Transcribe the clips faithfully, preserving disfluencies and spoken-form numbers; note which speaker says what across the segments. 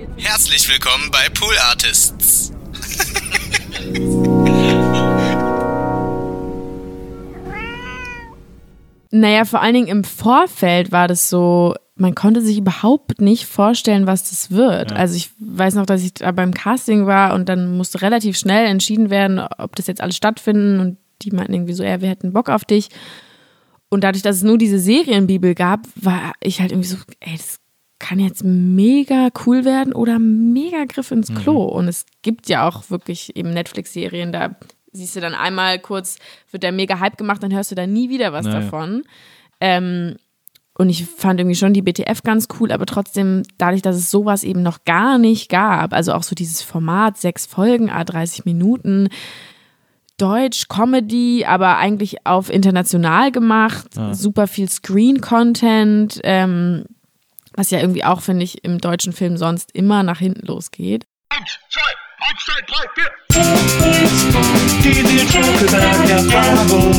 Speaker 1: Herzlich willkommen bei Pool Artists.
Speaker 2: Naja, vor allen Dingen im Vorfeld war das so, man konnte sich überhaupt nicht vorstellen, was das wird. Ja. Also ich weiß noch, dass ich da beim Casting war und dann musste relativ schnell entschieden werden, ob das jetzt alles stattfinden, und die meinten irgendwie so, ja, wir hätten Bock auf dich. Und dadurch, dass es nur diese Serienbibel gab, war ich halt irgendwie so, ey, das kann jetzt mega cool werden oder mega Griff ins Klo. Mhm. Und es gibt ja auch wirklich eben Netflix-Serien, da siehst du dann einmal kurz, wird der mega Hype gemacht, dann hörst du da nie wieder was naja. davon. Ähm, und ich fand irgendwie schon die B T F ganz cool, aber trotzdem, dadurch, dass es sowas eben noch gar nicht gab, also auch so dieses Format, sechs Folgen, à dreißig Minuten, Deutsch, Comedy, aber eigentlich auf international gemacht, ah. super viel Screen-Content, ähm, was ja irgendwie auch, finde ich, im deutschen Film sonst immer nach hinten losgeht.
Speaker 3: Eins, zwei, eins, zwei, drei, vier. Die Nils Bokeberg-Erfahrung.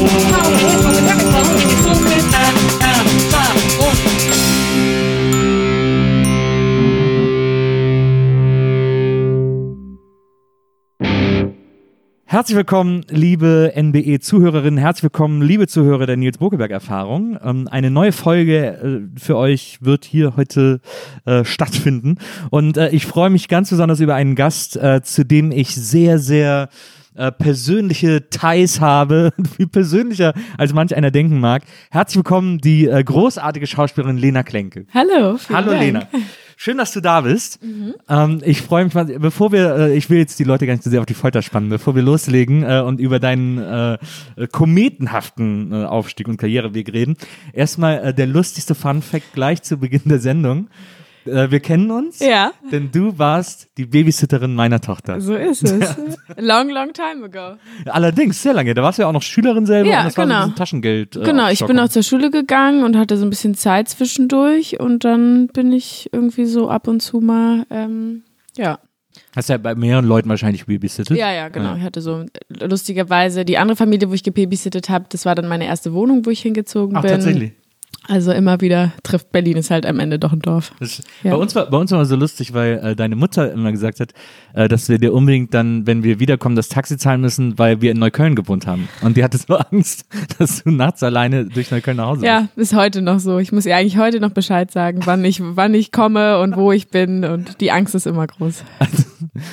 Speaker 4: Herzlich willkommen, liebe N B E-Zuhörerinnen, herzlich willkommen, liebe Zuhörer der Nils Bokeberg-Erfahrung. Ähm, eine neue Folge äh, für euch wird hier heute äh, stattfinden, und äh, ich freue mich ganz besonders über einen Gast, äh, zu dem ich sehr, sehr äh, persönliche Ties habe, viel persönlicher als manch einer denken mag. Herzlich willkommen, die äh, großartige Schauspielerin Lena Klenke.
Speaker 2: Hallo, vielen
Speaker 4: Hallo
Speaker 2: Dank.
Speaker 4: Lena. Schön, dass du da bist. Mhm. Ähm, ich freue mich mal, bevor wir, äh, ich will jetzt die Leute gar nicht so sehr auf die Folter spannen, bevor wir loslegen äh, und über deinen äh, kometenhaften äh, Aufstieg und Karriereweg reden. Erstmal äh, der lustigste Funfact gleich zu Beginn der Sendung. Äh, wir kennen uns,
Speaker 2: ja.
Speaker 4: Denn du warst die Babysitterin meiner Tochter.
Speaker 2: So ist es. Long, long time ago.
Speaker 4: Allerdings, sehr lange. Da warst du ja auch noch Schülerin selber,
Speaker 2: ja,
Speaker 4: und das
Speaker 2: genau.
Speaker 4: war so ein bisschen Taschengeld. Äh,
Speaker 2: genau, ich bin auch zur Schule gegangen und hatte so ein bisschen Zeit zwischendurch, und dann bin ich irgendwie so ab und zu mal, ähm, ja.
Speaker 4: Hast ja bei mehreren Leuten wahrscheinlich babysittet?
Speaker 2: Ja, ja, genau. Ja. Ich hatte so lustigerweise die andere Familie, wo ich gebabysittet habe, das war dann meine erste Wohnung, wo ich hingezogen
Speaker 4: Ach,
Speaker 2: bin.
Speaker 4: Tatsächlich?
Speaker 2: Also immer wieder trifft Berlin, ist halt am Ende doch ein Dorf.
Speaker 4: Das,
Speaker 2: ja.
Speaker 4: Bei uns war bei uns war so lustig, weil äh, deine Mutter immer gesagt hat, äh, dass wir dir unbedingt dann, wenn wir wiederkommen, das Taxi zahlen müssen, weil wir in Neukölln gewohnt haben. Und die hatte so Angst, dass du nachts alleine durch Neukölln nach Hause
Speaker 2: ja,
Speaker 4: bist.
Speaker 2: Ja, ist heute noch so. Ich muss ihr eigentlich heute noch Bescheid sagen, wann ich, wann ich komme und wo ich bin, und die Angst ist immer groß.
Speaker 4: Also,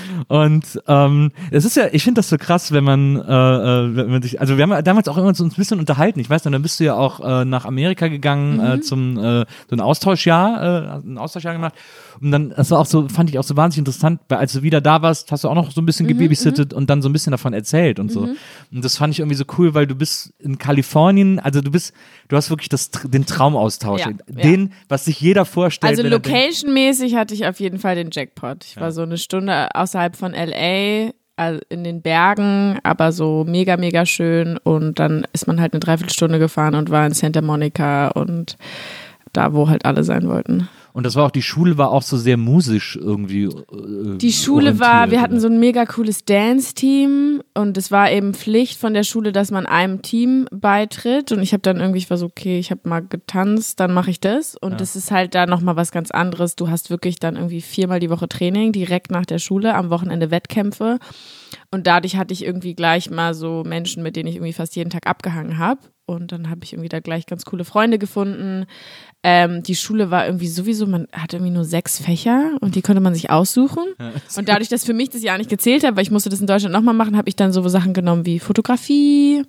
Speaker 4: und ähm, es ist ja, ich finde das so krass, wenn man, äh, wenn man sich, also wir haben ja damals auch immer uns ein bisschen unterhalten. Ich weiß noch, dann bist du ja auch äh, nach Amerika gegangen, mhm. äh, zum äh, so ein Austauschjahr, äh, ein Austauschjahr gemacht. Und dann, das war auch so, fand ich auch so wahnsinnig interessant, weil als du wieder da warst, hast du auch noch so ein bisschen mhm, gebabysittet und dann so ein bisschen davon erzählt und so. Mhm. Und das fand ich irgendwie so cool, weil du bist in Kalifornien, also du bist, du hast wirklich das, den Traumaustausch,
Speaker 2: ja,
Speaker 4: den, ja. was sich jeder vorstellt.
Speaker 2: Also location-mäßig hatte ich auf jeden Fall den Jackpot. Ich ja. war so eine Stunde außerhalb von L A, also in den Bergen, aber so mega, mega schön, und dann ist man halt eine Dreiviertelstunde gefahren und war in Santa Monica und da, wo halt alle sein wollten.
Speaker 4: Und das war auch, die Schule war auch so sehr musisch irgendwie. Äh,
Speaker 2: die Schule war, wir hatten so ein mega cooles Dance-Team, und es war eben Pflicht von der Schule, dass man einem Team beitritt, und ich habe dann irgendwie, ich war so, okay, ich habe mal getanzt, dann mache ich das, und ja. das ist halt da nochmal was ganz anderes. Du hast wirklich dann irgendwie viermal die Woche Training, direkt nach der Schule, am Wochenende Wettkämpfe, und dadurch hatte ich irgendwie gleich mal so Menschen, mit denen ich irgendwie fast jeden Tag abgehangen habe. Und dann habe ich irgendwie da gleich ganz coole Freunde gefunden. Ähm, die Schule war irgendwie sowieso, man hatte irgendwie nur sechs Fächer, und die konnte man sich aussuchen. Und dadurch, dass für mich das Jahr nicht gezählt hat, weil ich musste das in Deutschland nochmal machen, habe ich dann so Sachen genommen wie Fotografie,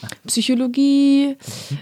Speaker 2: Psychologie.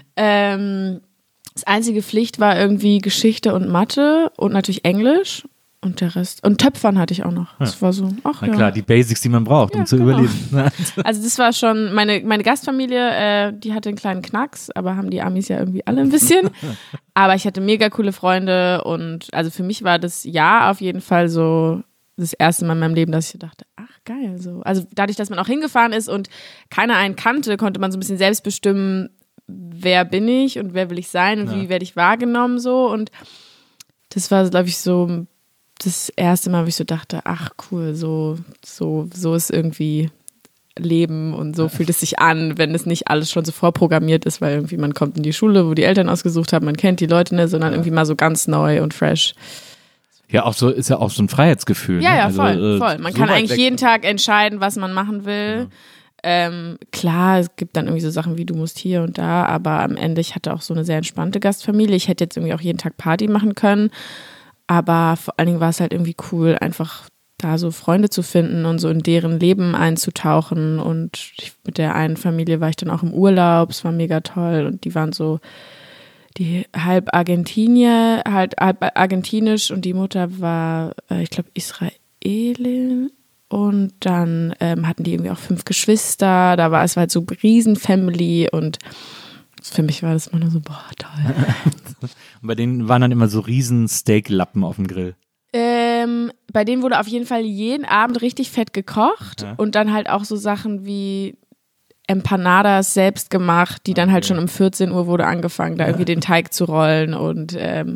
Speaker 2: Ähm, das einzige Pflicht war irgendwie Geschichte und Mathe und natürlich Englisch. Und der Rest. Und Töpfern hatte ich auch noch. Das ja. war so, ach
Speaker 4: Na
Speaker 2: ja.
Speaker 4: klar, die Basics, die man braucht,
Speaker 2: ja,
Speaker 4: um zu
Speaker 2: genau.
Speaker 4: überleben.
Speaker 2: Also das war schon, meine, meine Gastfamilie, äh, die hatte einen kleinen Knacks, aber haben die Amis ja irgendwie alle ein bisschen. Aber ich hatte mega coole Freunde, und also für mich war das Jahr auf jeden Fall so das erste Mal in meinem Leben, dass ich dachte, ach geil, so. Also dadurch, dass man auch hingefahren ist und keiner einen kannte, konnte man so ein bisschen selbst bestimmen, wer bin ich und wer will ich sein und ja. wie werde ich wahrgenommen, so. Und das war, glaube ich, so das erste Mal, wo ich so dachte, ach cool, so, so, so ist irgendwie Leben, und so fühlt es sich an, wenn es nicht alles schon so vorprogrammiert ist, weil irgendwie man kommt in die Schule, wo die Eltern ausgesucht haben, man kennt die Leute nicht, sondern irgendwie mal so ganz neu und fresh.
Speaker 4: Ja, auch so ist ja auch so ein Freiheitsgefühl.
Speaker 2: Ja,
Speaker 4: ne?
Speaker 2: ja,
Speaker 4: also,
Speaker 2: voll,
Speaker 4: äh,
Speaker 2: voll. Man
Speaker 4: so
Speaker 2: kann
Speaker 4: weit
Speaker 2: eigentlich
Speaker 4: weg.
Speaker 2: jeden Tag entscheiden, was man machen will.
Speaker 4: Ja.
Speaker 2: Ähm, klar, es gibt dann irgendwie so Sachen wie du musst hier und da, aber am Ende, ich hatte auch so eine sehr entspannte Gastfamilie. Ich hätte jetzt irgendwie auch jeden Tag Party machen können, aber vor allen Dingen war es halt irgendwie cool, einfach da so Freunde zu finden und so in deren Leben einzutauchen. Und ich, mit der einen Familie war ich dann auch im Urlaub, es war mega toll und die waren so die halb Argentinier, halt halb argentinisch und die Mutter war, äh, ich glaube, Israelin. Und dann ähm, hatten die irgendwie auch fünf Geschwister. Da war es war halt so Riesen-Family und für mich war das immer nur so, boah, toll.
Speaker 4: Und bei denen waren dann immer so riesen Steaklappen auf dem Grill.
Speaker 2: Ähm, bei denen wurde auf jeden Fall jeden Abend richtig fett gekocht
Speaker 4: Ja.
Speaker 2: und dann halt auch so Sachen wie Empanadas selbst gemacht, die dann halt schon um vierzehn Uhr wurde angefangen, da irgendwie den Teig zu rollen und ähm,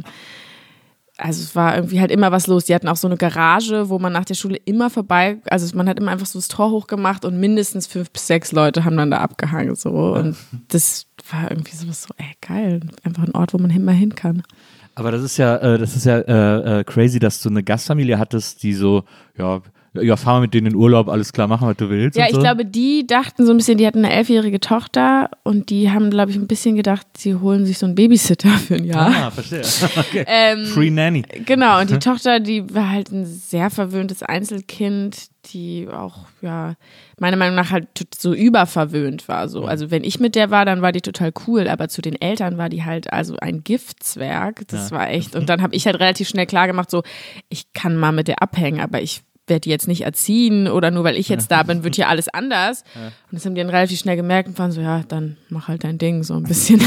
Speaker 2: also es war irgendwie halt immer was los. Die hatten auch so eine Garage, wo man nach der Schule immer vorbei, also man hat immer einfach so das Tor hochgemacht und mindestens fünf bis sechs Leute haben dann da abgehangen so und das war irgendwie sowas so, ey geil, einfach ein Ort, wo man immer hin kann.
Speaker 4: Aber das ist ja, äh, das ist ja äh, äh, crazy, dass du eine Gastfamilie hattest, die so, ja, ja, fahr mal mit denen in Urlaub, alles klar, machen, was du willst.
Speaker 2: Ja,
Speaker 4: und
Speaker 2: ich
Speaker 4: so.
Speaker 2: glaube, die dachten so ein bisschen, die hatten eine elfjährige Tochter und die haben, glaube ich, ein bisschen gedacht, sie holen sich so einen Babysitter für ein Jahr.
Speaker 4: Ah, verstehe. Okay.
Speaker 2: Ähm,
Speaker 4: Free Nanny.
Speaker 2: Genau, und die Tochter, die war halt ein sehr verwöhntes Einzelkind, die auch, ja, meiner Meinung nach halt so überverwöhnt war. So. Also wenn ich mit der war, dann war die total cool, aber zu den Eltern war die halt also ein Giftzwerg. Das
Speaker 4: Ja.
Speaker 2: war echt. Und dann habe ich halt relativ schnell klar gemacht, so, ich kann mal mit der abhängen, aber ich werde die jetzt nicht erziehen oder nur weil ich jetzt da bin, wird hier alles anders. Und das haben die dann relativ schnell gemerkt und waren so, ja, dann mach halt dein Ding so ein bisschen.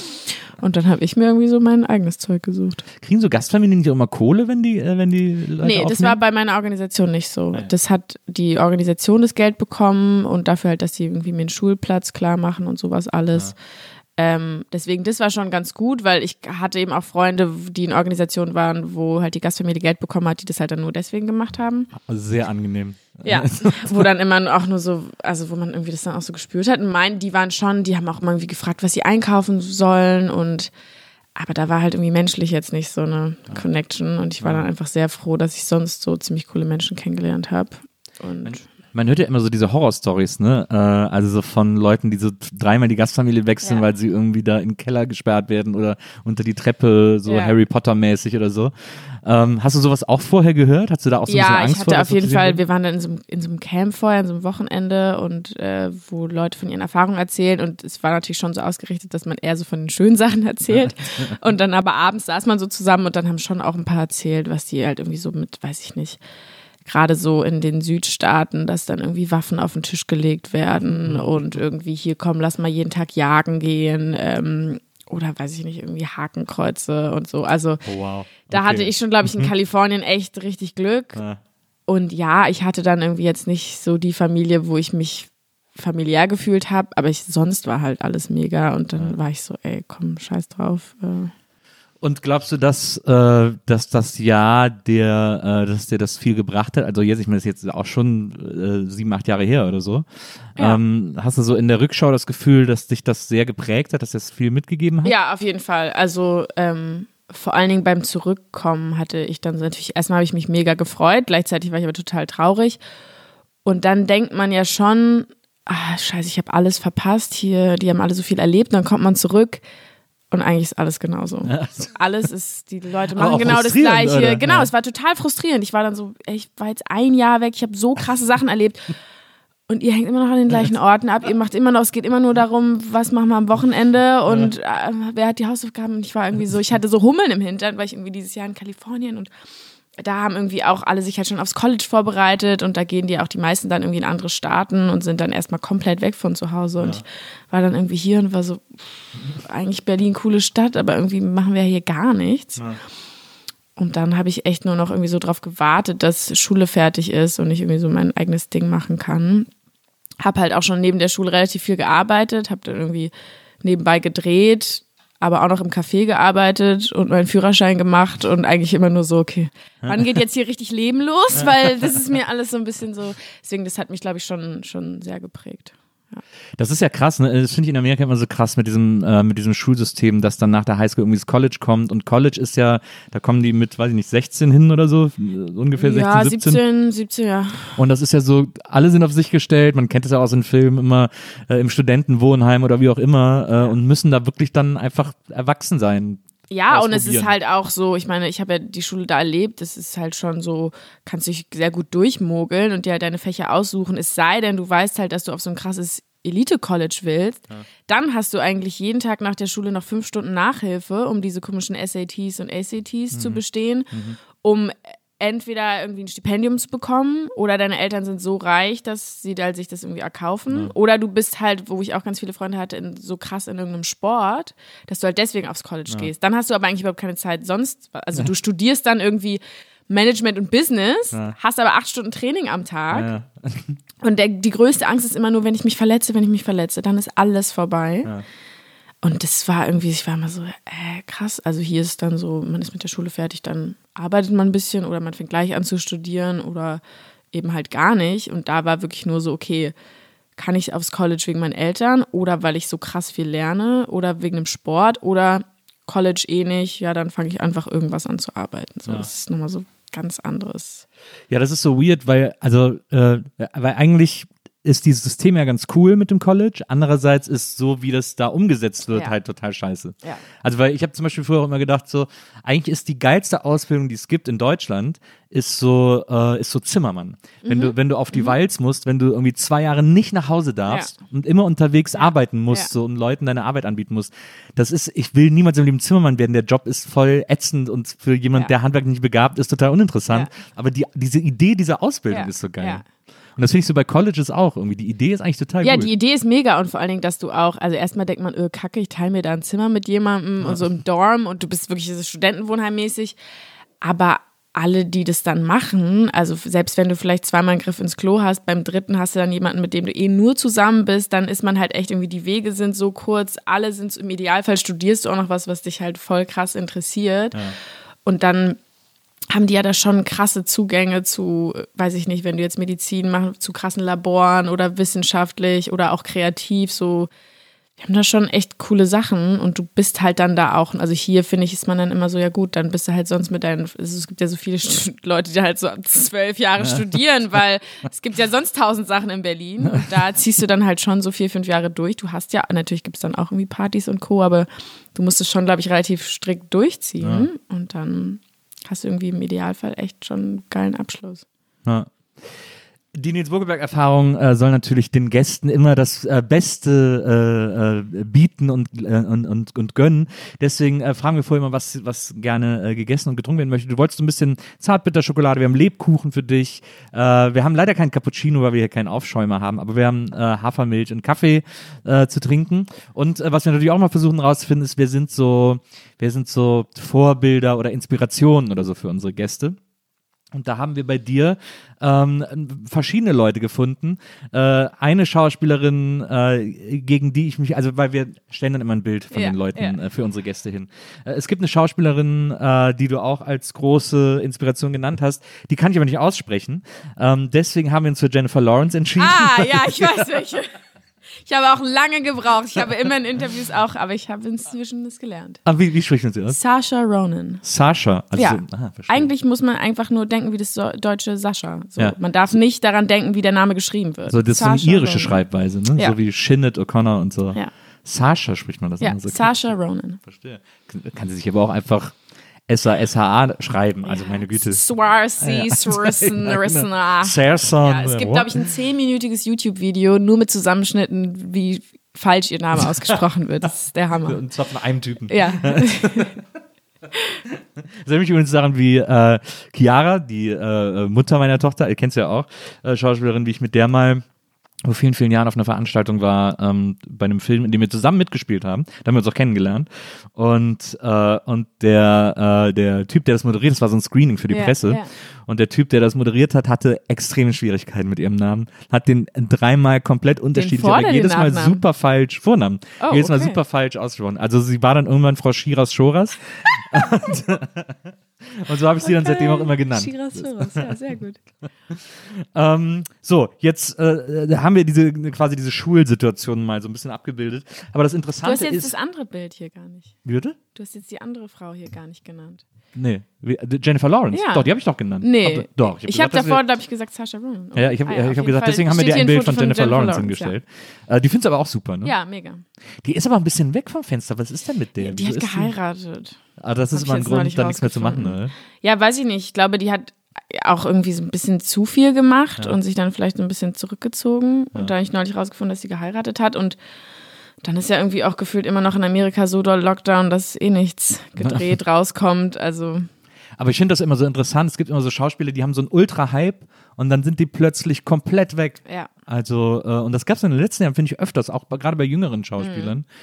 Speaker 2: Und dann habe ich mir irgendwie so mein eigenes Zeug gesucht.
Speaker 4: Kriegen so Gastfamilien nicht auch immer Kohle, wenn die, äh, wenn die Leute
Speaker 2: Nee, das
Speaker 4: aufnehmen?
Speaker 2: war bei meiner Organisation nicht so.
Speaker 4: Ah, ja.
Speaker 2: Das hat die Organisation das Geld bekommen und dafür halt, dass sie irgendwie mir einen Schulplatz klar machen und sowas alles. Ähm, deswegen, das war schon ganz gut, weil ich hatte eben auch Freunde, die in Organisationen waren, wo halt die Gastfamilie Geld bekommen hat, die das halt dann nur deswegen gemacht haben.
Speaker 4: Also sehr angenehm.
Speaker 2: Ja, wo dann immer auch nur so, also wo man irgendwie das dann auch so gespürt hat. Und mein, die waren schon, die haben auch immer irgendwie gefragt, was sie einkaufen sollen und aber da war halt irgendwie menschlich jetzt nicht so eine Connection und ich war dann einfach sehr froh, dass ich sonst so ziemlich coole Menschen kennengelernt habe. Und
Speaker 4: Man hört ja immer so diese Horrorstories, ne? Äh, also so von Leuten, die so dreimal die Gastfamilie wechseln,
Speaker 2: Ja.
Speaker 4: weil sie irgendwie da in den Keller gesperrt werden oder unter die Treppe, so
Speaker 2: Ja.
Speaker 4: Harry Potter-mäßig oder so. Ähm, hast du sowas auch vorher gehört? Hast du da auch so ein bisschen
Speaker 2: ja,
Speaker 4: Angst
Speaker 2: ich
Speaker 4: vor?
Speaker 2: hatte
Speaker 4: dass
Speaker 2: auf
Speaker 4: so
Speaker 2: jeden
Speaker 4: passieren
Speaker 2: Fall,
Speaker 4: wird?
Speaker 2: wir waren dann in so, einem- in so einem Camp vorher, in so einem Wochenende und äh, wo Leute von ihren Erfahrungen erzählen und es war natürlich schon so ausgerichtet, dass man eher so von den schönen Sachen erzählt und dann aber abends saß man so zusammen und dann haben schon auch ein paar erzählt, was die halt irgendwie so mit, weiß ich nicht, gerade so in den Südstaaten, dass dann irgendwie Waffen auf den Tisch gelegt werden und irgendwie hier, komm, lass mal jeden Tag jagen gehen ähm, oder weiß ich nicht, irgendwie Hakenkreuze und so. Also
Speaker 4: Oh, wow.
Speaker 2: da
Speaker 4: Okay.
Speaker 2: hatte ich schon, glaube ich, in Kalifornien echt richtig Glück.
Speaker 4: Ja.
Speaker 2: Und ja, ich hatte dann irgendwie jetzt nicht so die Familie, wo ich mich familiär gefühlt habe, aber ich, sonst war halt alles mega und dann war ich so, ey, komm, scheiß drauf. Äh.
Speaker 4: Und glaubst du, dass, äh, dass das Jahr der, äh, dass dir das viel gebracht hat? Also jetzt, ich meine, das ist jetzt auch schon äh, sieben, acht Jahre her oder so.
Speaker 2: Ja.
Speaker 4: Ähm, hast du so in der Rückschau das Gefühl, dass dich das sehr geprägt hat, dass das viel mitgegeben hat?
Speaker 2: Ja, auf jeden Fall. Also ähm, vor allen Dingen beim Zurückkommen hatte ich dann so natürlich, erstmal habe ich mich mega gefreut, gleichzeitig war ich aber total traurig. Und dann denkt man ja schon, ah, scheiße, ich habe alles verpasst hier, die haben alle so viel erlebt, dann kommt man zurück und eigentlich ist alles genauso. Alles ist, die Leute
Speaker 4: Aber
Speaker 2: machen
Speaker 4: auch
Speaker 2: genau das
Speaker 4: frustrierend,
Speaker 2: Gleiche.
Speaker 4: oder?
Speaker 2: Genau,
Speaker 4: Ja.
Speaker 2: es war total frustrierend. Ich war dann so, ey, ich war jetzt ein Jahr weg, ich habe so krasse Sachen erlebt. Und ihr hängt immer noch an den gleichen Orten ab. Ihr macht immer noch, es geht immer nur darum, was machen wir am Wochenende und äh, wer hat die Hausaufgaben. Und ich war irgendwie so, ich hatte so Hummeln im Hintern, weil ich irgendwie dieses Jahr in Kalifornien und da haben irgendwie auch alle sich halt schon aufs College vorbereitet und da gehen die auch die meisten dann irgendwie in andere Staaten und sind dann erstmal komplett weg von zu Hause. Und ich war dann irgendwie hier und war so, pff, eigentlich Berlin, coole Stadt, aber irgendwie machen wir hier gar nichts.
Speaker 4: Ja.
Speaker 2: Und dann habe ich echt nur noch irgendwie so drauf gewartet, dass Schule fertig ist und ich irgendwie so mein eigenes Ding machen kann. Hab halt auch schon neben der Schule relativ viel gearbeitet, habe dann irgendwie nebenbei gedreht, aber auch noch im Café gearbeitet und meinen Führerschein gemacht und eigentlich immer nur so, okay, wann geht jetzt hier richtig Leben los? Weil das ist mir alles so ein bisschen so, deswegen, das hat mich, glaube ich, schon, schon sehr geprägt.
Speaker 4: Das ist ja krass, ne? Das finde ich in Amerika immer so krass mit diesem, äh, mit diesem Schulsystem, dass dann nach der Highschool irgendwie das College kommt und College ist ja, da kommen die mit, weiß ich nicht, sechzehn hin oder so, ungefähr
Speaker 2: Ja,
Speaker 4: sechzehn, siebzehn.
Speaker 2: siebzehn, siebzehn, ja.
Speaker 4: Und das ist ja so, alle sind auf sich gestellt, man kennt es ja aus den Filmen immer äh, im Studentenwohnheim oder wie auch immer äh, und müssen da wirklich dann einfach erwachsen sein.
Speaker 2: Ja, und es ist halt auch so, ich meine, ich habe ja die Schule da erlebt, es ist halt schon so, kannst dich sehr gut durchmogeln und dir halt deine Fächer aussuchen, es sei denn, du weißt halt, dass du auf so ein krasses Elite-College willst, ja. Dann hast du eigentlich jeden Tag nach der Schule noch fünf Stunden Nachhilfe, um diese komischen S A Ts und A C Ts mhm. zu bestehen, mhm. um entweder irgendwie ein Stipendium zu bekommen oder deine Eltern sind so reich, dass sie halt sich das irgendwie erkaufen. Ja. Oder du bist halt, wo ich auch ganz viele Freunde hatte, in, so krass in irgendeinem Sport, dass du halt deswegen aufs College ja. gehst. Dann hast du aber eigentlich überhaupt keine Zeit sonst. Also ja. du studierst dann irgendwie Management und Business, ja. hast aber acht Stunden Training am Tag. Ja. Und der, die größte Angst ist immer nur, wenn ich mich verletze, wenn ich mich verletze, dann ist alles vorbei. Ja. Und das war irgendwie, ich war immer so, äh, krass. Also hier ist dann so, man ist mit der Schule fertig, dann arbeitet man ein bisschen oder man fängt gleich an zu studieren oder eben halt gar nicht. Und da war wirklich nur so, okay, kann ich aufs College wegen meinen Eltern oder weil ich so krass viel lerne oder wegen dem Sport oder College eh nicht, ja, dann fange ich einfach irgendwas an zu arbeiten. So, ja. Das ist nochmal so ganz anderes.
Speaker 4: Ja, das ist so weird, weil, also, äh, weil eigentlich ist dieses System ja ganz cool mit dem College. Andererseits ist so, wie das da umgesetzt wird, ja. halt total scheiße. Ja. Also, weil ich habe zum Beispiel früher auch immer gedacht, so, eigentlich ist die geilste Ausbildung, die es gibt in Deutschland, ist so, äh, ist so Zimmermann. Mhm. Wenn du, wenn du auf die mhm. Walz musst, wenn du irgendwie zwei Jahre nicht nach Hause darfst ja. und immer unterwegs ja. arbeiten musst, ja. so, und Leuten deine Arbeit anbieten musst. Das ist, ich will niemals im Leben Zimmermann werden. Der Job ist voll ätzend und für jemand, ja. der handwerklich nicht begabt ist, total uninteressant. Ja. Aber die, diese Idee dieser Ausbildung ja. ist so geil. Ja. Und das finde ich so bei Colleges auch irgendwie. Die Idee ist eigentlich total
Speaker 2: ja,
Speaker 4: cool.
Speaker 2: Ja, die Idee ist mega und vor allen Dingen, dass du auch, also erstmal denkt man, öh, kacke, ich teile mir da ein Zimmer mit jemandem ja. und so im Dorm und du bist wirklich so Studentenwohnheimmäßig. Aber alle, die das dann machen, also selbst wenn du vielleicht zweimal einen Griff ins Klo hast, beim dritten hast du dann jemanden, mit dem du eh nur zusammen bist, dann ist man halt echt irgendwie, die Wege sind so kurz, alle sind, im Idealfall studierst du auch noch was, was dich halt voll krass interessiert. Ja. Und dann haben die ja da schon krasse Zugänge zu, weiß ich nicht, wenn du jetzt Medizin machst, zu krassen Laboren oder wissenschaftlich oder auch kreativ, so, die haben da schon echt coole Sachen und du bist halt dann da auch, also hier finde ich, ist man dann immer so, ja gut, dann bist du halt sonst mit deinen, also es gibt ja so viele Leute, die halt so zwölf Jahre ja. studieren, weil es gibt ja sonst tausend Sachen in Berlin und da ziehst du dann halt schon so vier, fünf Jahre durch. Du hast ja, natürlich gibt es dann auch irgendwie Partys und Co., aber du musst es schon, glaube ich, relativ strikt durchziehen ja. und dann hast du irgendwie im Idealfall echt schon einen geilen Abschluss.
Speaker 4: Ja. Die Nils Bokelberg-Erfahrung äh, soll natürlich den Gästen immer das äh, Beste äh, äh, bieten und, äh, und, und, und gönnen. Deswegen äh, fragen wir vorher mal, was, was gerne äh, gegessen und getrunken werden möchte. Du wolltest so ein bisschen Zartbitterschokolade, wir haben Lebkuchen für dich. Äh, wir haben leider keinen Cappuccino, weil wir hier keinen Aufschäumer haben, aber wir haben äh, Hafermilch und Kaffee äh, zu trinken. Und äh, was wir natürlich auch mal versuchen rauszufinden, ist, wir sind so, wir sind so Vorbilder oder Inspirationen oder so für unsere Gäste. Und da haben wir bei dir ähm, verschiedene Leute gefunden. Äh, eine Schauspielerin, äh, gegen die ich mich, also weil wir stellen dann immer ein Bild von ja, den Leuten ja. äh, für unsere Gäste hin. Äh, es gibt eine Schauspielerin, äh, die du auch als große Inspiration genannt hast, die kann ich aber nicht aussprechen. Ähm, deswegen haben wir uns für Jennifer Lawrence entschieden.
Speaker 2: Ah, ja, ich weiß welche. Ich habe auch lange gebraucht. Ich habe immer in Interviews auch, aber ich habe inzwischen das gelernt.
Speaker 4: Aber wie, wie sprechen Sie das?
Speaker 2: Saoirse Ronan.
Speaker 4: Saoirse? Also
Speaker 2: ja.
Speaker 4: So, aha,
Speaker 2: eigentlich muss man einfach nur denken wie das so, deutsche Sascha. So, ja. Man darf nicht daran denken, wie der Name geschrieben wird.
Speaker 4: So, das Saoirse ist so eine irische Ronan. Schreibweise, ne? Ja. So wie Sinead O'Connor und so.
Speaker 2: Ja.
Speaker 4: Saoirse spricht man das
Speaker 2: ja.
Speaker 4: an. So
Speaker 2: Saoirse Ronan.
Speaker 4: Verstehe. Kann sie sich aber auch einfach S A S H A schreiben, also meine Güte.
Speaker 2: Swarsi, Swarsen, Rissna.
Speaker 4: Serson.
Speaker 2: Es gibt, glaube ich, ein zehnminütiges YouTube-Video nur mit Zusammenschnitten, wie falsch ihr Name ausgesprochen wird. Das ist der Hammer.
Speaker 4: Und zwar von einem Typen.
Speaker 2: Ja.
Speaker 4: Das erinnert mich übrigens daran, wie äh, Chiara, die äh, Mutter meiner Tochter, ihr kennt sie ja auch, äh, Schauspielerin, wie ich mit der mal vor vielen, vielen Jahren auf einer Veranstaltung war, ähm, bei einem Film, in dem wir zusammen mitgespielt haben. Da haben wir uns auch kennengelernt. Und, äh, und der, äh, der Typ, der das moderiert, das war so ein Screening für die
Speaker 2: ja,
Speaker 4: Presse.
Speaker 2: Ja.
Speaker 4: Und der Typ, der das moderiert hat, hatte extreme Schwierigkeiten mit ihrem Namen. Hat den dreimal komplett unterschiedlich, aber jedes Mal super falsch, Vornamen.
Speaker 2: Oh,
Speaker 4: jedes Mal
Speaker 2: okay.
Speaker 4: super falsch ausgesprochen. Also sie war dann irgendwann Frau Schiras Schoras. und, Und so habe ich sie dann seitdem auch immer genannt.
Speaker 2: Chirasaurus, ja, sehr gut.
Speaker 4: ähm, so, jetzt äh, haben wir diese quasi diese Schulsituation mal so ein bisschen abgebildet. Aber das
Speaker 2: Du
Speaker 4: Interessante
Speaker 2: hast jetzt
Speaker 4: ist.
Speaker 2: das andere Bild hier gar nicht.
Speaker 4: Wie bitte?
Speaker 2: Du hast jetzt die andere Frau hier gar nicht genannt.
Speaker 4: Nee. Wie, Jennifer Lawrence?
Speaker 2: Ja.
Speaker 4: Doch, die habe ich doch genannt.
Speaker 2: Nee.
Speaker 4: Aber, doch.
Speaker 2: Ich habe hab
Speaker 4: gesagt,
Speaker 2: davor, glaube ich, gesagt Saoirse Ronan.
Speaker 4: Ja, ich habe
Speaker 2: Ah, ja,
Speaker 4: ich
Speaker 2: auf
Speaker 4: hab
Speaker 2: jeden
Speaker 4: gesagt,
Speaker 2: Fall
Speaker 4: deswegen haben wir
Speaker 2: steht
Speaker 4: dir ein
Speaker 2: hier
Speaker 4: Bild von
Speaker 2: Foto
Speaker 4: Jennifer, Lawrence
Speaker 2: ja.
Speaker 4: hingestellt. Äh, die findest du aber auch super, ne?
Speaker 2: Ja, mega.
Speaker 4: Die ist aber ein bisschen weg vom Fenster. Was ist denn mit der?
Speaker 2: Die
Speaker 4: Wieso
Speaker 2: hat
Speaker 4: ist
Speaker 2: geheiratet.
Speaker 4: Ah, das
Speaker 2: Hab
Speaker 4: ist
Speaker 2: ich
Speaker 4: mal ein
Speaker 2: jetzt
Speaker 4: Grund,
Speaker 2: neulich
Speaker 4: da nichts mehr zu machen,
Speaker 2: rausgefunden.
Speaker 4: ne?
Speaker 2: Ja, weiß ich nicht. Ich glaube, die hat auch irgendwie so ein bisschen zu viel gemacht
Speaker 4: Ja.
Speaker 2: und sich dann vielleicht so ein bisschen zurückgezogen.
Speaker 4: Ja.
Speaker 2: Und da habe ich neulich rausgefunden, dass sie geheiratet hat. Und dann ist ja irgendwie auch gefühlt immer noch in Amerika so doll Lockdown, dass eh nichts gedreht rauskommt. Also
Speaker 4: Aber ich finde das immer so interessant. Es gibt immer so Schauspieler, die haben so einen Ultra-Hype und dann sind die plötzlich komplett weg.
Speaker 2: ja.
Speaker 4: Also, äh, und das gab es in den letzten Jahren, finde ich, öfters, auch bei, gerade bei jüngeren Schauspielern.
Speaker 2: Mhm.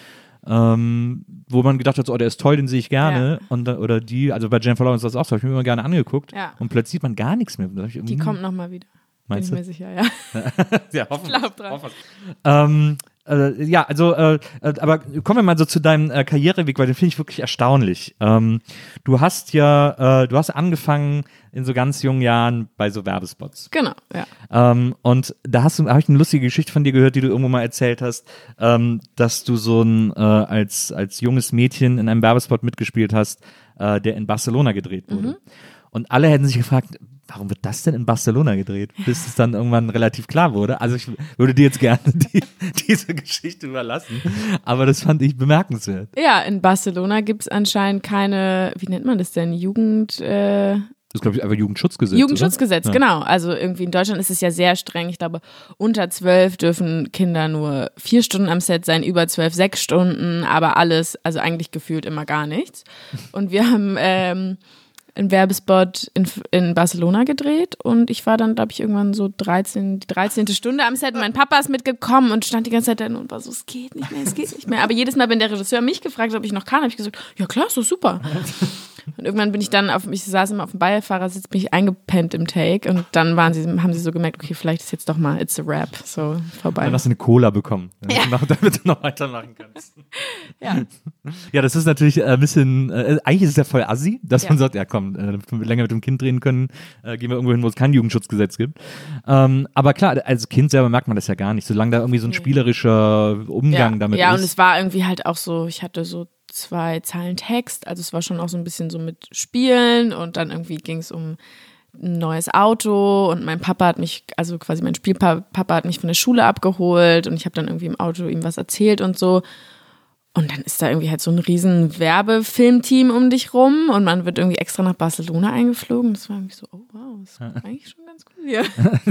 Speaker 4: Ähm, wo man gedacht hat, so, oh, der ist toll, den sehe ich gerne.
Speaker 2: Ja.
Speaker 4: Und, dann- oder die, also bei Jennifer Lawrence ist das auch so, habe ich mir immer gerne angeguckt.
Speaker 2: Ja.
Speaker 4: Und plötzlich sieht man gar nichts mehr. Da hab ich irgendwie-
Speaker 2: Die kommt nochmal wieder.
Speaker 4: Meinst
Speaker 2: Bin
Speaker 4: du?
Speaker 2: ich mir sicher, ja.
Speaker 4: Ja, hoffen
Speaker 2: Ich glaub
Speaker 4: wir's,
Speaker 2: dran.
Speaker 4: hoffen wir's. Ähm, äh, ja, also, äh, äh, aber kommen wir mal so zu deinem äh, Karriereweg, weil den finde ich wirklich erstaunlich. Ähm, du hast ja, äh, du hast angefangen in so ganz jungen Jahren bei so Werbespots.
Speaker 2: Genau, ja.
Speaker 4: Ähm, und da hast du, habe ich eine lustige Geschichte von dir gehört, die du irgendwo mal erzählt hast, ähm, dass du so ein, äh, als, als junges Mädchen in einem Werbespot mitgespielt hast, äh, der in Barcelona gedreht wurde.
Speaker 2: Mhm.
Speaker 4: Und alle hätten sich gefragt, warum wird das denn in Barcelona gedreht? Bis es dann irgendwann relativ klar wurde. Also ich würde dir jetzt gerne die, diese Geschichte überlassen, aber das fand ich bemerkenswert.
Speaker 2: Ja, in Barcelona gibt es anscheinend keine, wie nennt man das denn, Jugend... Äh,
Speaker 4: Das ist, glaube ich, einfach Jugendschutzgesetz.
Speaker 2: Jugendschutzgesetz,
Speaker 4: oder?
Speaker 2: genau. Also irgendwie in Deutschland ist es ja sehr streng. Ich glaube, unter zwölf dürfen Kinder nur vier Stunden am Set sein, über zwölf sechs Stunden, aber alles, also eigentlich gefühlt immer gar nichts. Und wir haben ähm, einen Werbespot in, in Barcelona gedreht und ich war dann, glaube ich, irgendwann so dreizehn, die dreizehnte Stunde am Set. Mein Papa ist mitgekommen und stand die ganze Zeit da und war so, es geht nicht mehr, es geht nicht mehr. Aber jedes Mal, wenn der Regisseur mich gefragt hat, ob ich noch kann, habe ich gesagt, ja klar, ist doch super. Und irgendwann bin ich dann auf, ich saß immer auf dem Beifahrersitz, bin ich eingepennt im Take und dann waren sie, haben sie so gemerkt, okay, vielleicht ist jetzt doch mal It's a Rap, so vorbei.
Speaker 4: Dann hast du eine Cola bekommen,
Speaker 2: Ja.
Speaker 4: noch, damit du noch weitermachen kannst.
Speaker 2: Ja.
Speaker 4: Ja, das ist natürlich äh, ein bisschen, äh, eigentlich ist es ja voll assi, dass
Speaker 2: Ja.
Speaker 4: man sagt, ja komm, äh, damit wir länger mit dem Kind drehen können, äh, gehen wir irgendwo hin, wo es kein Jugendschutzgesetz gibt. Ähm, aber klar, als Kind selber merkt man das ja gar nicht, solange da irgendwie so ein spielerischer Umgang
Speaker 2: ja.
Speaker 4: damit
Speaker 2: ja,
Speaker 4: ist.
Speaker 2: und es war irgendwie halt auch so, ich hatte so zwei Zeilen Text, also es war schon auch so ein bisschen so mit Spielen und dann irgendwie ging es um ein neues Auto und mein Papa hat mich, also quasi mein Spielpapa hat mich von der Schule abgeholt und ich habe dann irgendwie im Auto ihm was erzählt und so. Und dann ist da irgendwie halt so ein riesen Werbefilmteam um dich rum und man wird irgendwie extra nach Barcelona eingeflogen. Das war irgendwie so, oh wow, das ist eigentlich schon ganz cool hier.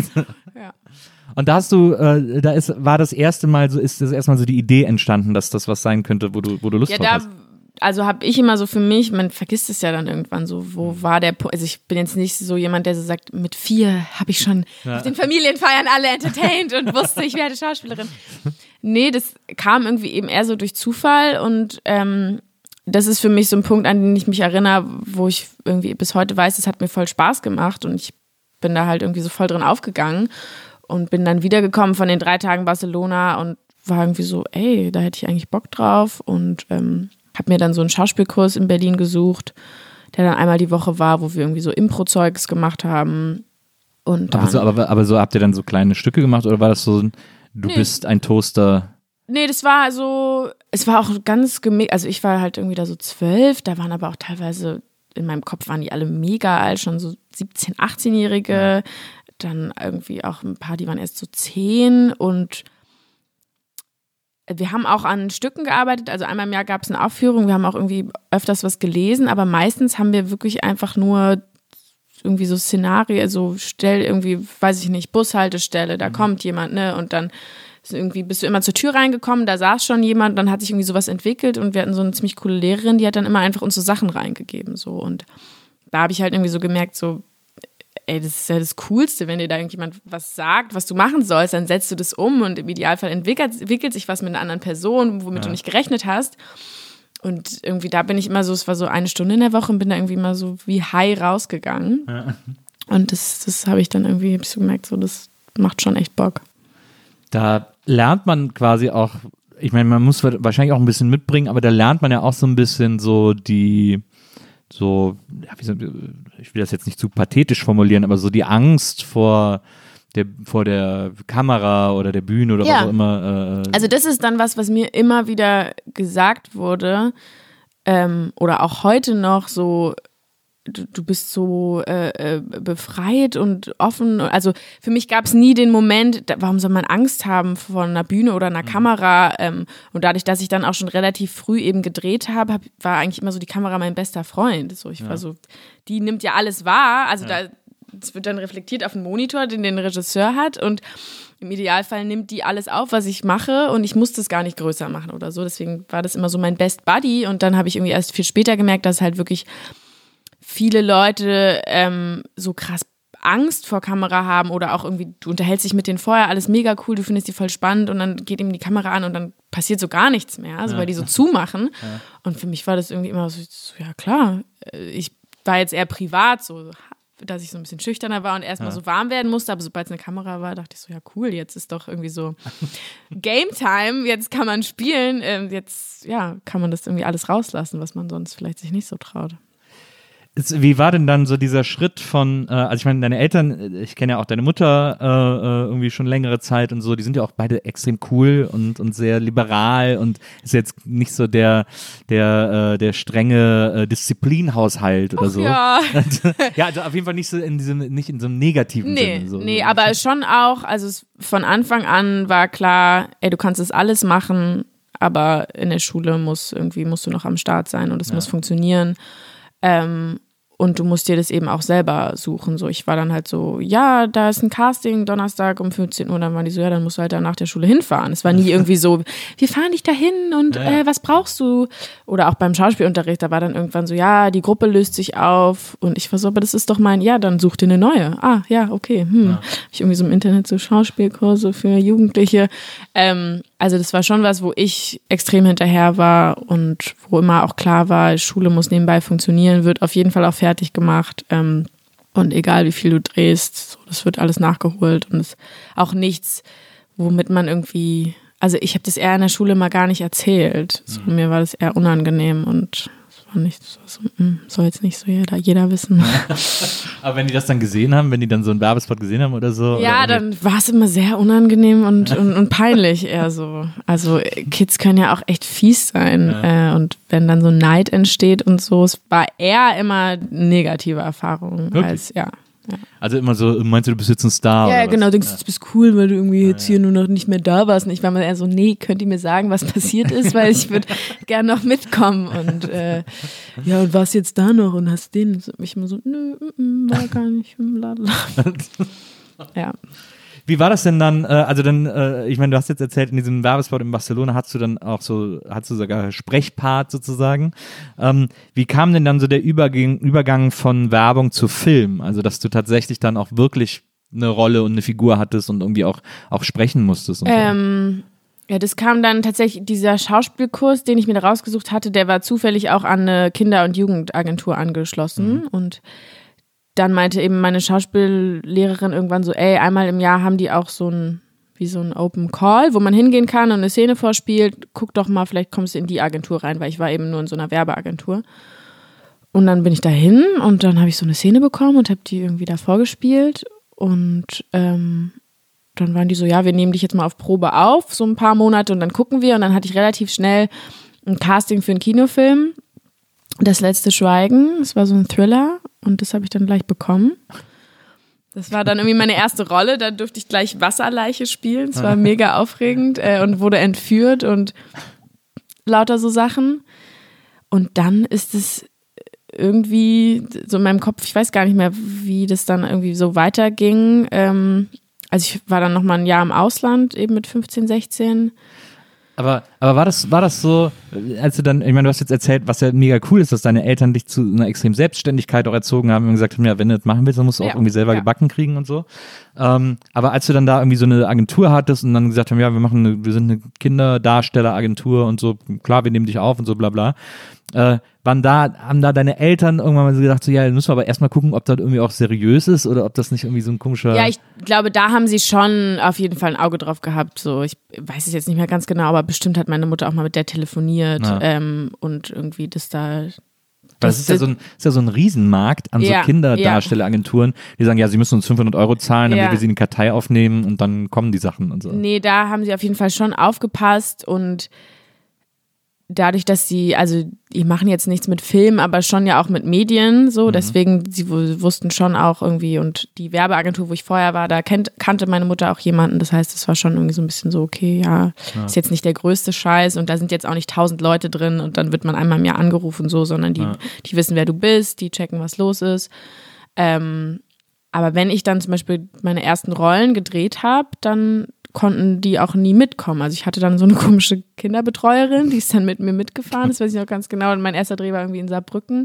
Speaker 2: Ja.
Speaker 4: Und da hast du, äh, da ist, war das erste Mal so, ist das erstmal so die Idee entstanden, dass das was sein könnte, wo du, wo du Lust
Speaker 2: Ja,
Speaker 4: drauf
Speaker 2: da,
Speaker 4: hast.
Speaker 2: also habe ich immer so für mich, man vergisst es ja dann irgendwann so, wo war der Punkt, also ich bin jetzt nicht so jemand, der so sagt, mit vier habe ich schon
Speaker 4: Ja.
Speaker 2: auf den Familienfeiern alle entertained und wusste, ich werde Schauspielerin. Nee, das kam irgendwie eben eher so durch Zufall und ähm, das ist für mich so ein Punkt, an den ich mich erinnere, wo ich irgendwie bis heute weiß, es hat mir voll Spaß gemacht und ich bin da halt irgendwie so voll drin aufgegangen und bin dann wiedergekommen von den drei Tagen Barcelona und war irgendwie so, ey, da hätte ich eigentlich Bock drauf und ähm, habe mir dann so einen Schauspielkurs in Berlin gesucht, der dann einmal die Woche war, wo wir irgendwie so Impro-Zeugs gemacht haben. Und dann,
Speaker 4: Aber so, aber, aber so habt ihr dann so kleine Stücke gemacht oder war das so ein, du
Speaker 2: Nee.
Speaker 4: bist ein Toaster?
Speaker 2: nee, das war so, es war auch ganz gemixt, also ich war halt irgendwie da so zwölf, da waren aber auch teilweise, in meinem Kopf waren die alle mega alt, schon so siebzehn-, achtzehnjährige, dann irgendwie auch ein paar, die waren erst so zehn und wir haben auch an Stücken gearbeitet, also einmal im Jahr gab es eine Aufführung, wir haben auch irgendwie öfters was gelesen, aber meistens haben wir wirklich einfach nur irgendwie so Szenarien, so stell irgendwie, weiß ich nicht, Bushaltestelle, da kommt jemand, ne, und dann ist irgendwie bist du immer zur Tür reingekommen, da saß schon jemand, dann hat sich irgendwie sowas entwickelt und wir hatten so eine ziemlich coole Lehrerin, die hat dann immer einfach uns so Sachen reingegeben, so, und da habe ich halt irgendwie so gemerkt, so, ey, das ist ja das Coolste, wenn dir da irgendjemand was sagt, was du machen sollst, dann setzt du das um und im Idealfall entwickelt, entwickelt sich was mit einer anderen Person, womit
Speaker 4: Ja.
Speaker 2: du nicht gerechnet hast. Und irgendwie da bin ich immer so, es war so eine Stunde in der Woche und bin da irgendwie mal so wie high rausgegangen.
Speaker 4: Ja.
Speaker 2: Und das, das habe ich dann irgendwie, hab ich so gemerkt, so, das macht schon echt Bock.
Speaker 4: Da lernt man quasi auch, ich meine, man muss wahrscheinlich auch ein bisschen mitbringen, aber da lernt man ja auch so ein bisschen so die, so, ja, wie so, ich will das jetzt nicht zu pathetisch formulieren, aber so die Angst vor der, vor der Kamera oder der Bühne oder
Speaker 2: Ja.
Speaker 4: was auch immer. Äh,
Speaker 2: Also das ist dann was, was mir immer wieder gesagt wurde, ähm, oder auch heute noch so, du, du bist so äh, äh, befreit und offen. Also für mich gab es nie den Moment, da, warum soll man Angst haben vor einer Bühne oder einer Kamera? Ähm, und dadurch, dass ich dann auch schon relativ früh eben gedreht habe, hab, war eigentlich immer so die Kamera mein bester Freund. So, ich ja. war so, die nimmt ja alles wahr. Also ja. da es wird dann reflektiert auf den Monitor, den den Regisseur hat, und im Idealfall nimmt die alles auf, was ich mache, und ich muss das gar nicht größer machen oder so. Deswegen war das immer so mein Best Buddy, und dann habe ich irgendwie erst viel später gemerkt, dass halt wirklich viele Leute ähm, so krass Angst vor Kamera haben oder auch irgendwie, du unterhältst dich mit denen vorher, alles mega cool, du findest die voll spannend, und dann geht ihm die Kamera an und dann passiert so gar nichts mehr, also ja. weil die so zumachen. Ja. Und für mich war das irgendwie immer so, so, ja klar, ich war jetzt eher privat so, dass ich so ein bisschen schüchterner war und erstmal ja. so warm werden musste, aber sobald es eine Kamera war, dachte ich so, ja cool, jetzt ist doch irgendwie so Game Time, jetzt kann man spielen, jetzt ja, kann man das irgendwie alles rauslassen, was man sonst vielleicht sich nicht so traut.
Speaker 4: Wie war denn dann so dieser Schritt von, äh, also ich meine, deine Eltern, ich kenne ja auch deine Mutter äh, irgendwie schon längere Zeit und so, die sind ja auch beide extrem cool und, und sehr liberal und ist jetzt nicht so der, der, äh, der strenge äh, Disziplinhaushalt oder
Speaker 2: Och,
Speaker 4: so.
Speaker 2: Ja.
Speaker 4: Ja, also auf jeden Fall nicht so in diesem, nicht in so einem negativen
Speaker 2: nee,
Speaker 4: Sinne. So.
Speaker 2: Nee, aber schon auch, also es, von Anfang an war klar, ey, du kannst das alles machen, aber in der Schule muss irgendwie, musst du noch am Start sein und es ja. muss funktionieren. Ähm, und du musst dir das eben auch selber suchen. So, ich war dann halt so, ja, da ist ein Casting Donnerstag um fünfzehn Uhr, dann waren die so, ja, dann musst du halt da nach der Schule hinfahren. Es war nie irgendwie so, wir fahren dich dahin und
Speaker 4: ja, ja.
Speaker 2: Äh, was brauchst du? Oder auch beim Schauspielunterricht, da war dann irgendwann so, ja, die Gruppe löst sich auf, und ich war so, aber das ist doch mein, ja, dann such dir eine neue. Ah, ja, okay, hm. Ja. Hab ich irgendwie so im Internet so Schauspielkurse für Jugendliche. Ähm, Also das war schon was, wo ich extrem hinterher war und wo immer auch klar war, Schule muss nebenbei funktionieren, wird auf jeden Fall auch fertig gemacht. Ähm, und egal wie viel du drehst, so, das wird alles nachgeholt. Und es ist auch nichts, womit man irgendwie, also ich habe das eher in der Schule mal gar nicht erzählt. So, mhm. Mir war das eher unangenehm und es war nicht so, so soll jetzt nicht so jeder, jeder wissen.
Speaker 4: Aber wenn die das dann gesehen haben, wenn die dann so einen Werbespot gesehen haben oder so?
Speaker 2: Ja,
Speaker 4: oder
Speaker 2: dann war es immer sehr unangenehm und, und, und peinlich eher so. Also Kids können ja auch echt fies sein. Ja. Äh, und wenn dann so Neid entsteht und so, es war eher immer negative Erfahrungen
Speaker 4: Wirklich?
Speaker 2: als, ja. Ja.
Speaker 4: Also immer so, meinst du, du bist jetzt ein Star?
Speaker 2: Ja,
Speaker 4: oder
Speaker 2: genau,
Speaker 4: was?
Speaker 2: denkst du,
Speaker 4: Ja.
Speaker 2: du bist cool, weil du irgendwie jetzt
Speaker 4: ja,
Speaker 2: hier nur noch nicht mehr da warst. Und ich war mal eher so, nee, könnt ihr mir sagen, was passiert ist, weil ich würde gerne noch mitkommen. Und äh, ja, und warst jetzt da noch und hast den? Ich immer so, nö, m -m, war gar nicht. Blablabla. Ja.
Speaker 4: Wie war das denn dann, äh, also dann, äh, ich meine, du hast jetzt erzählt, in diesem Werbespot in Barcelona hast du dann auch so, hast du sogar Sprechpart sozusagen. Ähm, wie kam denn dann so der Übergang, Übergang von Werbung zu Film? Also, dass du tatsächlich dann auch wirklich eine Rolle und eine Figur hattest und irgendwie auch, auch sprechen musstest und so.
Speaker 2: Ähm, ja, das kam dann tatsächlich, dieser Schauspielkurs, den ich mir da rausgesucht hatte, der war zufällig auch an eine Kinder- und Jugendagentur angeschlossen. Mhm. Und dann meinte eben meine Schauspiellehrerin irgendwann so, ey, einmal im Jahr haben die auch so ein, wie so ein Open Call, wo man hingehen kann und eine Szene vorspielt. Guck doch mal, vielleicht kommst du in die Agentur rein, weil ich war eben nur in so einer Werbeagentur. Und dann bin ich da hin und dann habe ich so eine Szene bekommen und habe die irgendwie da vorgespielt. Und ähm, dann waren die so, ja, wir nehmen dich jetzt mal auf Probe auf, so ein paar Monate, und dann gucken wir. Und dann hatte ich relativ schnell ein Casting für einen Kinofilm. Das letzte Schweigen, das war so ein Thriller. Und das habe ich dann gleich bekommen. Das war dann irgendwie meine erste Rolle. Da durfte ich gleich Wasserleiche spielen. Es war mega aufregend äh, und wurde entführt und lauter so Sachen. Und dann ist es irgendwie so in meinem Kopf, ich weiß gar nicht mehr, wie das dann irgendwie so weiterging. Ähm, also ich war dann nochmal ein Jahr im Ausland, eben mit fünfzehn, sechzehn.
Speaker 4: Aber, aber war das, war das so, als du dann, ich meine, du hast jetzt erzählt, was ja mega cool ist, dass deine Eltern dich zu einer extremen Selbstständigkeit auch erzogen haben und gesagt haben, ja, wenn du das machen willst, dann musst du auch
Speaker 2: ja,
Speaker 4: irgendwie selber
Speaker 2: ja.
Speaker 4: gebacken kriegen und so. Ähm, aber als du dann da irgendwie so eine Agentur hattest und dann gesagt haben, ja, wir machen eine, wir sind eine Kinderdarstelleragentur und so, klar, wir nehmen dich auf und so, bla bla. Äh, waren da, haben da deine Eltern irgendwann mal so gedacht, so, ja, müssen wir aber erstmal gucken, ob das irgendwie auch seriös ist oder ob das nicht irgendwie so ein komischer...
Speaker 2: Ja, ich glaube, da haben sie schon auf jeden Fall ein Auge drauf gehabt. So, ich weiß es jetzt nicht mehr ganz genau, aber bestimmt hat meine Mutter auch mal mit der telefoniert
Speaker 4: ja.
Speaker 2: ähm, und irgendwie das da
Speaker 4: Weil es ist ja so ein, ist ja so ein Riesenmarkt an
Speaker 2: Ja,
Speaker 4: so Kinderdarstelleragenturen, die sagen, ja, sie müssen uns fünfhundert Euro zahlen, damit
Speaker 2: Ja.
Speaker 4: wir sie in die Kartei aufnehmen und dann kommen die Sachen und so.
Speaker 2: Nee, da haben sie auf jeden Fall schon aufgepasst und dadurch, dass sie, also die machen jetzt nichts mit Film, aber schon ja auch mit Medien so,
Speaker 4: Mhm.
Speaker 2: deswegen, sie w- wussten schon auch irgendwie und die Werbeagentur, wo ich vorher war, da kennt, kannte meine Mutter auch jemanden, das heißt, es war schon irgendwie so ein bisschen so, okay, ja,
Speaker 4: Ja.
Speaker 2: ist jetzt nicht der größte Scheiß und da sind jetzt auch nicht tausend Leute drin und dann wird man einmal im Jahr angerufen so, sondern die,
Speaker 4: Ja.
Speaker 2: die wissen, wer du bist, die checken, was los ist. Ähm, aber wenn ich dann zum Beispiel meine ersten Rollen gedreht habe, dann konnten die auch nie mitkommen. Also ich hatte dann so eine komische Kinderbetreuerin, die ist dann mit mir mitgefahren, das weiß ich noch ganz genau. Und mein erster Dreh war irgendwie in Saarbrücken.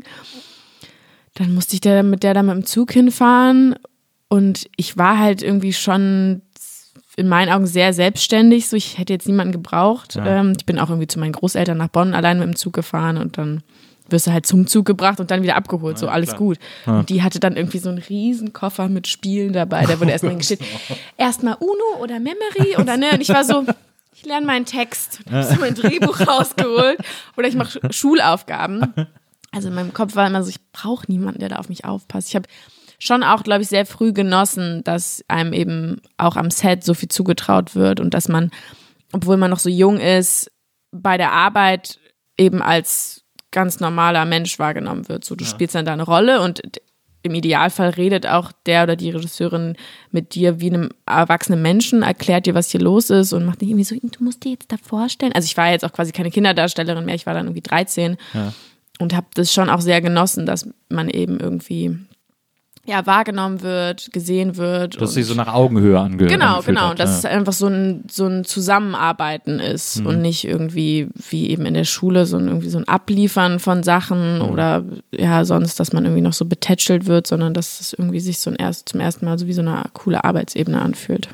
Speaker 2: Dann musste ich da mit der da mit dem Zug hinfahren und ich war halt irgendwie schon in meinen Augen sehr selbstständig. So, ich hätte jetzt niemanden gebraucht.
Speaker 4: Ja.
Speaker 2: Ähm, ich bin auch irgendwie zu meinen Großeltern nach Bonn allein mit dem Zug gefahren und dann wirst du halt zum Zug gebracht und dann wieder abgeholt, so
Speaker 4: Ja,
Speaker 2: alles
Speaker 4: klar.
Speaker 2: gut.
Speaker 4: Ja.
Speaker 2: Und die hatte dann irgendwie so einen riesen Koffer mit Spielen dabei, da wurde erstmal hingestellt, erstmal Uno oder Memory oder ne, und ich war so, ich lerne meinen Text, ich habe so mein Drehbuch rausgeholt oder ich mache Schulaufgaben. Also in meinem Kopf war immer so, ich brauche niemanden, der da auf mich aufpasst. Ich habe schon auch, glaube ich, sehr früh genossen, dass einem eben auch am Set so viel zugetraut wird und dass man, obwohl man noch so jung ist, bei der Arbeit eben als ganz normaler Mensch wahrgenommen wird. So, du
Speaker 4: Ja.
Speaker 2: spielst dann da eine Rolle und im Idealfall redet auch der oder die Regisseurin mit dir wie einem erwachsenen Menschen, erklärt dir, was hier los ist und macht nicht irgendwie so, du musst dir jetzt da vorstellen. Also ich war jetzt auch quasi keine Kinderdarstellerin mehr, ich war dann irgendwie dreizehn
Speaker 4: Ja.
Speaker 2: und habe das schon auch sehr genossen, dass man eben irgendwie ja, wahrgenommen wird, gesehen wird.
Speaker 4: Dass
Speaker 2: und
Speaker 4: sie so nach Augenhöhe angehört.
Speaker 2: Genau,
Speaker 4: angefühlt
Speaker 2: genau.
Speaker 4: hat,
Speaker 2: Dass
Speaker 4: ja.
Speaker 2: es einfach so ein, so ein Zusammenarbeiten ist
Speaker 4: Mhm.
Speaker 2: und nicht irgendwie wie eben in der Schule so ein, irgendwie so ein Abliefern von Sachen
Speaker 4: Mhm.
Speaker 2: oder ja, sonst, dass man irgendwie noch so betätschelt wird, sondern dass es irgendwie sich so ein erst, zum ersten Mal so wie so eine coole Arbeitsebene anfühlt.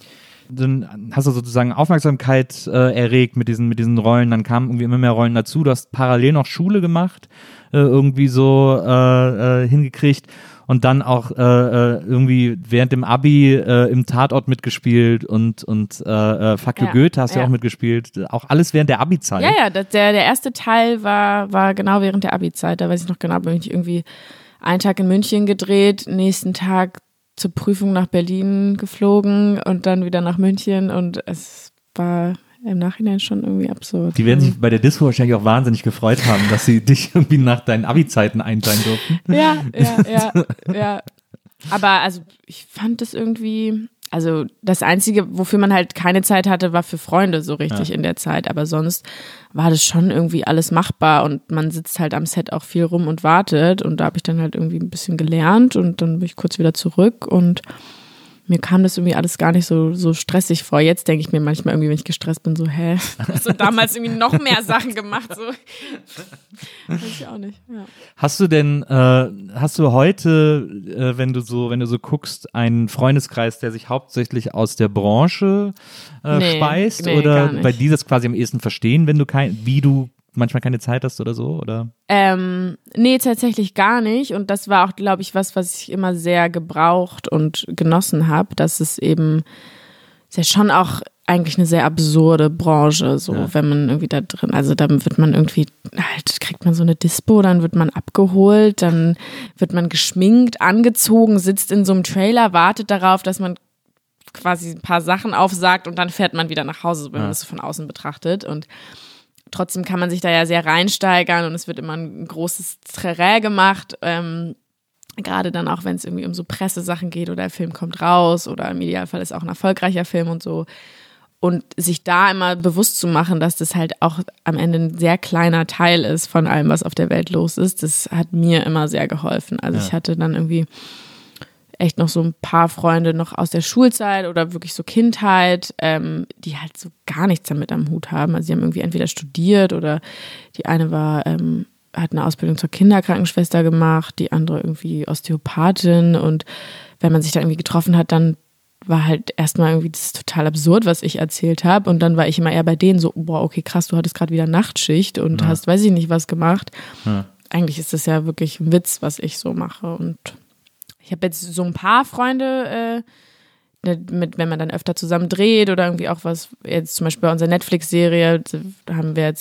Speaker 4: Dann hast du sozusagen Aufmerksamkeit äh, erregt mit diesen, mit diesen Rollen, dann kamen irgendwie immer mehr Rollen dazu, du hast parallel noch Schule gemacht, äh, irgendwie so äh, äh, hingekriegt und dann auch äh, äh, irgendwie während dem Abi äh, im Tatort mitgespielt und, und äh, äh, Fuck you
Speaker 2: Ja,
Speaker 4: Goethe hast du
Speaker 2: ja.
Speaker 4: auch mitgespielt, auch alles während der Abi-Zeit.
Speaker 2: Ja, ja, das, der, der erste Teil war, war genau während der Abi-Zeit, da weiß ich noch genau, bin ich irgendwie einen Tag in München gedreht, nächsten Tag zur Prüfung nach Berlin geflogen und dann wieder nach München und es war im Nachhinein schon irgendwie absurd.
Speaker 4: Die werden sich bei der Disco wahrscheinlich auch wahnsinnig gefreut haben, dass sie dich irgendwie nach deinen Abi-Zeiten einteilen durften.
Speaker 2: Ja, ja, ja, ja. Aber also ich fand das irgendwie, also das Einzige, wofür man halt keine Zeit hatte, war für Freunde so richtig
Speaker 4: Ja.
Speaker 2: in der Zeit. Aber sonst war das schon irgendwie alles machbar und man sitzt halt am Set auch viel rum und wartet und da habe ich dann halt irgendwie ein bisschen gelernt und dann bin ich kurz wieder zurück und mir kam das irgendwie alles gar nicht so, so stressig vor. Jetzt denke ich mir manchmal irgendwie, wenn ich gestresst bin, so, hä, hast du damals irgendwie noch mehr Sachen gemacht? So. Weiß ich auch nicht, ja.
Speaker 4: Hast du denn, äh, hast du heute, äh, wenn du so, wenn du so guckst, einen Freundeskreis, der sich hauptsächlich aus der Branche äh,
Speaker 2: Nee,
Speaker 4: speist?
Speaker 2: nee,
Speaker 4: oder
Speaker 2: gar nicht.
Speaker 4: bei die das quasi am ehesten verstehen, wenn du kein, wie du manchmal keine Zeit hast oder so? Oder?
Speaker 2: Ähm, nee, tatsächlich gar nicht. Und das war auch, glaube ich, was, was ich immer sehr gebraucht und genossen habe, dass es eben, ist ja schon auch eigentlich eine sehr absurde Branche, so,
Speaker 4: Ja.
Speaker 2: wenn man irgendwie da drin, also dann wird man irgendwie, halt, kriegt man so eine Dispo, dann wird man abgeholt, dann wird man geschminkt, angezogen, sitzt in so einem Trailer, wartet darauf, dass man quasi ein paar Sachen aufsagt und dann fährt man wieder nach Hause, wenn
Speaker 4: Ja.
Speaker 2: man das so von außen betrachtet. Und trotzdem kann man sich da ja sehr reinsteigern und es wird immer ein großes Trärä gemacht. Ähm, gerade dann auch, wenn es irgendwie um so Pressesachen geht oder der Film kommt raus oder im Idealfall ist auch ein erfolgreicher Film und so. Und sich da immer bewusst zu machen, dass das halt auch am Ende ein sehr kleiner Teil ist von allem, was auf der Welt los ist, das hat mir immer sehr geholfen. Also
Speaker 4: Ja.
Speaker 2: ich hatte dann irgendwie echt noch so ein paar Freunde noch aus der Schulzeit oder wirklich so Kindheit, ähm, die halt so gar nichts damit am Hut haben. Also sie haben irgendwie entweder studiert oder die eine war, ähm, hat eine Ausbildung zur Kinderkrankenschwester gemacht, die andere irgendwie Osteopathin und wenn man sich da irgendwie getroffen hat, dann war halt erstmal irgendwie das ist total absurd, was ich erzählt habe und dann war ich immer eher bei denen so, boah, okay, krass, du hattest gerade wieder Nachtschicht und
Speaker 4: Ja.
Speaker 2: hast, weiß ich nicht, was gemacht.
Speaker 4: Ja.
Speaker 2: Eigentlich ist das ja wirklich ein Witz, was ich so mache und ich habe jetzt so ein paar Freunde, äh, mit, wenn man dann öfter zusammen dreht oder irgendwie auch was, jetzt zum Beispiel bei unserer Netflix-Serie, da haben wir jetzt seit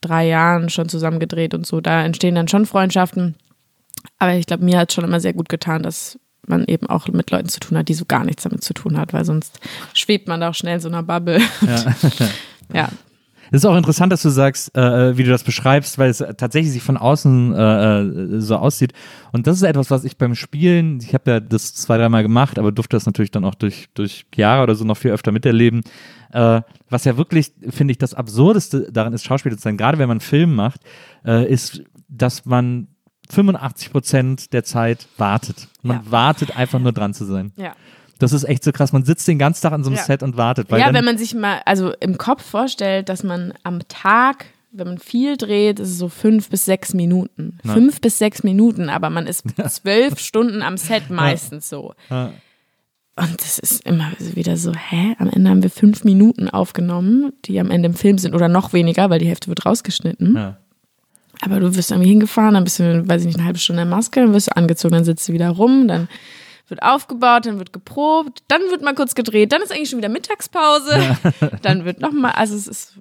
Speaker 2: drei Jahren schon zusammen gedreht und so. Da entstehen dann schon Freundschaften. Aber ich glaube, mir hat es schon immer sehr gut getan, dass man eben auch mit Leuten zu tun hat, die so gar nichts damit zu tun hat, weil sonst schwebt man da auch schnell in so einer Bubble.
Speaker 4: Ja.
Speaker 2: Ja.
Speaker 4: Es ist auch interessant, dass du sagst, äh, wie du das beschreibst, weil es tatsächlich sich von außen äh, so aussieht. Und das ist etwas, was ich beim Spielen, ich habe ja das zwei, dreimal gemacht, aber durfte das natürlich dann auch durch, durch Jahre oder so noch viel öfter miterleben. Äh, was ja wirklich, finde ich, das Absurdeste daran ist, Schauspieler zu sein, gerade wenn man einen Film macht, äh, ist, dass man fünfundachtzig Prozent der Zeit wartet. Man
Speaker 2: Ja.
Speaker 4: wartet einfach nur dran zu sein.
Speaker 2: Ja.
Speaker 4: Das ist echt so krass. Man sitzt den ganzen Tag an so einem
Speaker 2: Ja.
Speaker 4: Set und wartet. Weil
Speaker 2: Ja,
Speaker 4: dann,
Speaker 2: wenn man sich mal, also im Kopf vorstellt, dass man am Tag, wenn man viel dreht, ist es so fünf bis sechs Minuten.
Speaker 4: Na.
Speaker 2: Fünf bis sechs Minuten, aber man ist zwölf Stunden am Set meistens so.
Speaker 4: Ja.
Speaker 2: Und das ist immer wieder so, hä? Am Ende haben wir fünf Minuten aufgenommen, die am Ende im Film sind oder noch weniger, weil die Hälfte wird rausgeschnitten.
Speaker 4: Ja.
Speaker 2: Aber du wirst irgendwie hingefahren, dann bist du, weiß ich nicht, eine halbe Stunde in der Maske, dann wirst du angezogen, dann sitzt du wieder rum, dann wird aufgebaut, dann wird geprobt, dann wird mal kurz gedreht, dann ist eigentlich schon wieder Mittagspause, ja. Dann wird nochmal, also es ist...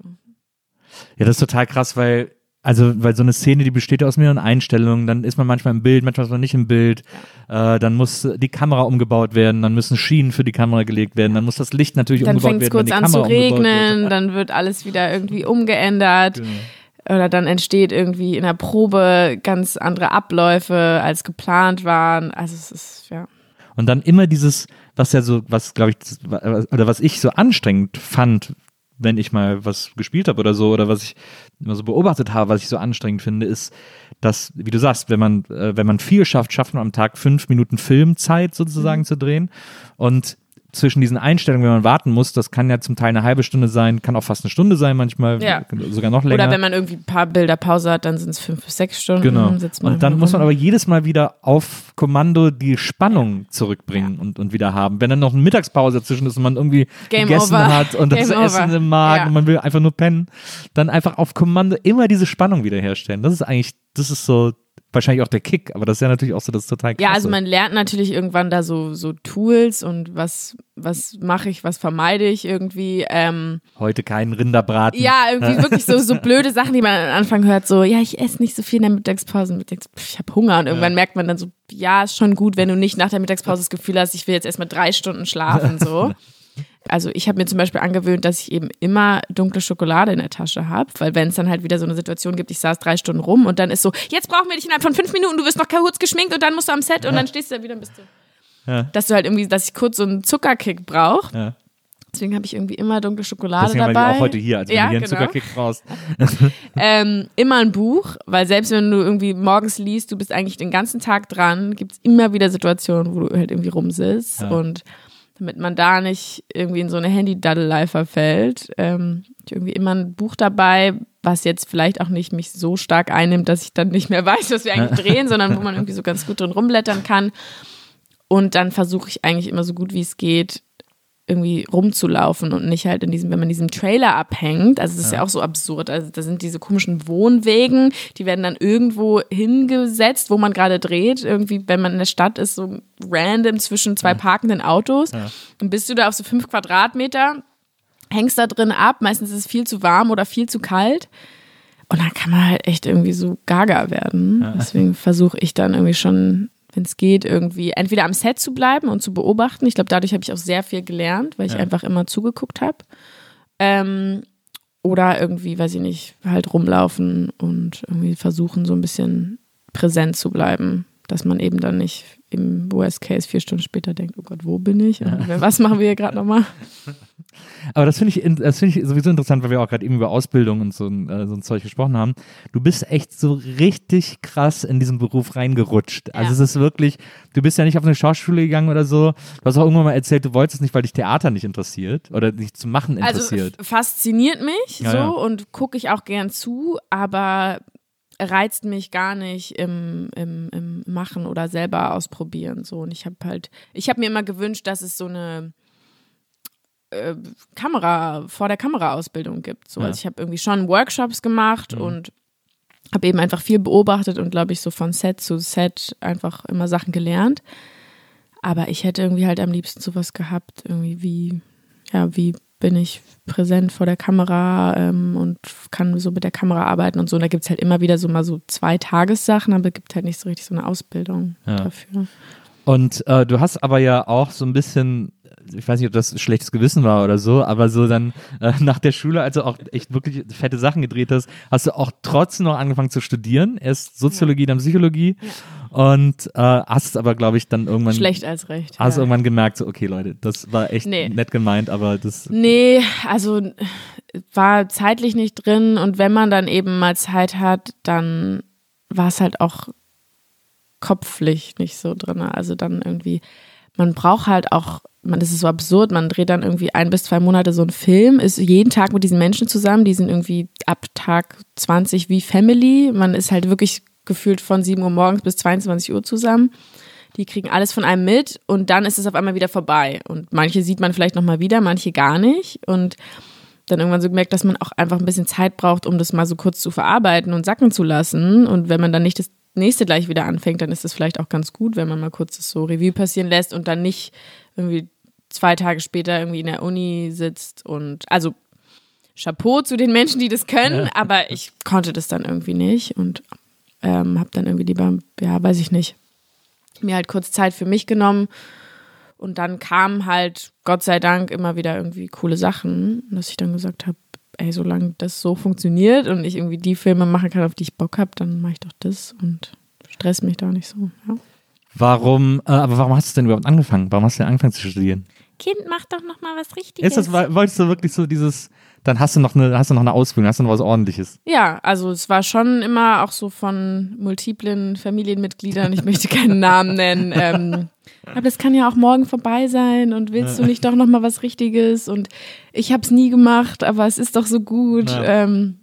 Speaker 4: Ja, das ist total krass, weil, also, weil so eine Szene, die besteht ja aus mehreren Einstellungen, dann ist man manchmal im Bild, manchmal ist man nicht im Bild, ja. äh, dann muss die Kamera umgebaut werden, dann müssen Schienen für die Kamera gelegt werden, dann muss das Licht natürlich
Speaker 2: dann
Speaker 4: umgebaut werden,
Speaker 2: kurz
Speaker 4: wenn die
Speaker 2: an
Speaker 4: Kamera
Speaker 2: zu
Speaker 4: umgebaut
Speaker 2: regnen,
Speaker 4: wird.
Speaker 2: dann wird alles wieder irgendwie umgeändert.
Speaker 4: Genau.
Speaker 2: Oder dann entsteht irgendwie in der Probe ganz andere Abläufe, als geplant waren. Also es ist, ja.
Speaker 4: Und dann immer dieses, was ja so, was glaube ich, oder was ich so anstrengend fand, wenn ich mal was gespielt habe oder so, oder was ich immer so beobachtet habe, was ich so anstrengend finde, ist, dass, wie du sagst, wenn man, äh, wenn man viel schafft, schafft man am Tag fünf Minuten Filmzeit sozusagen mhm. zu drehen. Und zwischen diesen Einstellungen, wenn man warten muss, das kann ja zum Teil eine halbe Stunde sein, kann auch fast eine Stunde sein, manchmal
Speaker 2: ja.
Speaker 4: sogar noch länger.
Speaker 2: Oder wenn man irgendwie ein paar Bilder Pause hat, dann sind es fünf bis sechs Stunden.
Speaker 4: Genau.
Speaker 2: Sitzt man
Speaker 4: und dann
Speaker 2: rum.
Speaker 4: muss man aber jedes Mal wieder auf Kommando die Spannung zurückbringen
Speaker 2: ja.
Speaker 4: und, und wieder haben. Wenn dann noch eine Mittagspause dazwischen ist und man irgendwie
Speaker 2: Game
Speaker 4: gegessen
Speaker 2: over.
Speaker 4: hat und das
Speaker 2: Game
Speaker 4: Essen
Speaker 2: over.
Speaker 4: im Magen
Speaker 2: ja.
Speaker 4: und man will einfach nur pennen, dann einfach auf Kommando immer diese Spannung wiederherstellen. Das ist eigentlich, das ist so wahrscheinlich auch der Kick, aber das ist ja natürlich auch so das total krasse.
Speaker 2: Ja, also man lernt natürlich irgendwann da so, so Tools und was, was mache ich, was vermeide ich irgendwie. Ähm,
Speaker 4: Heute keinen Rinderbraten.
Speaker 2: Ja, irgendwie wirklich so, so blöde Sachen, die man am Anfang hört, so, ja, ich esse nicht so viel in der Mittagspause. Und denkst, pff, ich habe Hunger und irgendwann ja. merkt man dann so, ja, ist schon gut, wenn du nicht nach der Mittagspause das Gefühl hast, ich will jetzt erstmal drei Stunden schlafen, so. Also ich habe mir zum Beispiel angewöhnt, dass ich eben immer dunkle Schokolade in der Tasche habe, weil wenn es dann halt wieder so eine Situation gibt, ich saß drei Stunden rum und dann ist so, jetzt brauchen wir dich innerhalb von fünf Minuten, du wirst noch kurz geschminkt und dann musst du am Set und dann stehst du da wieder und bist du, ja. dass du halt irgendwie, dass ich kurz so einen Zuckerkick brauche. Ja. Deswegen habe ich irgendwie immer dunkle Schokolade
Speaker 4: Deswegen
Speaker 2: dabei.
Speaker 4: Deswegen auch heute hier, als wenn
Speaker 2: ja,
Speaker 4: du hier einen
Speaker 2: genau.
Speaker 4: Zuckerkick brauchst.
Speaker 2: ähm, immer ein Buch, weil selbst wenn du irgendwie morgens liest, du bist eigentlich den ganzen Tag dran, gibt es immer wieder Situationen, wo du halt irgendwie rumsitzt ja. und damit man da nicht irgendwie in so eine Handy-Daddelei verfällt. Ähm, ich irgendwie immer ein Buch dabei, was jetzt vielleicht auch nicht mich so stark einnimmt, dass ich dann nicht mehr weiß, was wir eigentlich drehen, sondern wo man irgendwie so ganz gut drin rumblättern kann. Und dann versuche ich eigentlich immer so gut wie es geht, irgendwie rumzulaufen und nicht halt in diesem, wenn man in diesem Trailer abhängt, also das ist ja, ja auch so absurd, also da sind diese komischen Wohnwegen, die werden dann irgendwo hingesetzt, wo man gerade dreht, irgendwie, wenn man in der Stadt ist, so random zwischen zwei parkenden Autos, ja. Dann bist du da auf so fünf Quadratmeter, hängst da drin ab, meistens ist es viel zu warm oder viel zu kalt und dann kann man halt echt irgendwie so gaga werden, ja. Deswegen versuche ich dann irgendwie schon, wenn es geht, irgendwie entweder am Set zu bleiben und zu beobachten. Ich glaube, dadurch habe ich auch sehr viel gelernt, weil ich ja. einfach immer zugeguckt habe. Ähm, oder irgendwie, weiß ich nicht, halt rumlaufen und irgendwie versuchen, so ein bisschen präsent zu bleiben, dass man eben dann nicht im Worst Case vier Stunden später denkt, oh Gott, wo bin ich? Ja. Was machen wir hier gerade nochmal?
Speaker 4: Aber das finde ich, das finde ich sowieso interessant, weil wir auch gerade eben über Ausbildung und so, äh, so ein Zeug gesprochen haben. Du bist echt so richtig krass in diesen Beruf reingerutscht. Also ja. Es ist wirklich, du bist ja nicht auf eine Schauschule gegangen oder so. Du hast auch irgendwann mal erzählt, du wolltest es nicht, weil dich Theater nicht interessiert oder dich zu machen interessiert.
Speaker 2: Also fasziniert mich
Speaker 4: ja,
Speaker 2: so
Speaker 4: ja.
Speaker 2: und gucke ich auch gern zu, aber reizt mich gar nicht im, im, im Machen oder selber ausprobieren. So. Und ich habe halt, ich habe mir immer gewünscht, dass es so eine äh, Kamera, vor der Kamera-Ausbildung gibt. So. Ja. Also ich habe irgendwie schon Workshops gemacht mhm. und habe eben einfach viel beobachtet und glaube ich so von Set zu Set einfach immer Sachen gelernt. Aber ich hätte irgendwie halt am liebsten sowas gehabt, irgendwie wie, ja, wie bin ich präsent vor der Kamera ähm, und kann so mit der Kamera arbeiten und so. Und da gibt es halt immer wieder so mal so zwei Tagessachen, aber es gibt halt nicht so richtig so eine Ausbildung
Speaker 4: ja.
Speaker 2: dafür.
Speaker 4: Und äh, du hast aber ja auch so ein bisschen, ich weiß nicht, ob das schlechtes Gewissen war oder so, aber so dann äh, nach der Schule, als du auch echt wirklich fette Sachen gedreht hast, hast du auch trotzdem noch angefangen zu studieren. Erst Soziologie, ja. dann Psychologie. Ja. Und äh, hast es aber, glaube ich, dann irgendwann...
Speaker 2: Schlecht als recht.
Speaker 4: Hast
Speaker 2: ja.
Speaker 4: irgendwann gemerkt, so, okay, Leute, das war echt
Speaker 2: nee.
Speaker 4: nett gemeint, aber das...
Speaker 2: Nee, also war zeitlich nicht drin und wenn man dann eben mal Zeit hat, dann war es halt auch kopflich nicht so drin. Also dann irgendwie, man braucht halt auch, man, das ist so absurd, man dreht dann irgendwie ein bis zwei Monate so einen Film, ist jeden Tag mit diesen Menschen zusammen, die sind irgendwie ab Tag zwanzig wie Family, man ist halt wirklich gefühlt von sieben Uhr morgens bis zweiundzwanzig Uhr zusammen. Die kriegen alles von einem mit und dann ist es auf einmal wieder vorbei. Und manche sieht man vielleicht nochmal wieder, manche gar nicht. Und dann irgendwann so gemerkt, dass man auch einfach ein bisschen Zeit braucht, um das mal so kurz zu verarbeiten und sacken zu lassen. Und wenn man dann nicht das nächste gleich wieder anfängt, dann ist das vielleicht auch ganz gut, wenn man mal kurz das so Revue passieren lässt und dann nicht irgendwie zwei Tage später irgendwie in der Uni sitzt. Und also Chapeau zu den Menschen, die das können, ja. aber ich konnte das dann irgendwie nicht und Ähm, habe dann irgendwie lieber, ja, weiß ich nicht, mir halt kurz Zeit für mich genommen und dann kamen halt, Gott sei Dank, immer wieder irgendwie coole Sachen, dass ich dann gesagt habe, ey, solange das so funktioniert und ich irgendwie die Filme machen kann, auf die ich Bock habe, dann mache ich doch das und stress mich da nicht so, ja.
Speaker 4: Warum, äh, aber warum hast du denn überhaupt angefangen? Warum hast du denn angefangen zu studieren?
Speaker 2: Kind, mach doch noch mal was Richtiges.
Speaker 4: Ist das, wolltest du wirklich so dieses, dann hast du noch eine, hast du noch eine Ausbildung, hast du noch was Ordentliches?
Speaker 2: Ja, also es war schon immer auch so von multiplen Familienmitgliedern, ich möchte keinen Namen nennen, ähm, aber das kann ja auch morgen vorbei sein und willst du nicht doch noch mal was Richtiges und ich habe es nie gemacht, aber es ist doch so gut. Ja, ähm,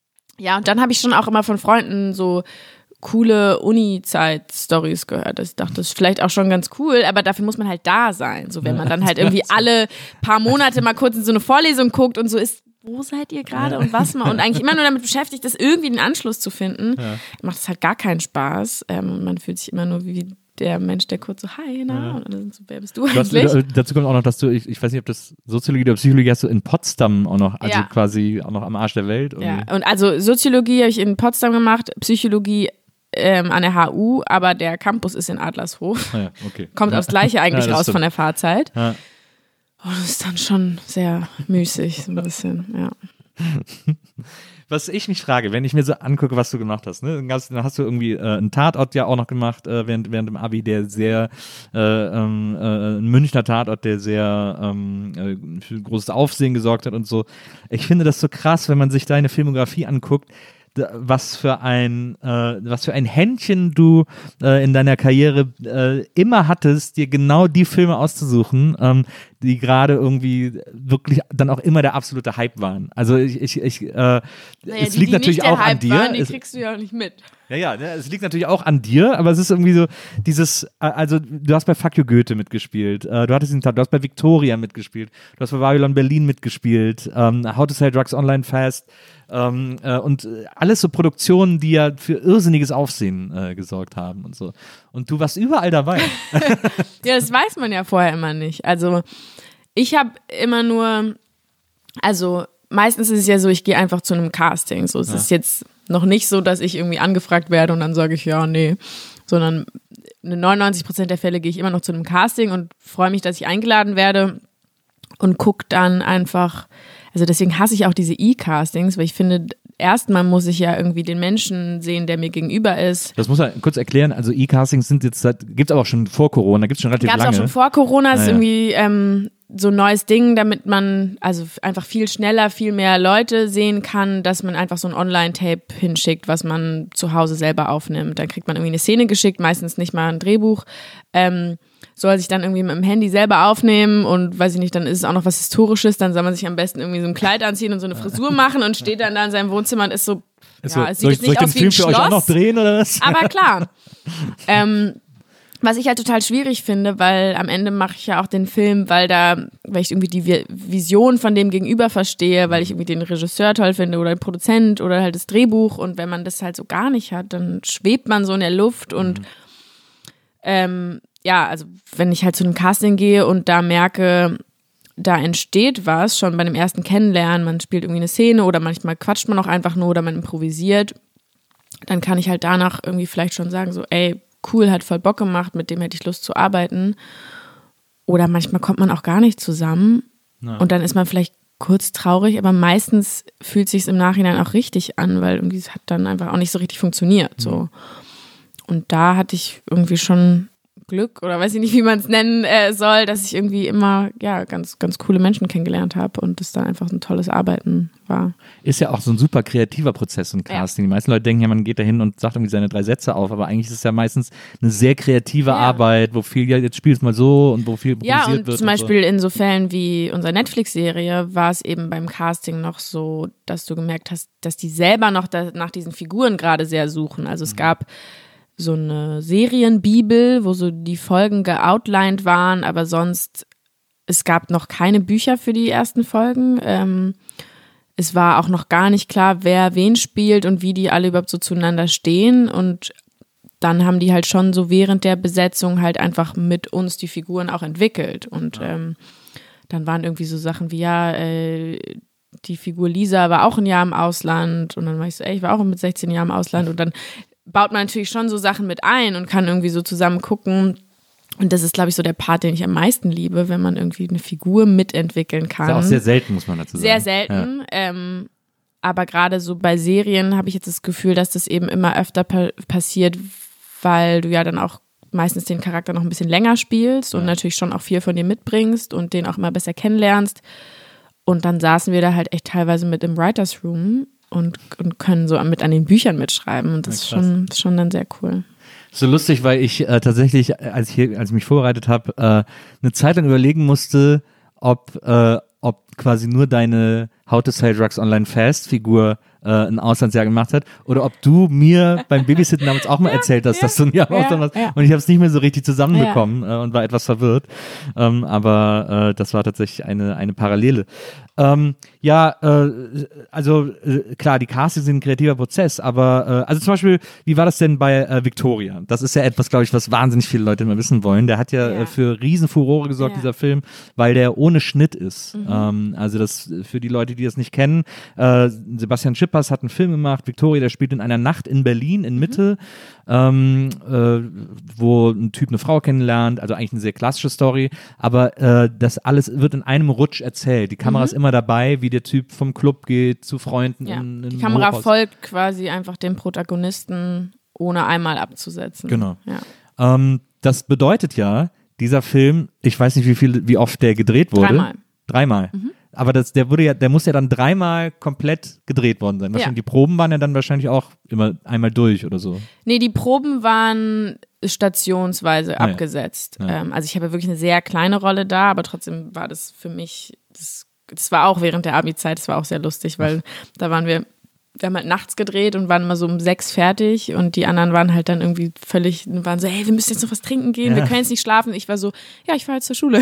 Speaker 2: ja und dann habe ich schon auch immer von Freunden so coole Uni-Zeit-Stories gehört. Ich dachte, das ist vielleicht auch schon ganz cool, aber dafür muss man halt da sein. So, wenn man dann halt irgendwie alle paar Monate mal kurz in so eine Vorlesung guckt und so ist, wo seid ihr gerade und was mal? Und eigentlich immer nur damit beschäftigt ist, irgendwie den Anschluss zu finden. Ja. Macht es halt gar keinen Spaß. Ähm, man fühlt sich immer nur wie der Mensch, der kurz so, hi, na, ja. und dann so, wer bist du eigentlich?
Speaker 4: Du hast, dazu kommt auch noch, dass du, ich, ich weiß nicht, ob das Soziologie oder Psychologie hast du in Potsdam auch noch, also ja. quasi auch noch am Arsch der Welt. Irgendwie.
Speaker 2: Ja, und also Soziologie habe ich in Potsdam gemacht, Psychologie Ähm, an der H U, aber der Campus ist in Adlershof.
Speaker 4: Ah ja, okay.
Speaker 2: Kommt
Speaker 4: ja.
Speaker 2: aufs Gleiche eigentlich
Speaker 4: ja,
Speaker 2: raus
Speaker 4: stimmt.
Speaker 2: von der Fahrzeit.
Speaker 4: Ja.
Speaker 2: Und das ist dann schon sehr müßig, so ein bisschen, ja.
Speaker 4: Was ich mich frage, wenn ich mir so angucke, was du gemacht hast, ne? Dann hast, dann hast du irgendwie äh, einen Tatort ja auch noch gemacht äh, während, während dem Abi, der sehr, äh, ähm, äh, ein Münchner Tatort, der sehr ähm, äh, für großes Aufsehen gesorgt hat und so. Ich finde das so krass, wenn man sich deine Filmografie anguckt, was für ein äh, was für ein Händchen du äh, in deiner Karriere äh, immer hattest, dir genau die Filme auszusuchen, ähm, die gerade irgendwie wirklich dann auch immer der absolute Hype waren. Also ich, ich, ich äh, naja, es
Speaker 2: die,
Speaker 4: liegt
Speaker 2: die
Speaker 4: natürlich
Speaker 2: nicht der
Speaker 4: auch
Speaker 2: Hype
Speaker 4: an dir.
Speaker 2: Waren, die
Speaker 4: es,
Speaker 2: kriegst du ja auch nicht mit.
Speaker 4: Ja, ja, ne, es liegt natürlich auch an dir, aber es ist irgendwie so dieses, also du hast bei Fuck You Goethe mitgespielt, äh, du hattest den Tat, du hast bei Victoria mitgespielt, du hast bei Babylon Berlin mitgespielt, ähm, How to Sell Drugs Online Fast ähm, äh, und alles so Produktionen, die ja für irrsinniges Aufsehen äh, gesorgt haben und so. Und du warst überall dabei.
Speaker 2: Ja, das weiß man ja vorher immer nicht. Also ich habe immer nur, also meistens ist es ja so, ich gehe einfach zu einem Casting. So, es ja. ist jetzt noch nicht so, dass ich irgendwie angefragt werde und dann sage ich ja, nee, sondern in neunundneunzig Prozent der Fälle gehe ich immer noch zu einem Casting und freue mich, dass ich eingeladen werde und gucke dann einfach, also deswegen hasse ich auch diese E-Castings, weil ich finde, erstmal muss ich ja irgendwie den Menschen sehen, der mir gegenüber ist.
Speaker 4: Das muss man kurz erklären, also E-Castings sind jetzt, gibt es aber auch schon vor Corona, gibt es schon relativ
Speaker 2: Gab's
Speaker 4: lange.
Speaker 2: Gab es auch schon vor Corona, das
Speaker 4: naja.
Speaker 2: ist irgendwie ähm, so ein neues Ding, damit man also einfach viel schneller, viel mehr Leute sehen kann, dass man einfach so ein Online-Tape hinschickt, was man zu Hause selber aufnimmt. Dann kriegt man irgendwie eine Szene geschickt, meistens nicht mal ein Drehbuch, ähm, soll sich dann irgendwie mit dem Handy selber aufnehmen und weiß ich nicht, dann ist es auch noch was Historisches, dann soll man sich am besten irgendwie so ein Kleid anziehen und so eine Frisur machen und steht dann da in seinem Wohnzimmer und ist so,
Speaker 4: ist
Speaker 2: ja,
Speaker 4: so
Speaker 2: es sieht
Speaker 4: soll
Speaker 2: jetzt
Speaker 4: ich,
Speaker 2: nicht
Speaker 4: soll ich
Speaker 2: aus
Speaker 4: den
Speaker 2: wie ein
Speaker 4: Film für
Speaker 2: Schloss,
Speaker 4: euch auch noch drehen oder was?
Speaker 2: Aber klar. ähm, was ich halt total schwierig finde, weil am Ende mache ich ja auch den Film, weil da, weil ich irgendwie die Vision von dem Gegenüber verstehe, weil ich irgendwie den Regisseur toll finde oder den Produzent oder halt das Drehbuch und wenn man das halt so gar nicht hat, dann schwebt man so in der Luft und mhm. ähm, ja, also wenn ich halt zu einem Casting gehe und da merke, da entsteht was schon bei dem ersten Kennenlernen, man spielt irgendwie eine Szene oder manchmal quatscht man auch einfach nur oder man improvisiert, dann kann ich halt danach irgendwie vielleicht schon sagen, so ey, cool, hat voll Bock gemacht, mit dem hätte ich Lust zu arbeiten. Oder manchmal kommt man auch gar nicht zusammen ja. und dann ist man vielleicht kurz traurig, aber meistens fühlt es sich im Nachhinein auch richtig an, weil irgendwie es hat dann einfach auch nicht so richtig funktioniert. So. Mhm. Und da hatte ich irgendwie schon Glück oder weiß ich nicht, wie man es nennen äh, soll, dass ich irgendwie immer ja ganz ganz coole Menschen kennengelernt habe und das dann einfach ein tolles Arbeiten war.
Speaker 4: Ist ja auch so ein super kreativer Prozess im Casting. Ja. Die meisten Leute denken ja, man geht da hin und sagt irgendwie seine drei Sätze auf, aber eigentlich ist es ja meistens eine sehr kreative ja. Arbeit, wo viel, ja, jetzt spielst mal so und wo viel improvisiert
Speaker 2: ja, und
Speaker 4: wird.
Speaker 2: Zum
Speaker 4: und
Speaker 2: Beispiel
Speaker 4: so.
Speaker 2: in so Fällen wie unserer Netflix-Serie war es eben beim Casting noch so, dass du gemerkt hast, dass die selber noch da, nach diesen Figuren gerade sehr suchen. Also es mhm. gab so eine Serienbibel, wo so die Folgen geoutlined waren, aber sonst, es gab noch keine Bücher für die ersten Folgen. Ähm, es war auch noch gar nicht klar, wer wen spielt und wie die alle überhaupt so zueinander stehen und dann haben die halt schon so während der Besetzung halt einfach mit uns die Figuren auch entwickelt und ähm, dann waren irgendwie so Sachen wie, ja, äh, die Figur Lisa war auch ein Jahr im Ausland und dann war ich so, ey, ich war auch mit sechzehn Jahren im Ausland und dann baut man natürlich schon so Sachen mit ein und kann irgendwie so zusammen gucken. Und das ist, glaube ich, so der Part, den ich am meisten liebe, wenn man irgendwie eine Figur mitentwickeln kann.
Speaker 4: Ist ja auch sehr selten, muss man dazu sagen.
Speaker 2: Sehr selten. Ja. Ähm, aber gerade so bei Serien habe ich jetzt das Gefühl, dass das eben immer öfter pa- passiert, weil du ja dann auch meistens den Charakter noch ein bisschen länger spielst und ja. natürlich schon auch viel von dir mitbringst und den auch immer besser kennenlernst. Und dann saßen wir da halt echt teilweise mit im Writers Room und, und können so mit an den Büchern mitschreiben und das ja, ist schon, schon dann sehr cool.
Speaker 4: So lustig, weil ich äh, tatsächlich, als ich, hier, als ich mich vorbereitet habe, äh, eine Zeit lang überlegen musste, ob, äh, ob quasi nur deine How to Sell Drugs Online Fast Figur äh, ein Auslandsjahr gemacht hat oder ob du mir beim Babysitten damals auch mal erzählt hast, ja, dass du ein Jahr im Ausland warst
Speaker 2: ja.
Speaker 4: und ich habe es nicht mehr so richtig zusammenbekommen ja. äh, und war etwas verwirrt, ähm, aber äh, das war tatsächlich eine, eine Parallele. Ähm, ja, äh, also äh, klar, die Castings sind ein kreativer Prozess, aber äh, also zum Beispiel, wie war das denn bei äh, Victoria? Das ist ja etwas, glaube ich, was wahnsinnig viele Leute immer wissen wollen. Der hat ja, ja. Äh, für Riesenfurore gesorgt, ja. dieser Film, weil der ohne Schnitt ist. Mhm. Ähm, also das für die Leute, die das nicht kennen, äh, Sebastian Schippers hat einen Film gemacht, Victoria, der spielt in einer Nacht in Berlin, in Mitte, mhm. ähm, äh, wo ein Typ eine Frau kennenlernt, also eigentlich eine sehr klassische Story, aber äh, das alles wird in einem Rutsch erzählt. Die Kamera mhm. ist immer dabei, wie der Typ vom Club geht zu Freunden.
Speaker 2: Ja.
Speaker 4: In, in
Speaker 2: die Kamera
Speaker 4: Hochhaus.
Speaker 2: folgt quasi einfach dem Protagonisten, ohne einmal abzusetzen.
Speaker 4: Genau.
Speaker 2: Ja.
Speaker 4: Ähm, das bedeutet ja, dieser Film, ich weiß nicht, wie viel, wie oft der gedreht wurde.
Speaker 2: Dreimal.
Speaker 4: Dreimal. Mhm. Aber das, der wurde ja, der muss ja dann dreimal komplett gedreht worden sein. Wahrscheinlich
Speaker 2: ja.
Speaker 4: die Proben waren ja dann wahrscheinlich auch immer einmal durch oder so.
Speaker 2: Nee, die Proben waren stationsweise
Speaker 4: ah,
Speaker 2: abgesetzt.
Speaker 4: Ja. Ja.
Speaker 2: Ähm, also ich habe wirklich eine sehr kleine Rolle da, aber trotzdem war das für mich, das, das war auch während der Abi-Zeit, das war auch sehr lustig, weil da waren wir, wir haben halt nachts gedreht und waren immer so um sechs fertig und die anderen waren halt dann irgendwie völlig, waren so, hey, wir müssen jetzt noch was trinken gehen, ja. wir können jetzt nicht schlafen. Ich war so, ja, ich fahre jetzt zur Schule.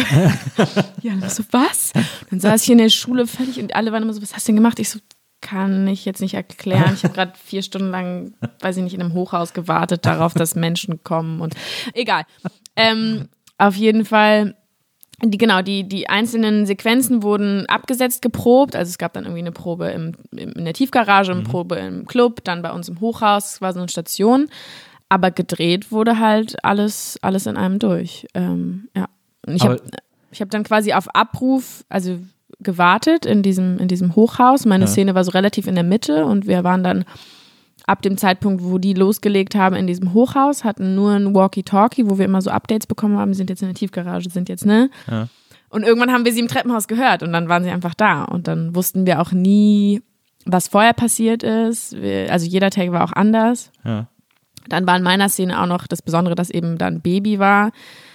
Speaker 2: ja, dann so, was? Dann saß ich in der Schule völlig und alle waren immer so, was hast du denn gemacht? Ich so, kann ich jetzt nicht erklären. Ich habe gerade vier Stunden lang, weiß ich nicht, in einem Hochhaus gewartet darauf, dass Menschen kommen und egal. Ähm, auf jeden Fall Die, genau, die, die einzelnen Sequenzen wurden abgesetzt, geprobt. Also es gab dann irgendwie eine Probe im, im, in der Tiefgarage, eine mhm. Probe im Club, dann bei uns im Hochhaus. Es war so eine Station. Aber gedreht wurde halt alles, alles in einem durch. Ähm, ja. Und ich habe ich hab dann quasi auf Abruf, also gewartet in diesem, in diesem Hochhaus. Meine ja. Szene war so relativ in der Mitte und wir waren dann ab dem Zeitpunkt, wo die losgelegt haben in diesem Hochhaus, hatten nur ein Walkie-Talkie, wo wir immer so Updates bekommen haben, sind jetzt in der Tiefgarage, sind jetzt, ne?
Speaker 4: Ja.
Speaker 2: Und irgendwann haben wir sie im Treppenhaus gehört und dann waren sie einfach da und dann wussten wir auch nie, was vorher passiert ist. Wir, also jeder Tag war auch anders.
Speaker 4: Ja.
Speaker 2: Dann war in meiner Szene auch noch das Besondere, dass eben da ein Baby war,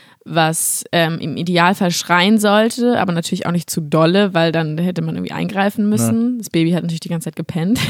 Speaker 2: was ähm, im Idealfall schreien sollte, aber natürlich auch nicht zu dolle, weil dann hätte man irgendwie eingreifen müssen. Ja. Das Baby hat natürlich die ganze Zeit gepennt.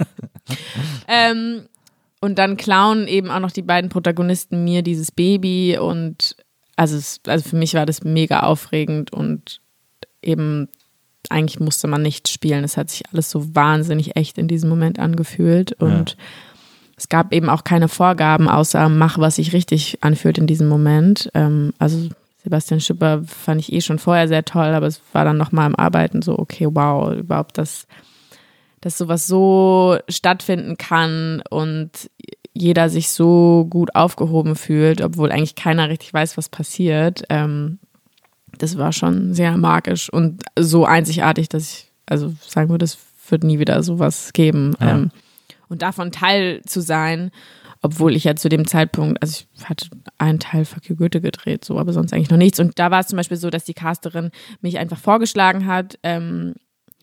Speaker 2: ähm, und dann klauen eben auch noch die beiden Protagonisten mir dieses Baby und also, es, also für mich war das mega aufregend und eben eigentlich musste man nicht spielen. Es hat sich alles so wahnsinnig echt in diesem Moment angefühlt und ja. es gab eben auch keine Vorgaben, außer mach, was sich richtig anfühlt in diesem Moment. Ähm, also Sebastian Schipper fand ich eh schon vorher sehr toll, aber es war dann nochmal im Arbeiten so, okay, wow, überhaupt, dass, dass sowas so stattfinden kann und jeder sich so gut aufgehoben fühlt, obwohl eigentlich keiner richtig weiß, was passiert. Ähm, das war schon sehr magisch und so einzigartig, dass ich also sagen würde, es wird nie wieder sowas geben.
Speaker 4: Ja.
Speaker 2: Ähm, und davon Teil zu sein, obwohl ich ja zu dem Zeitpunkt, also ich hatte einen Teil Fuck You Goethe gedreht, so, aber sonst eigentlich noch nichts. Und da war es zum Beispiel so, dass die Casterin mich einfach vorgeschlagen hat. Ähm,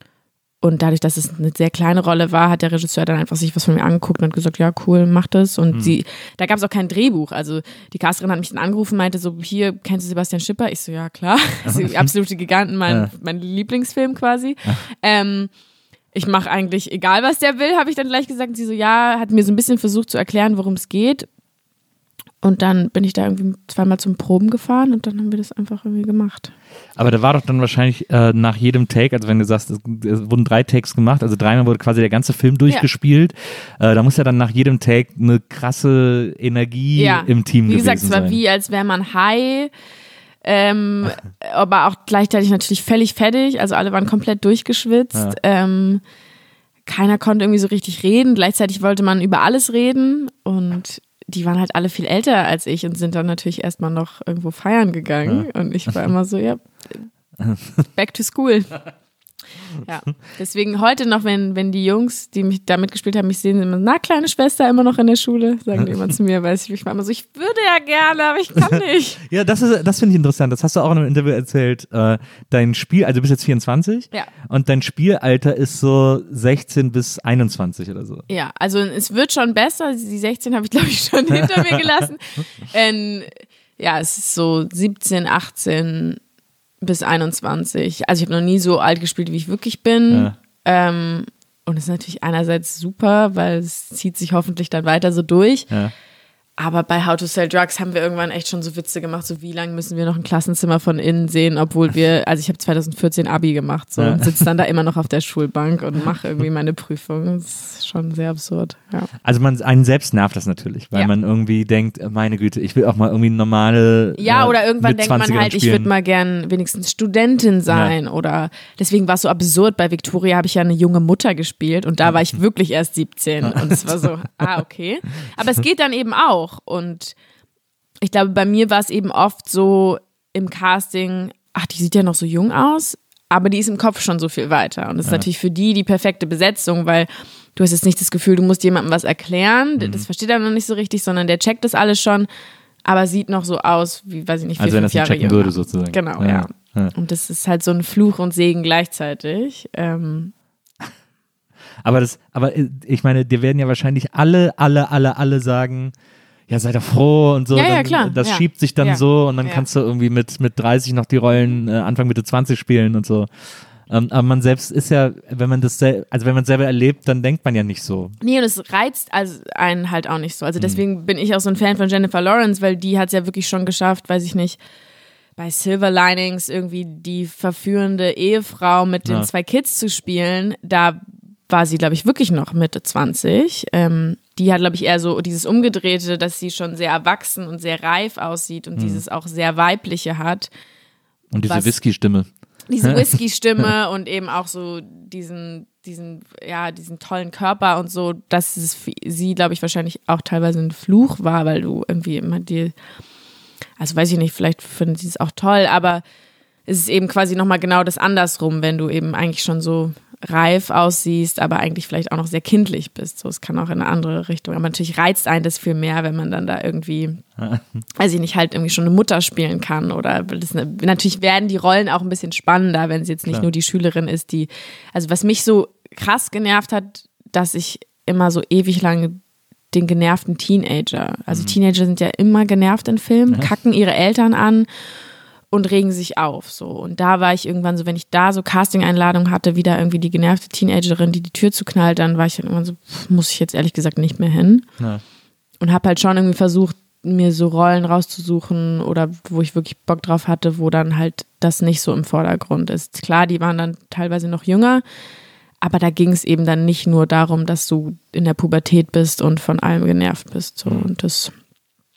Speaker 2: und dadurch, dass es eine sehr kleine Rolle war, hat der Regisseur dann einfach sich was von mir angeguckt und hat gesagt, ja, cool, mach das. Und mhm. sie, da gab es auch kein Drehbuch. Also die Casterin hat mich dann angerufen, meinte so, hier, kennst du Sebastian Schipper? Ich so, ja, klar. Also Absolute Giganten, mein, ja. mein Lieblingsfilm quasi. Ja. Ähm, Ich mache eigentlich, egal was der will, habe ich dann gleich gesagt. Und sie so, ja, hat mir so ein bisschen versucht zu erklären, worum es geht. Und dann bin ich da irgendwie zweimal zum Proben gefahren und dann haben wir das einfach irgendwie gemacht.
Speaker 4: Aber da war doch dann wahrscheinlich äh, nach jedem Take, also wenn du sagst, es, es wurden drei Takes gemacht, also dreimal wurde quasi der ganze Film durchgespielt. Ja. Äh, da muss ja dann nach jedem Take eine krasse Energie ja. im Team
Speaker 2: wie
Speaker 4: gewesen sein.
Speaker 2: Wie gesagt, es war wie, als wäre man high. Ähm, aber auch gleichzeitig natürlich völlig fertig, also alle waren komplett durchgeschwitzt. Ja. Ähm, keiner konnte irgendwie so richtig reden, gleichzeitig wollte man über alles reden und die waren halt alle viel älter als ich und sind dann natürlich erstmal noch irgendwo feiern gegangen ja. und ich war immer so, ja, back to school. Ja, deswegen heute noch, wenn, wenn die Jungs, die mich da mitgespielt haben, mich sehen, immer, na, kleine Schwester, immer noch in der Schule, sagen die immer zu mir, weil ich, ich war immer so, ich würde ja gerne, aber ich kann nicht.
Speaker 4: Ja, das ist, das finde ich interessant, das hast du auch in einem Interview erzählt, äh, dein Spiel, also du bist jetzt vierundzwanzig
Speaker 2: ja. und
Speaker 4: dein Spielalter ist so sechzehn bis einundzwanzig oder so.
Speaker 2: Ja, also es wird schon besser, die sechzehn habe ich glaube ich schon hinter mir gelassen. Ähm, ja, es ist so siebzehn, achtzehn bis einundzwanzig. Also ich habe noch nie so alt gespielt, wie ich wirklich bin. Ja. Ähm, und es ist natürlich einerseits super, weil es zieht sich hoffentlich dann weiter so durch. Ja. Aber bei How to Sell Drugs haben wir irgendwann echt schon so Witze gemacht, so wie lange müssen wir noch ein Klassenzimmer von innen sehen, obwohl wir, also ich habe zwanzig vierzehn Abi gemacht so, ja. und sitze dann da immer noch auf der Schulbank und mache irgendwie meine Prüfung. Das ist schon sehr absurd. Ja.
Speaker 4: Also man, einen selbst nervt das natürlich, weil ja. man irgendwie denkt, meine Güte, ich will auch mal irgendwie normale
Speaker 2: Ja,
Speaker 4: äh,
Speaker 2: oder irgendwann denkt man halt, spielen. Ich würde mal gern wenigstens Studentin sein ja. oder deswegen war es so absurd, bei Victoria habe ich ja eine junge Mutter gespielt und da war ich wirklich erst siebzehn und es war so, ah, okay. Aber es geht dann eben auch. Und ich glaube, bei mir war es eben oft so im Casting, ach, die sieht ja noch so jung aus, aber die ist im Kopf schon so viel weiter. Und das ist ja. natürlich für die die perfekte Besetzung, weil du hast jetzt nicht das Gefühl, du musst jemandem was erklären, mhm. das versteht er noch nicht so richtig, sondern der checkt das alles schon, aber sieht noch so aus, wie, weiß ich nicht, vier,
Speaker 4: also wenn
Speaker 2: fünf
Speaker 4: das
Speaker 2: Jahre
Speaker 4: checken
Speaker 2: jünger.
Speaker 4: würde sozusagen.
Speaker 2: Genau,
Speaker 4: ja.
Speaker 2: ja.
Speaker 4: ja.
Speaker 2: Und das ist halt so ein Fluch und Segen gleichzeitig. Ähm,
Speaker 4: aber das, aber ich meine, dir werden ja wahrscheinlich alle, alle, alle, alle sagen, ja, sei doch froh und so.
Speaker 2: Ja,
Speaker 4: dann,
Speaker 2: ja, klar.
Speaker 4: Das
Speaker 2: ja.
Speaker 4: schiebt sich dann
Speaker 2: ja.
Speaker 4: so und dann
Speaker 2: ja.
Speaker 4: kannst du irgendwie mit, mit dreißig noch die Rollen äh, Anfang Mitte zwanzig spielen und so. Ähm, aber man selbst ist ja, wenn man das sel- also wenn man es selber erlebt, dann denkt man ja nicht so.
Speaker 2: Nee, und es reizt also einen halt auch nicht so. Also deswegen mhm. bin ich auch so ein Fan von Jennifer Lawrence, weil die hat es ja wirklich schon geschafft, weiß ich nicht, bei Silver Linings irgendwie die verführende Ehefrau mit den ja. zwei Kids zu spielen. Da war sie, glaube ich, wirklich noch Mitte zwanzig. Ähm, die hat, glaube ich, eher so dieses Umgedrehte, dass sie schon sehr erwachsen und sehr reif aussieht und mhm. dieses auch sehr Weibliche hat.
Speaker 4: Und diese Whisky-Stimme.
Speaker 2: Diese Whisky-Stimme und eben auch so diesen, diesen, ja, diesen tollen Körper und so, dass es für sie, glaube ich, wahrscheinlich auch teilweise ein Fluch war, weil du irgendwie immer die, also weiß ich nicht, vielleicht findet sie es auch toll, aber es ist eben quasi nochmal genau das andersrum, wenn du eben eigentlich schon so reif aussiehst, aber eigentlich vielleicht auch noch sehr kindlich bist. So, es kann auch in eine andere Richtung. Aber natürlich reizt einen das viel mehr, wenn man dann da irgendwie, weiß ich nicht, halt irgendwie schon eine Mutter spielen kann. Oder das, natürlich werden die Rollen auch ein bisschen spannender, wenn sie jetzt nicht Klar. nur die Schülerin ist, die, also was mich so krass genervt hat, dass ich immer so ewig lange den genervten Teenager, also mhm. Teenager sind ja immer genervt in Filmen, ja. kacken ihre Eltern an und regen sich auf, so. Und da war ich irgendwann so, wenn ich da so Casting-Einladungen hatte, wieder irgendwie die genervte Teenagerin, die die Tür zuknallt, dann war ich dann irgendwann so, pff, muss ich jetzt ehrlich gesagt nicht mehr hin. Ja. Und habe halt schon irgendwie versucht, mir so Rollen rauszusuchen oder wo ich wirklich Bock drauf hatte, wo dann halt das nicht so im Vordergrund ist. Klar, die waren dann teilweise noch jünger, aber da ging es eben dann nicht nur darum, dass du in der Pubertät bist und von allem genervt bist, so. Und das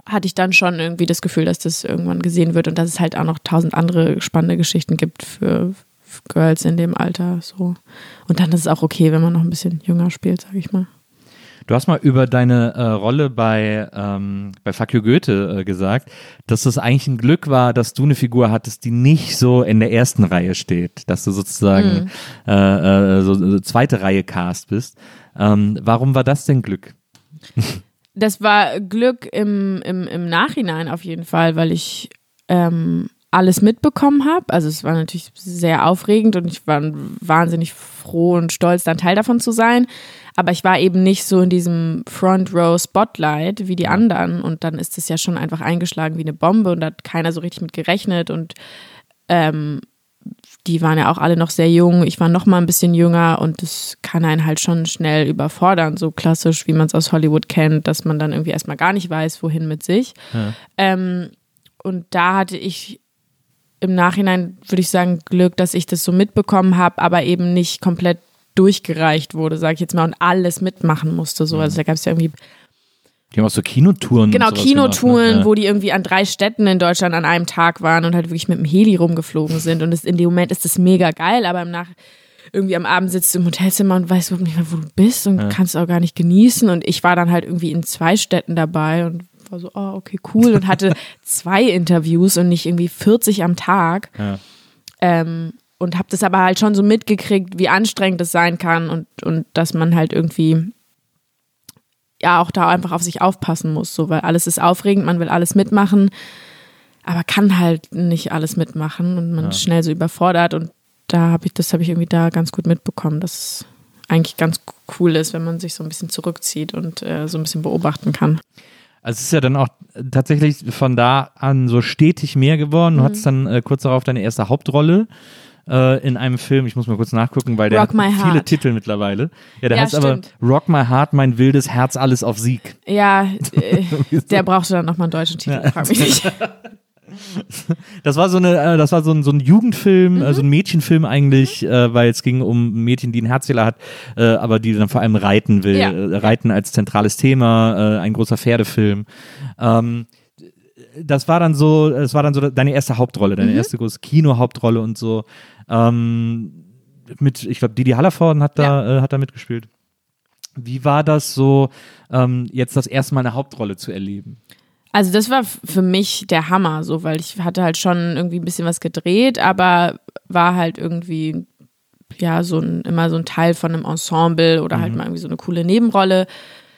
Speaker 2: hatte ich dann schon irgendwie das Gefühl, dass das irgendwann gesehen wird und dass es halt auch noch tausend andere spannende Geschichten gibt für, für Girls in dem Alter. So. Und dann ist es auch okay, wenn man noch ein bisschen jünger spielt, sag ich mal.
Speaker 4: Du hast mal über deine äh, Rolle bei, ähm, bei Fuck You Goethe äh, gesagt, dass es eigentlich ein Glück war, dass du eine Figur hattest, die nicht so in der ersten Reihe steht, dass du sozusagen mhm. äh, äh, so, so zweite Reihe Cast bist. Ähm, warum war das denn Glück?
Speaker 2: Das war Glück im, im, im Nachhinein auf jeden Fall, weil ich ähm, alles mitbekommen habe. Also es war natürlich sehr aufregend und ich war wahnsinnig froh und stolz, dann Teil davon zu sein. Aber ich war eben nicht so in diesem Front Row Spotlight wie die anderen und dann ist es ja schon einfach eingeschlagen wie eine Bombe und da hat keiner so richtig mit gerechnet und ähm, die waren ja auch alle noch sehr jung, ich war noch mal ein bisschen jünger und das kann einen halt schon schnell überfordern, so klassisch, wie man es aus Hollywood kennt, dass man dann irgendwie erstmal gar nicht weiß, wohin mit sich. Ja. Ähm, und da hatte ich im Nachhinein, würde ich sagen, Glück, dass ich das so mitbekommen habe, aber eben nicht komplett durchgereicht wurde, sage ich jetzt mal, und alles mitmachen musste. So. Also da gab es ja irgendwie
Speaker 4: Die haben auch so Kinotouren.
Speaker 2: Genau,
Speaker 4: und sowas
Speaker 2: Kinotouren,
Speaker 4: gemacht, ne? Ja.
Speaker 2: wo die irgendwie an drei Städten in Deutschland an einem Tag waren und halt wirklich mit dem Heli rumgeflogen sind. Und das, in dem Moment ist das mega geil, aber im Nach irgendwie am Abend sitzt du im Hotelzimmer und weißt überhaupt nicht mehr, wo du bist und ja. kannst auch gar nicht genießen. Und ich war dann halt irgendwie in zwei Städten dabei und war so, oh, okay, cool. Und hatte zwei Interviews und nicht irgendwie vierzig am Tag. Ja. Ähm, und habe das aber halt schon so mitgekriegt, wie anstrengend das sein kann und, und dass man halt irgendwie ja auch da einfach auf sich aufpassen muss, so, weil alles ist aufregend, man will alles mitmachen, aber kann halt nicht alles mitmachen und man ja. ist schnell so überfordert und da habe ich, das habe ich irgendwie da ganz gut mitbekommen, dass es eigentlich ganz cool ist, wenn man sich so ein bisschen zurückzieht und äh, so ein bisschen beobachten kann.
Speaker 4: Also es ist ja dann auch tatsächlich von da an so stetig mehr geworden. Du
Speaker 2: Mhm.
Speaker 4: hattest dann äh, kurz darauf deine erste Hauptrolle äh, in einem Film. Ich muss mal kurz nachgucken, weil der
Speaker 2: Rock
Speaker 4: hat
Speaker 2: My
Speaker 4: viele
Speaker 2: Heart.
Speaker 4: Titel mittlerweile. Ja, der
Speaker 2: Ja,
Speaker 4: heißt
Speaker 2: stimmt.
Speaker 4: aber Rock My Heart, mein wildes Herz, alles auf Sieg.
Speaker 2: Ja, äh, der brauchte dann nochmal einen deutschen Titel, ja. frag mich nicht.
Speaker 4: Das war so eine, äh, das war so ein, so ein Jugendfilm, mhm. äh, so ein Mädchenfilm eigentlich, mhm. äh, weil es ging um ein Mädchen, die einen Herzfehler hat, äh, aber die dann vor allem reiten will.
Speaker 2: Ja.
Speaker 4: Äh, reiten als zentrales Thema, äh, ein großer Pferdefilm. Ähm, das war dann so, das war dann so deine erste Hauptrolle, deine mhm. erste große Kinohauptrolle und so. Ähm, mit, ich glaube, Didi Hallervorden hat da, ja. äh, hat da mitgespielt. Wie war das so, ähm, jetzt das erste Mal eine Hauptrolle zu erleben?
Speaker 2: Also das war f- für mich der Hammer, so, weil ich hatte halt schon irgendwie ein bisschen was gedreht, aber war halt irgendwie ja so ein, immer so ein Teil von einem Ensemble oder mhm. halt mal irgendwie so eine coole Nebenrolle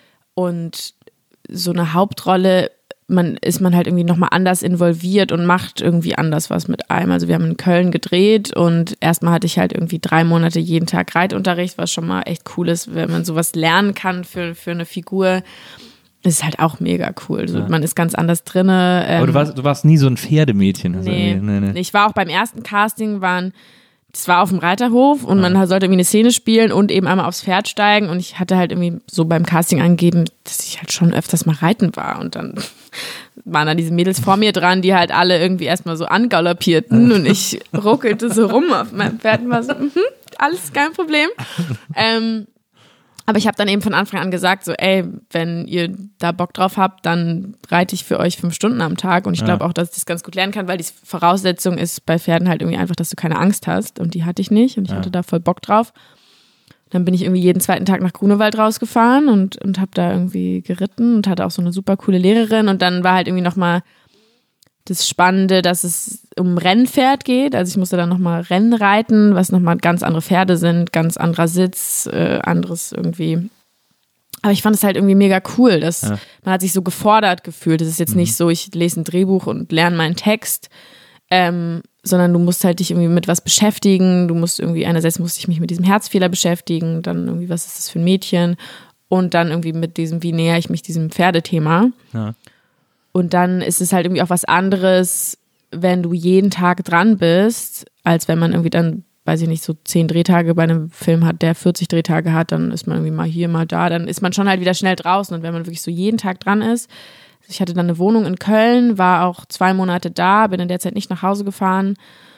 Speaker 2: und so eine Hauptrolle, man ist man halt irgendwie nochmal anders involviert und macht irgendwie anders was mit einem. Also wir haben in Köln gedreht und erstmal hatte ich halt irgendwie drei Monate jeden Tag Reitunterricht, was schon mal echt cool ist, wenn man sowas lernen kann für, für eine Figur. Das ist halt auch mega cool. Also ja. Man ist ganz anders drinne. Ähm,
Speaker 4: Aber du warst, du warst nie so ein Pferdemädchen. Also
Speaker 2: nee,
Speaker 4: nee, nee.
Speaker 2: Ich war auch beim ersten Casting, waren, das war auf dem Reiterhof und ja. man sollte irgendwie eine Szene spielen und eben einmal aufs Pferd steigen und ich hatte halt irgendwie so beim Casting angegeben, dass ich halt schon öfters mal reiten war und dann waren dann diese Mädels vor mir dran, die halt alle irgendwie erstmal so angaloppierten und ich ruckelte so rum auf meinem Pferd und war so, mhm, alles kein Problem. Ähm, Aber ich habe dann eben von Anfang an gesagt, so ey, wenn ihr da Bock drauf habt, dann reite ich für euch fünf Stunden am Tag. Und ich glaube ja. auch, dass ich das ganz gut lernen kann, weil die Voraussetzung ist bei Pferden halt irgendwie einfach, dass du keine Angst hast. Und die hatte ich nicht und ich ja. hatte da voll Bock drauf. Dann bin ich irgendwie jeden zweiten Tag nach Grunewald rausgefahren und, und habe da irgendwie geritten und hatte auch so eine super coole Lehrerin. Und dann war halt irgendwie nochmal das Spannende, dass es um ein Rennpferd geht. Also ich musste dann nochmal Rennen reiten, was nochmal ganz andere Pferde sind, ganz anderer Sitz, äh, anderes irgendwie. Aber ich fand es halt irgendwie mega cool, dass ja. man hat sich so gefordert gefühlt. Es ist jetzt mhm. nicht so, ich lese ein Drehbuch und lerne meinen Text, ähm, sondern du musst halt dich irgendwie mit was beschäftigen. Du musst irgendwie, einerseits musste ich mich mit diesem Herzfehler beschäftigen, dann irgendwie, was ist das für ein Mädchen? Und dann irgendwie mit diesem, wie näher ich mich diesem Pferdethema. Ja. Und dann ist es halt irgendwie auch was anderes, wenn du jeden Tag dran bist, als wenn man irgendwie dann, weiß ich nicht, so zehn Drehtage bei einem Film hat, der vierzig Drehtage hat, dann ist man irgendwie mal hier, mal da, dann ist man schon halt wieder schnell draußen. Und wenn man wirklich so jeden Tag dran ist, ich hatte dann eine Wohnung in Köln, war auch zwei Monate da, bin in der Zeit nicht nach Hause gefahren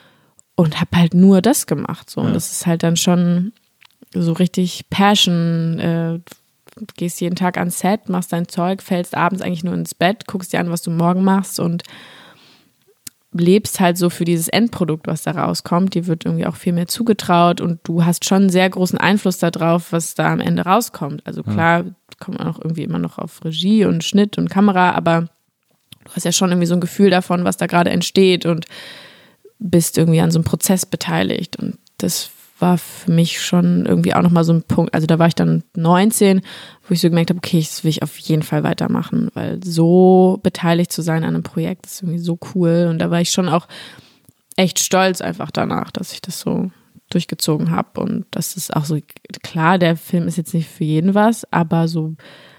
Speaker 2: und habe halt nur das gemacht. So. Und das ist halt dann schon so richtig Passion, äh, gehst jeden Tag ans Set, machst dein Zeug, fällst abends eigentlich nur ins Bett, guckst dir an, was du morgen machst und lebst halt so für dieses Endprodukt, was da rauskommt. Dir wird irgendwie auch viel mehr zugetraut und du hast schon einen sehr großen Einfluss darauf, was da am Ende rauskommt. Also klar, kommt man auch irgendwie immer noch auf Regie und Schnitt und Kamera, aber du hast ja schon irgendwie so ein Gefühl davon, was da gerade entsteht und bist irgendwie an so einem Prozess beteiligt. Und das war für mich schon irgendwie auch nochmal so ein Punkt. Also da war ich dann neunzehn, wo ich so gemerkt habe, okay, das will ich auf jeden Fall weitermachen, weil so beteiligt zu sein an einem Projekt ist irgendwie so cool. Und da war ich schon auch echt stolz einfach danach, dass ich das so durchgezogen habe. Und das ist auch so, klar, der Film ist jetzt nicht für jeden was, aber so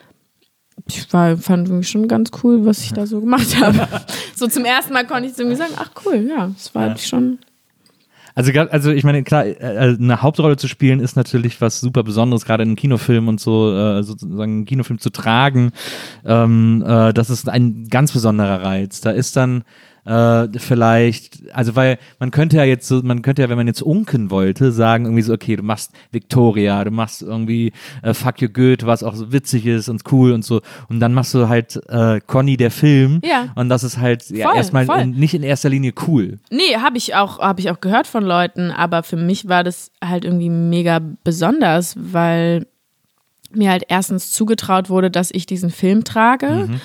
Speaker 2: ich war, fand irgendwie schon ganz cool, was ich da so gemacht habe. So zum ersten Mal konnte ich irgendwie sagen, ach cool, ja, das war ja. schon...
Speaker 4: Also, also ich meine, klar, eine Hauptrolle zu spielen ist natürlich was super Besonderes, gerade in einem Kinofilm und so, äh, sozusagen einen Kinofilm zu tragen. Ähm, äh, das ist ein ganz besonderer Reiz. Da ist dann äh, vielleicht, also weil man könnte ja jetzt so, man könnte ja, wenn man jetzt unken wollte, sagen irgendwie so, okay, du machst Victoria, du machst irgendwie äh, Fuck You Goethe, was auch so witzig ist und cool und so. Und dann machst du halt äh, Conny der Film.
Speaker 2: Ja.
Speaker 4: Und das ist halt ja,
Speaker 2: voll,
Speaker 4: erstmal
Speaker 2: voll.
Speaker 4: in, nicht in erster Linie cool.
Speaker 2: Nee, habe ich auch, habe ich auch gehört von Leuten, aber für mich war das halt irgendwie mega besonders, weil mir halt erstens zugetraut wurde, dass ich diesen Film trage. Mhm.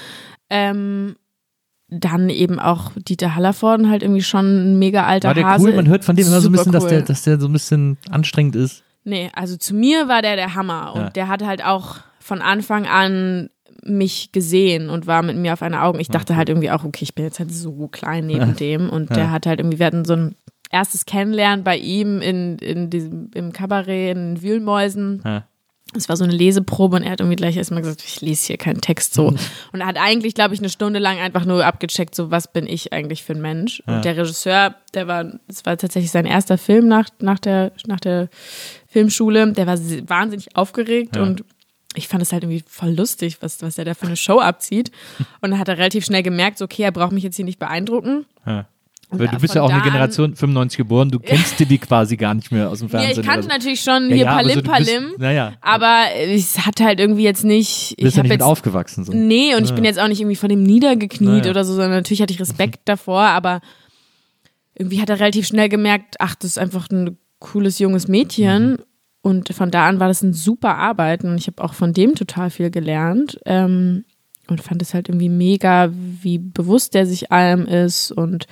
Speaker 2: Ähm, dann eben auch Dieter Hallervorden halt irgendwie schon ein mega alter Hase.
Speaker 4: War der cool? Man hört von dem immer so ein bisschen,
Speaker 2: cool.
Speaker 4: dass der, dass der so ein bisschen anstrengend ist.
Speaker 2: Nee, also zu mir war der der Hammer und
Speaker 4: ja.
Speaker 2: der hat halt auch von Anfang an mich gesehen und war mit mir auf einer Augen. Ich dachte okay. halt irgendwie auch, okay, ich bin jetzt halt so klein neben ja. dem und ja. der hat halt irgendwie, wir hatten so ein erstes Kennenlernen bei ihm in, in diesem, im Kabarett in Wühlmäusen. Ja. Es war so eine Leseprobe und er hat irgendwie gleich erstmal gesagt, ich lese hier keinen Text so. Und er hat eigentlich, glaube ich, eine Stunde lang einfach nur abgecheckt, so was bin ich eigentlich für ein Mensch. Ja. Und der Regisseur, der war, das war tatsächlich sein erster Film nach, nach, der, nach der Filmschule, der war wahnsinnig aufgeregt ja. und ich fand es halt irgendwie voll lustig, was, was er da für eine Show abzieht. Und dann hat er relativ schnell gemerkt, so, okay, er braucht mich jetzt hier nicht beeindrucken.
Speaker 4: Ja. Weil du bist ja auch eine Generation fünfundneunzig geboren, du kennst die quasi gar nicht mehr aus dem Fernsehen.
Speaker 2: Ja, ich kannte
Speaker 4: so.
Speaker 2: natürlich schon
Speaker 4: ja,
Speaker 2: hier
Speaker 4: ja,
Speaker 2: Palim
Speaker 4: so,
Speaker 2: Palim,
Speaker 4: bist, ja.
Speaker 2: aber es hat halt irgendwie jetzt nicht...
Speaker 4: Du bist
Speaker 2: ich
Speaker 4: ja nicht
Speaker 2: jetzt,
Speaker 4: mit aufgewachsen. So.
Speaker 2: Nee, und
Speaker 4: ja.
Speaker 2: ich bin jetzt auch nicht irgendwie von dem niedergekniet
Speaker 4: ja.
Speaker 2: oder so, sondern natürlich hatte ich Respekt davor, aber irgendwie hat er relativ schnell gemerkt, ach, das ist einfach ein cooles junges Mädchen mhm. und von da an war das ein super Arbeiten und ich habe auch von dem total viel gelernt ähm, und fand es halt irgendwie mega, wie bewusst der sich allem ist und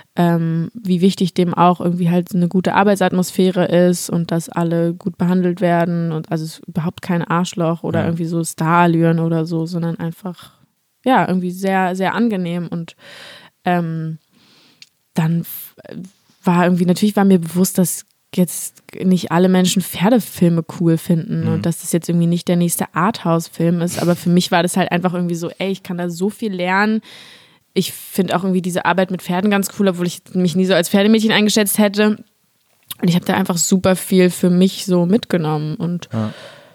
Speaker 2: Ähm, wie wichtig dem auch irgendwie halt eine gute Arbeitsatmosphäre ist und dass alle gut behandelt werden und also es ist überhaupt kein Arschloch oder ja. irgendwie so Starallüren oder so, sondern einfach ja, irgendwie sehr, sehr angenehm und ähm, dann war irgendwie, natürlich war mir bewusst, dass jetzt nicht alle Menschen Pferdefilme cool finden mhm. und dass das jetzt irgendwie nicht der nächste Arthouse-Film ist, aber für mich war das halt einfach irgendwie so, ey, ich kann da so viel lernen. Ich finde auch irgendwie diese Arbeit mit Pferden ganz cool, obwohl ich mich nie so als Pferdemädchen eingeschätzt hätte. Und ich habe da einfach super viel für mich so mitgenommen. Und ja.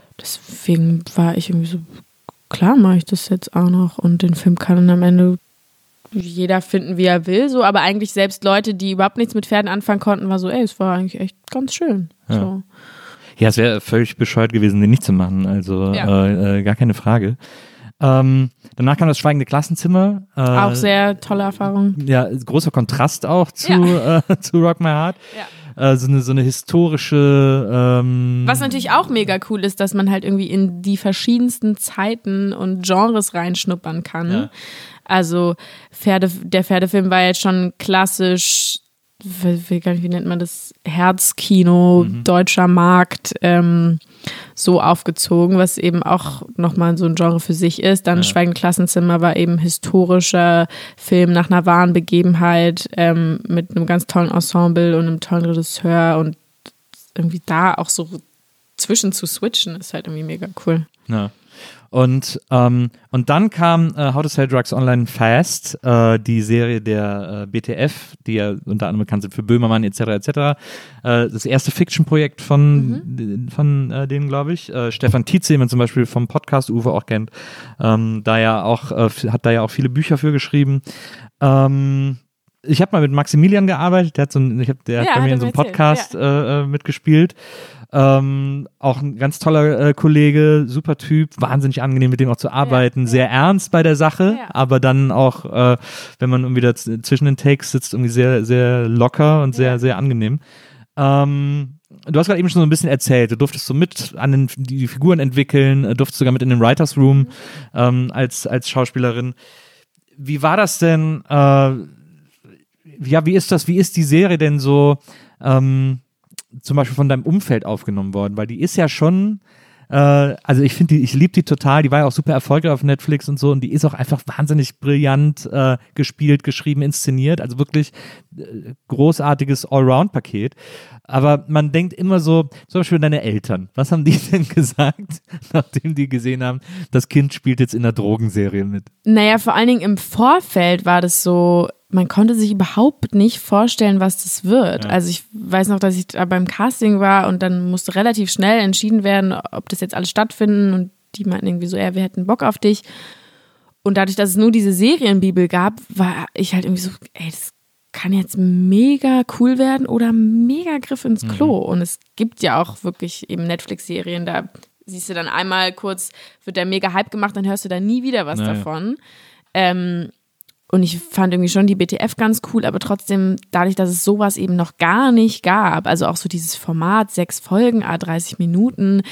Speaker 2: deswegen war ich irgendwie so, klar mache ich das jetzt auch noch. Und den Film kann dann am Ende jeder finden, wie er will. So, aber eigentlich selbst Leute, die überhaupt nichts mit Pferden anfangen konnten, war so, ey, es war eigentlich echt ganz schön.
Speaker 4: Ja,
Speaker 2: so.
Speaker 4: ja es wäre völlig bescheuert gewesen, den nicht zu machen. Also
Speaker 2: ja.
Speaker 4: äh, äh, gar keine Frage. Ähm, danach kam das Schweigende Klassenzimmer. Äh,
Speaker 2: auch sehr tolle Erfahrung.
Speaker 4: Ja, großer Kontrast auch zu,
Speaker 2: ja.
Speaker 4: äh, zu Rock My Heart.
Speaker 2: Ja.
Speaker 4: Äh, so, eine, so eine historische... Ähm
Speaker 2: Was natürlich auch mega cool ist, dass man halt irgendwie in die verschiedensten Zeiten und Genres reinschnuppern kann. Ja. Also Pferde, der Pferdefilm war jetzt schon klassisch, wie, wie nennt man das, Herzkino, mhm. deutscher Markt, ähm, so aufgezogen, was eben auch nochmal so ein Genre für sich ist. Dann ja. Schweigende Klassenzimmer war eben historischer Film nach einer wahren Begebenheit ähm, mit einem ganz tollen Ensemble und einem tollen Regisseur und irgendwie da auch so zwischen zu switchen ist halt irgendwie mega cool.
Speaker 4: Ja. Und, ähm, und dann kam äh, How to Sell Drugs Online Fast, äh, die Serie der äh, B T F, die ja unter anderem bekannt sind für Böhmermann et cetera et cetera. Äh, das erste Fiction-Projekt von, mhm. von äh, denen, glaube ich. Äh, Stefan Tietze, den man zum Beispiel vom Podcast Uwe auch kennt, ähm, da ja auch, äh, hat da ja auch viele Bücher für geschrieben. Ähm, Ich habe mal mit Maximilian gearbeitet, der hat, so ein, ich hab, der
Speaker 2: Ja,
Speaker 4: hat bei
Speaker 2: hat
Speaker 4: mir
Speaker 2: er
Speaker 4: in so einem
Speaker 2: mir erzählt,
Speaker 4: Podcast äh, äh, mitgespielt. Ähm, auch ein ganz toller äh, Kollege, super Typ, wahnsinnig angenehm mit dem auch zu arbeiten,
Speaker 2: ja.
Speaker 4: sehr ernst bei der Sache,
Speaker 2: Ja.
Speaker 4: aber dann auch, äh, wenn man irgendwie da z- zwischen den Takes sitzt, irgendwie sehr, sehr locker und sehr,
Speaker 2: Ja.
Speaker 4: sehr angenehm. Ähm, du hast gerade eben schon so ein bisschen erzählt, du durftest so mit an den, die Figuren entwickeln, äh, durftest sogar mit in den Writers Room
Speaker 2: Mhm.
Speaker 4: ähm, als, als Schauspielerin. Wie war das denn, äh, ja, wie ist das, wie ist die Serie denn so, ähm, zum Beispiel von deinem Umfeld aufgenommen worden? Weil die ist ja schon, äh, also ich finde die, ich liebe die total, die war ja auch super erfolgreich auf Netflix und so und die ist auch einfach wahnsinnig brillant äh, gespielt, geschrieben, inszeniert, also wirklich äh, großartiges Allround-Paket. Aber man denkt immer so, zum Beispiel deine Eltern, was haben die denn gesagt, nachdem die gesehen haben, das Kind spielt jetzt in einer Drogenserie mit?
Speaker 2: Naja, vor allen Dingen im Vorfeld war das so, man konnte sich überhaupt nicht vorstellen, was das wird.
Speaker 4: Ja.
Speaker 2: Also ich weiß noch, dass ich da beim Casting war und dann musste relativ schnell entschieden werden, ob das jetzt alles stattfinden und die meinten irgendwie so, ja, wir hätten Bock auf dich. Und dadurch, dass es nur diese Serienbibel gab, war ich halt irgendwie so, ey, das kann jetzt mega cool werden oder mega Griff ins Klo. Mhm. Und es gibt ja auch wirklich eben Netflix-Serien, da siehst du dann einmal kurz, wird der mega Hype gemacht, dann hörst du da nie wieder was
Speaker 4: naja.
Speaker 2: davon. Ähm, und ich fand irgendwie schon die B T F ganz cool, aber trotzdem, dadurch, dass es sowas eben noch gar nicht gab, also auch so dieses Format, sechs Folgen, à dreißig Minuten,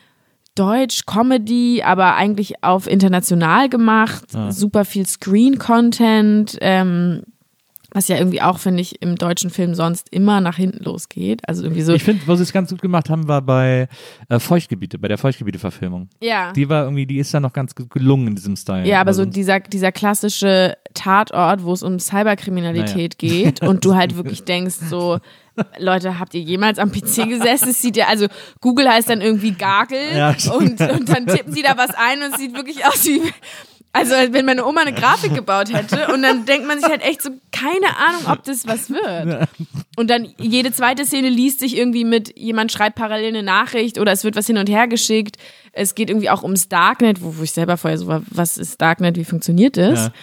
Speaker 2: Deutsch, Comedy, aber eigentlich auf international gemacht,
Speaker 4: Ah.
Speaker 2: super viel Screen-Content, ähm, was ja irgendwie auch, finde ich, im deutschen Film sonst immer nach hinten losgeht. Also irgendwie so.
Speaker 4: Ich finde, wo sie es ganz gut gemacht haben, war bei äh, Feuchtgebiete, bei der Feuchtgebiete-Verfilmung.
Speaker 2: Ja.
Speaker 4: Die war irgendwie, die ist dann noch ganz gut gelungen in diesem Style.
Speaker 2: Ja, aber so
Speaker 4: sonst-
Speaker 2: dieser, dieser klassische Tatort, wo es um Cyberkriminalität geht und du halt wirklich denkst so, Leute, habt ihr jemals am P C gesessen? Es sieht ja, also Google heißt dann irgendwie Gargle
Speaker 4: Ja,
Speaker 2: und, und dann tippen sie da was ein und es sieht wirklich aus wie, also wenn meine Oma eine Grafik gebaut hätte und dann denkt man sich halt echt so, keine Ahnung, ob das was wird. Und dann jede zweite Szene liest sich irgendwie mit, jemand schreibt parallel eine Nachricht oder es wird was hin und her geschickt. Es geht irgendwie auch ums Darknet, wo, wo ich selber vorher so war, was ist Darknet, wie funktioniert das?
Speaker 4: Ja.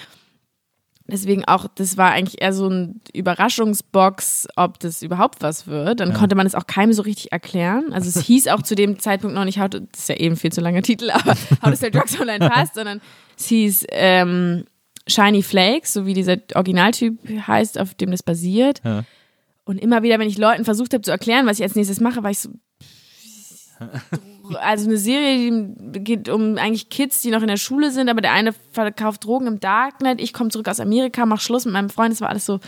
Speaker 2: Deswegen auch, das war eigentlich eher so ein Überraschungsbox, ob das überhaupt was wird. Dann
Speaker 4: Ja.
Speaker 2: konnte man es auch keinem so richtig erklären. Also es hieß auch zu dem Zeitpunkt noch nicht, how to, das ist ja eben viel zu langer Titel, aber How to Sell Drugs Online Fast, sondern es hieß ähm, Shiny Flakes, so wie dieser Originaltyp heißt, auf dem das basiert.
Speaker 4: Ja.
Speaker 2: Und immer wieder, wenn ich Leuten versucht habe zu erklären, was ich als nächstes mache, war ich so, also eine Serie, die geht um eigentlich Kids, die noch in der Schule sind, aber der eine verkauft Drogen im Darknet, ich komme zurück aus Amerika, mach Schluss mit meinem Freund, das war alles so,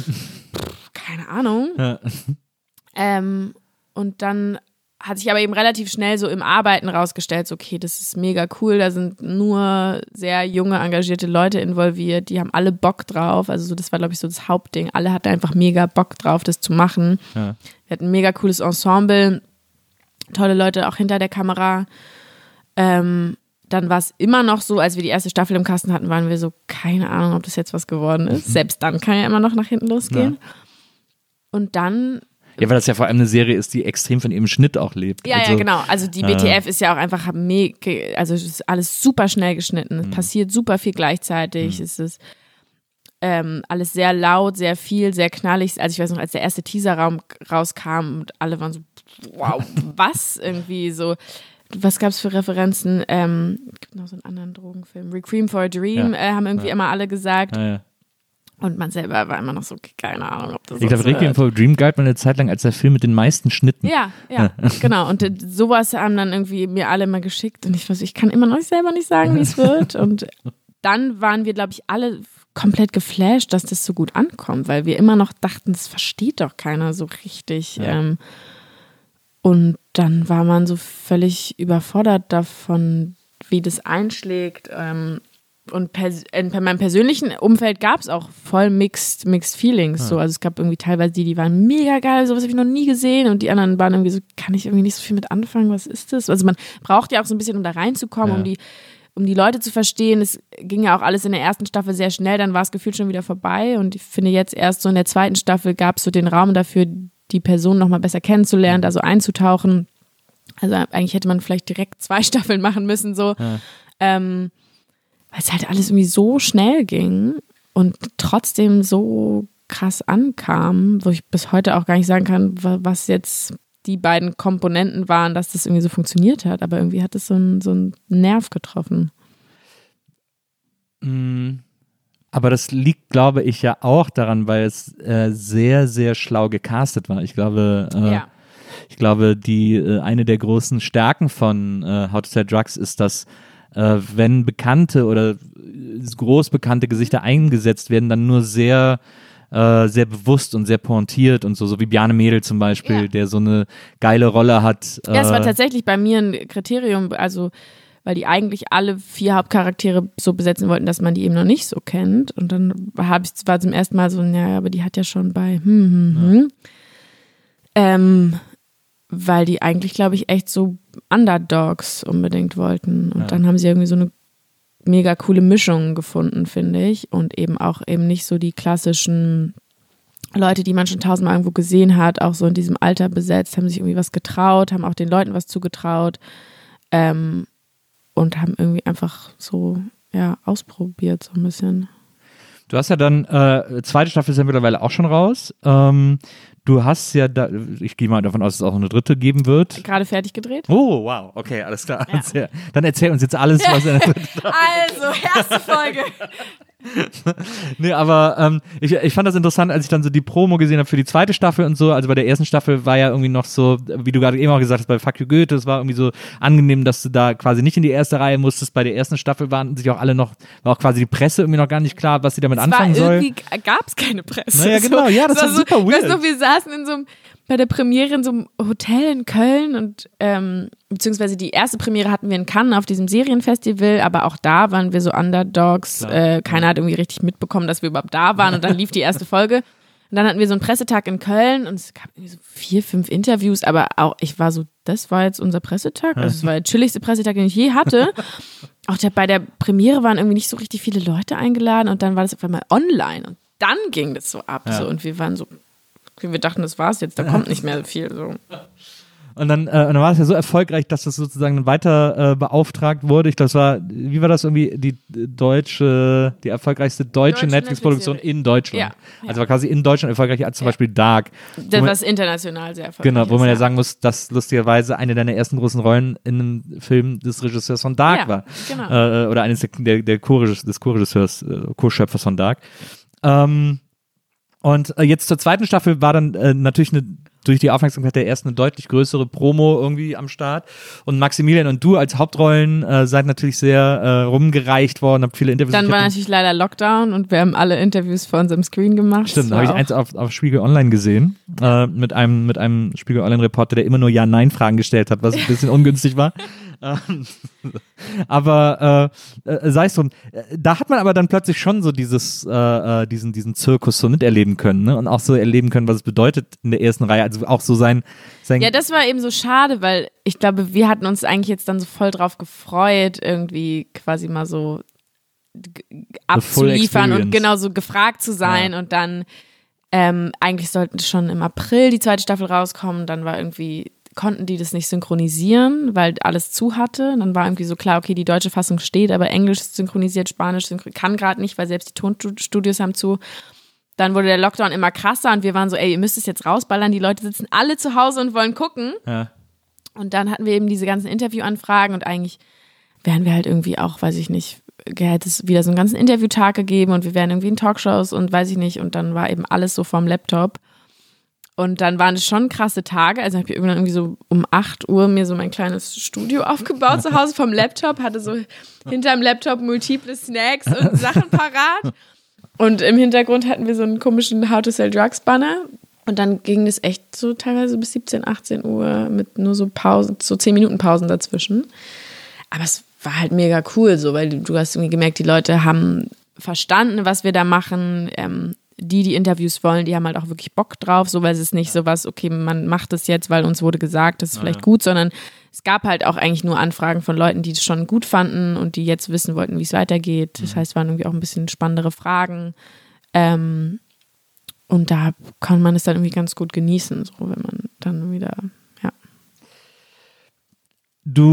Speaker 2: keine Ahnung.
Speaker 4: Ja.
Speaker 2: Ähm, und dann hat sich aber eben relativ schnell so im Arbeiten rausgestellt, so, okay, das ist mega cool, da sind nur sehr junge, engagierte Leute involviert, die haben alle Bock drauf, also so, das war, glaube ich, so das Hauptding, alle hatten einfach mega Bock drauf, das zu machen.
Speaker 4: Ja.
Speaker 2: Wir hatten ein mega cooles Ensemble, tolle Leute auch hinter der Kamera. Ähm, dann war es immer noch so, als wir die erste Staffel im Kasten hatten, waren wir so, keine Ahnung, ob das jetzt was geworden ist. Selbst dann kann ja immer noch nach hinten losgehen.
Speaker 4: Ja.
Speaker 2: Und dann
Speaker 4: Ja, weil das ja vor allem eine Serie ist, die extrem von ihrem Schnitt auch lebt.
Speaker 2: Ja,
Speaker 4: also,
Speaker 2: ja, genau. Also die B T F ist ja auch einfach mega, also es ist alles super schnell geschnitten. Es passiert super viel gleichzeitig. Es ist ähm, alles sehr laut, sehr viel, sehr knallig. Also ich weiß noch, als der erste Teaserraum rauskam und alle waren so, wow, was irgendwie so. Was gab es für Referenzen? Ähm, es gibt noch so einen anderen Drogenfilm. Requiem for a Dream
Speaker 4: Ja.
Speaker 2: äh, haben irgendwie
Speaker 4: Ja.
Speaker 2: immer alle gesagt.
Speaker 4: Ja, ja.
Speaker 2: Und man selber war immer noch so, keine Ahnung, ob das
Speaker 4: Ich glaube,
Speaker 2: was
Speaker 4: Requiem
Speaker 2: wird.
Speaker 4: for a Dream galt mal eine Zeit lang als der Film mit den meisten Schnitten.
Speaker 2: Ja, ja, genau. Und äh, sowas haben dann irgendwie mir alle mal geschickt. Und ich weiß, ich kann immer noch selber nicht sagen, wie es wird. Und dann waren wir, glaube ich, alle komplett geflasht, dass das so gut ankommt, weil wir immer noch dachten, das versteht doch keiner so richtig.
Speaker 4: Ja.
Speaker 2: Ähm, und dann war man so völlig überfordert davon, wie das einschlägt. Ähm, und pers- in meinem persönlichen Umfeld gab es auch voll mixed, mixed Feelings.
Speaker 4: Ja.
Speaker 2: So. Also es gab irgendwie teilweise die, die waren mega geil, sowas habe ich noch nie gesehen. Und die anderen waren irgendwie so, kann ich irgendwie nicht so viel mit anfangen, was ist das? Also man braucht ja auch so ein bisschen, um da reinzukommen,
Speaker 4: Ja.
Speaker 2: um die um die Leute zu verstehen. Es ging ja auch alles in der ersten Staffel sehr schnell, dann war es gefühlt schon wieder vorbei. Und ich finde jetzt erst so in der zweiten Staffel gab es so den Raum dafür, die Person nochmal besser kennenzulernen, da so einzutauchen. Also eigentlich hätte man vielleicht direkt zwei Staffeln machen müssen, so.
Speaker 4: Ja.
Speaker 2: Ähm, weil es halt alles irgendwie so schnell ging und trotzdem so krass ankam, wo ich bis heute auch gar nicht sagen kann, was jetzt die beiden Komponenten waren, dass das irgendwie so funktioniert hat. Aber irgendwie hat es so einen so einen Nerv getroffen.
Speaker 4: Aber das liegt, glaube ich, ja auch daran, weil es äh, sehr, sehr schlau gecastet war. Ich glaube, äh,
Speaker 2: Ja.
Speaker 4: ich glaube, die äh, eine der großen Stärken von äh, How to Sell Drugs ist, dass äh, wenn bekannte oder äh, groß bekannte Gesichter eingesetzt werden, dann nur sehr äh, sehr bewusst und sehr pointiert und so, so wie Bjarne Mädel zum Beispiel,
Speaker 2: Ja.
Speaker 4: der so eine geile Rolle hat. Äh,
Speaker 2: Ja, es war tatsächlich bei mir ein Kriterium, also weil die eigentlich alle vier Hauptcharaktere so besetzen wollten, dass man die eben noch nicht so kennt. Und dann habe ich zwar zum ersten Mal so, ja, aber die hat ja schon bei hm, hm, hm. Ja. Ähm, weil die eigentlich, glaube ich, echt so Underdogs unbedingt wollten. Und ja. dann haben sie irgendwie so eine mega coole Mischung gefunden, finde ich. Und eben auch eben nicht so die klassischen Leute, die man schon tausendmal irgendwo gesehen hat, auch so in diesem Alter besetzt, haben sich irgendwie was getraut, haben auch den Leuten was zugetraut ähm, und haben irgendwie einfach so, ja, ausprobiert so ein bisschen.
Speaker 4: Du hast ja dann, äh, zweite Staffel ist ja mittlerweile auch schon raus. Ähm, du hast ja, da, ich gehe mal davon aus, dass es auch eine dritte geben wird.
Speaker 2: Gerade fertig gedreht.
Speaker 4: Oh, wow, okay, alles klar.
Speaker 2: Ja.
Speaker 4: Dann erzähl uns jetzt alles, was in der dritten Staffel
Speaker 2: Also, erste Folge.
Speaker 4: Nee, aber ähm, ich, ich fand das interessant, als ich dann so die Promo gesehen habe für die zweite Staffel und so. Also bei der ersten Staffel war ja irgendwie noch so, wie du gerade eben auch gesagt hast, bei Fuck You Goethe, es war irgendwie so angenehm, dass du da quasi nicht in die erste Reihe musstest. Bei der ersten Staffel waren sich auch alle noch, war auch quasi die Presse irgendwie noch gar nicht klar, was sie damit
Speaker 2: es
Speaker 4: anfangen
Speaker 2: war
Speaker 4: soll.
Speaker 2: Irgendwie gab es keine Presse.
Speaker 4: Naja, genau, ja, das
Speaker 2: so,
Speaker 4: war
Speaker 2: so,
Speaker 4: super weird.
Speaker 2: Weißt du, wir saßen in so einem, bei der Premiere in so einem Hotel in Köln und ähm, beziehungsweise die erste Premiere hatten wir in Cannes auf diesem Serienfestival, aber auch da waren wir so Underdogs. Äh, keiner hat irgendwie richtig mitbekommen, dass wir überhaupt da waren und dann lief die erste Folge. Und dann hatten wir so einen Pressetag in Köln und es gab irgendwie so vier, fünf Interviews, aber auch ich war so, das war jetzt unser Pressetag. Also es war der chilligste Pressetag, den ich je hatte. Auch der, bei der Premiere waren irgendwie nicht so richtig viele Leute eingeladen und dann war das auf einmal online und dann ging das so ab. Ja. So, und wir waren so, wir dachten, das war's jetzt, da kommt nicht mehr viel. So.
Speaker 4: Und dann, äh, und dann war es ja so erfolgreich, dass das sozusagen weiter äh, beauftragt wurde. Ich glaube, das war, wie war das irgendwie, die deutsche, die erfolgreichste deutsche, deutsche Netflix-Produktion in Deutschland. Ja, also war quasi in Deutschland erfolgreicher als zum ja. Beispiel Dark.
Speaker 2: Das war international sehr erfolgreich.
Speaker 4: Genau, wo man ja sagen muss, dass lustigerweise eine deiner ersten großen Rollen in einem Film des Regisseurs von Dark ja, war. Genau. Äh, oder eines der, der, der Co-Regisseurs, des Co-Regisseurs, äh, Co-Schöpfers von Dark. Ähm, und äh, jetzt zur zweiten Staffel war dann äh, natürlich eine durch die Aufmerksamkeit der ersten eine deutlich größere Promo irgendwie am Start. Und Maximilian und du als Hauptrollen äh, seid natürlich sehr äh, rumgereicht worden, habt viele Interviews.
Speaker 2: Dann war natürlich leider Lockdown und wir haben alle Interviews vor unserem Screen gemacht.
Speaker 4: Stimmt, da habe ich eins auf, auf Spiegel Online gesehen, äh, mit einem, mit einem Spiegel Online-Reporter, der immer nur Ja-Nein-Fragen gestellt hat, was ein bisschen ungünstig war. aber äh, äh, sei es drum, da hat man aber dann plötzlich schon so dieses, äh, diesen, diesen Zirkus so miterleben können, ne? Und auch so erleben können, was es bedeutet in der ersten Reihe, also auch so sein, sein
Speaker 2: ja, das war eben so schade, weil ich glaube, wir hatten uns eigentlich jetzt dann so voll drauf gefreut, irgendwie quasi mal so abzuliefern und genau so gefragt zu sein ja. und dann ähm, eigentlich sollten schon im April die zweite Staffel rauskommen, dann war irgendwie konnten die das nicht synchronisieren, weil alles zu hatte. Dann war irgendwie so klar, okay, die deutsche Fassung steht, aber Englisch synchronisiert, Spanisch synchronisiert, kann gerade nicht, weil selbst die Tonstudios haben zu. Dann wurde der Lockdown immer krasser und wir waren so, ey, ihr müsst es jetzt rausballern, die Leute sitzen alle zu Hause und wollen gucken. Ja. Und dann hatten wir eben diese ganzen Interviewanfragen und eigentlich wären wir halt irgendwie auch, weiß ich nicht, hätte es wieder so einen ganzen Interviewtag gegeben und wir wären irgendwie in Talkshows und weiß ich nicht und dann war eben alles so vorm Laptop. Und dann waren es schon krasse Tage. Also habe ich irgendwann irgendwie so um acht Uhr mir so mein kleines Studio aufgebaut zu Hause vom Laptop, hatte so hinterm Laptop multiple Snacks und Sachen parat. Und im Hintergrund hatten wir so einen komischen How to Sell Drugs Banner. Und dann ging das echt so teilweise bis siebzehn, achtzehn Uhr mit nur so Pausen, so zehn Minuten Pausen dazwischen. Aber es war halt mega cool so, weil du, du hast irgendwie gemerkt, die Leute haben verstanden, was wir da machen. Ähm, die, die Interviews wollen, die haben halt auch wirklich Bock drauf, so, weil es ist nicht so was, okay, man macht das jetzt, weil uns wurde gesagt, das ist vielleicht gut, sondern es gab halt auch eigentlich nur Anfragen von Leuten, die es schon gut fanden und die jetzt wissen wollten, wie es weitergeht. Das heißt, es waren irgendwie auch ein bisschen spannendere Fragen. Ähm, und da kann man es dann irgendwie ganz gut genießen, so, wenn man dann wieder, ja.
Speaker 4: Du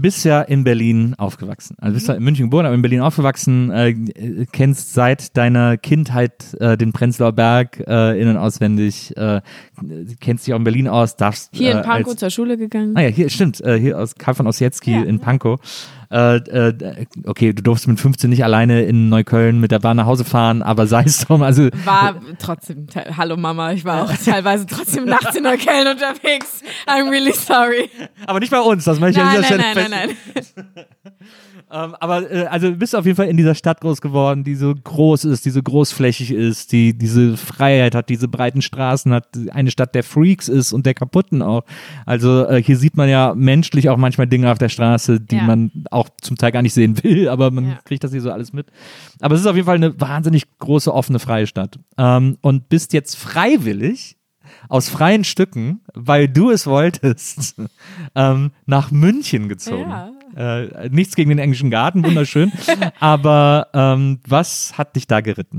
Speaker 4: bist ja in Berlin aufgewachsen. Also bist ja in München geboren, aber in Berlin aufgewachsen, äh, kennst seit deiner Kindheit äh, den Prenzlauer Berg äh, in- und auswendig, äh, kennst dich auch in Berlin aus, darfst...
Speaker 2: Hier in
Speaker 4: äh,
Speaker 2: Pankow
Speaker 4: als,
Speaker 2: zur Schule gegangen.
Speaker 4: Ah ja, hier, stimmt, äh, hier aus Karl von Ossietzky
Speaker 2: Ja.
Speaker 4: in Pankow. Äh, äh, okay, du durfst mit fünfzehn nicht alleine in Neukölln mit der Bahn nach Hause fahren, aber sei es drum, also...
Speaker 2: War trotzdem, hallo Mama, ich war auch teilweise trotzdem nachts in Neukölln unterwegs. I'm really sorry.
Speaker 4: Aber nicht bei uns, das möchte ich an
Speaker 2: Nein,
Speaker 4: dieser
Speaker 2: nein,
Speaker 4: Stelle
Speaker 2: nein,
Speaker 4: fest-
Speaker 2: nein, nein.
Speaker 4: Ähm, aber äh, also du bist auf jeden Fall in dieser Stadt groß geworden, die so groß ist, die so großflächig ist, die diese Freiheit hat, diese breiten Straßen hat, eine Stadt der Freaks ist und der Kaputten auch. Also äh, hier sieht man ja menschlich auch manchmal Dinge auf der Straße, die
Speaker 2: Ja.
Speaker 4: man auch zum Teil gar nicht sehen will, aber man
Speaker 2: Ja.
Speaker 4: kriegt das hier so alles mit. Aber es ist auf jeden Fall eine wahnsinnig große, offene, freie Stadt. Ähm, und bist jetzt freiwillig aus freien Stücken, weil du es wolltest, ähm, nach München gezogen.
Speaker 2: Ja.
Speaker 4: Äh, nichts gegen den englischen Garten, wunderschön. Aber ähm, was hat dich da geritten?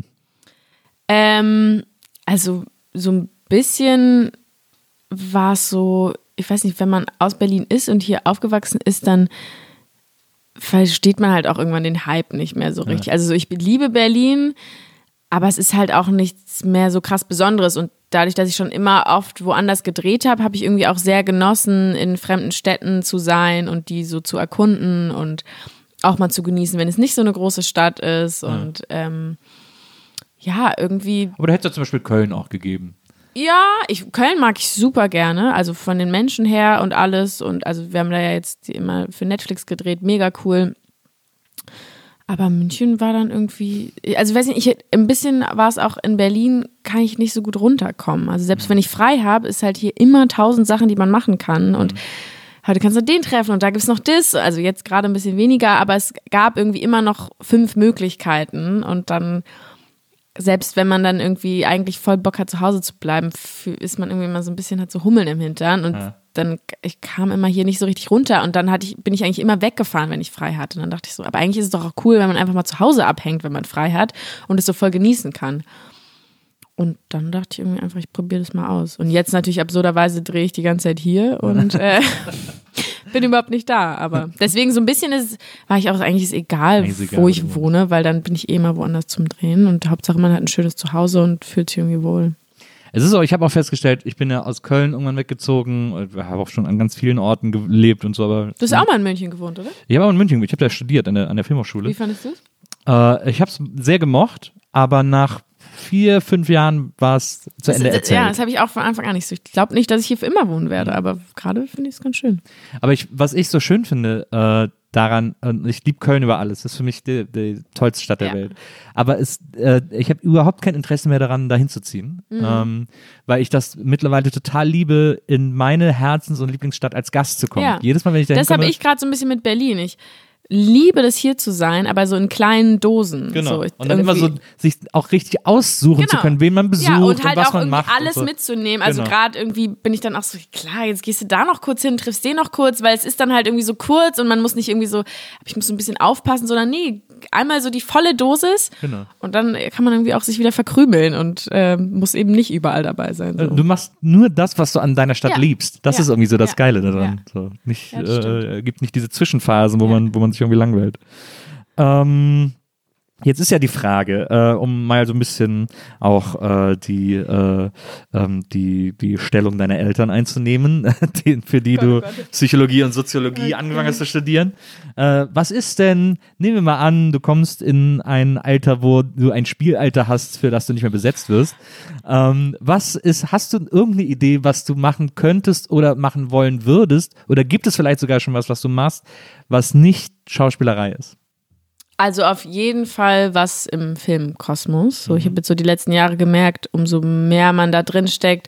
Speaker 2: Ähm, also so ein bisschen war es so, ich weiß nicht, wenn man aus Berlin ist und hier aufgewachsen ist, dann versteht man halt auch irgendwann den Hype nicht mehr so richtig. Also so, ich liebe Berlin, aber es ist halt auch nichts mehr so krass Besonderes. Und dadurch, dass ich schon immer oft woanders gedreht habe, habe ich irgendwie auch sehr genossen, in fremden Städten zu sein und die so zu erkunden und auch mal zu genießen, wenn es nicht so eine große Stadt ist. Und ähm, ja, irgendwie.
Speaker 4: Aber da hätte es ja zum Beispiel Köln auch gegeben.
Speaker 2: Ja, ich, Köln mag ich super gerne, also von den Menschen her und alles. Und also wir haben da ja jetzt immer für Netflix gedreht, mega cool. Aber München war dann irgendwie, also weiß nicht, ich, ein bisschen war es auch in Berlin, kann ich nicht so gut runterkommen. Also selbst wenn ich frei habe, ist halt hier immer tausend Sachen, die man machen kann. Und heute kannst du den treffen und da gibt es noch das. Also jetzt gerade ein bisschen weniger, aber es gab irgendwie immer noch fünf Möglichkeiten. Und dann, selbst wenn man dann irgendwie eigentlich voll Bock hat, zu Hause zu bleiben, ist man irgendwie immer so ein bisschen halt so Hummeln im Hintern. Und ja. dann, ich kam immer hier nicht so richtig runter. Und dann hatte ich, bin ich eigentlich immer weggefahren, wenn ich frei hatte. Und dann dachte ich so, aber eigentlich ist es doch auch cool, wenn man einfach mal zu Hause abhängt, wenn man frei hat und es so voll genießen kann. Und dann dachte ich irgendwie einfach, ich probiere das mal aus. Und jetzt natürlich absurderweise drehe ich die ganze Zeit hier und äh, bin überhaupt nicht da. Aber deswegen so ein bisschen ist, war ich auch, eigentlich ist egal,
Speaker 4: Eigentlich ist egal,
Speaker 2: wo ich
Speaker 4: wo du
Speaker 2: wohne, weil dann bin ich eh immer woanders zum Drehen. Und Hauptsache man hat ein schönes Zuhause und fühlt sich irgendwie wohl.
Speaker 4: Es ist auch, ich habe auch festgestellt, ich bin ja aus Köln irgendwann weggezogen, habe auch schon an ganz vielen Orten gelebt und so. Aber
Speaker 2: du hast auch mal in München gewohnt, oder?
Speaker 4: Ich habe auch in München, ich habe da studiert an der, an der Filmhochschule.
Speaker 2: Wie fandest du es?
Speaker 4: Äh, ich habe es sehr gemocht, aber nach vier, fünf Jahren war es zu Ende
Speaker 2: das,
Speaker 4: erzählt.
Speaker 2: Ja, das habe ich auch von Anfang an nicht so. Ich glaube nicht, dass ich hier für immer wohnen werde, aber gerade finde ich es ganz schön.
Speaker 4: Aber ich, was ich so schön finde äh, daran, und ich liebe Köln über alles, das ist für mich die, die tollste Stadt der
Speaker 2: Ja.
Speaker 4: Welt. Aber es, äh, ich habe überhaupt kein Interesse mehr daran, dahin zu ziehen,
Speaker 2: Mhm.
Speaker 4: ähm, weil ich das mittlerweile total liebe, in meine Herzens- und Lieblingsstadt als Gast zu kommen.
Speaker 2: Ja.
Speaker 4: Jedes Mal, wenn ich dahin
Speaker 2: Das habe
Speaker 4: komme.
Speaker 2: ich gerade so ein bisschen mit Berlin. Ich liebe das hier zu sein, aber so in kleinen Dosen.
Speaker 4: Genau.
Speaker 2: So, ich-
Speaker 4: und dann immer so
Speaker 2: irgendwie-
Speaker 4: sich auch richtig aussuchen
Speaker 2: Genau.
Speaker 4: zu können, wen man besucht
Speaker 2: ja, und
Speaker 4: und,
Speaker 2: halt
Speaker 4: was
Speaker 2: auch
Speaker 4: man
Speaker 2: irgendwie
Speaker 4: macht.
Speaker 2: alles
Speaker 4: und so.
Speaker 2: mitzunehmen. Also
Speaker 4: Genau.
Speaker 2: gerade irgendwie bin ich dann auch so, klar, jetzt gehst du da noch kurz hin, triffst den noch kurz, weil es ist dann halt irgendwie so kurz und man muss nicht irgendwie so, ich muss so ein bisschen aufpassen, sondern nee, einmal so die volle Dosis
Speaker 4: Genau.
Speaker 2: und dann kann man irgendwie auch sich wieder verkrümeln und ähm, muss eben nicht überall dabei sein. So.
Speaker 4: Du machst nur das, was du an deiner Stadt
Speaker 2: Ja.
Speaker 4: liebst. Das
Speaker 2: Ja.
Speaker 4: ist irgendwie so das
Speaker 2: Ja.
Speaker 4: Geile daran.
Speaker 2: Ja.
Speaker 4: So, nicht,
Speaker 2: Ja, das
Speaker 4: äh, gibt nicht diese Zwischenphasen, wo
Speaker 2: Ja.
Speaker 4: man, wo man sich irgendwie langweilt. Ähm, jetzt ist ja die Frage, äh, um mal so ein bisschen auch äh, die, äh, ähm, die, die Stellung deiner Eltern einzunehmen, die, für die du Psychologie und Soziologie angefangen hast zu studieren. Äh, was ist denn, nehmen wir mal an, du kommst in ein Alter, wo du ein Spielalter hast, für das du nicht mehr besetzt wirst. Ähm, was ist, hast du irgendeine Idee, was du machen könntest oder machen wollen würdest? Oder gibt es vielleicht sogar schon was, was du machst, was nicht Schauspielerei ist?
Speaker 2: Also auf jeden Fall was im Filmkosmos. So, ich habe jetzt so die letzten Jahre gemerkt, umso mehr man da drin steckt,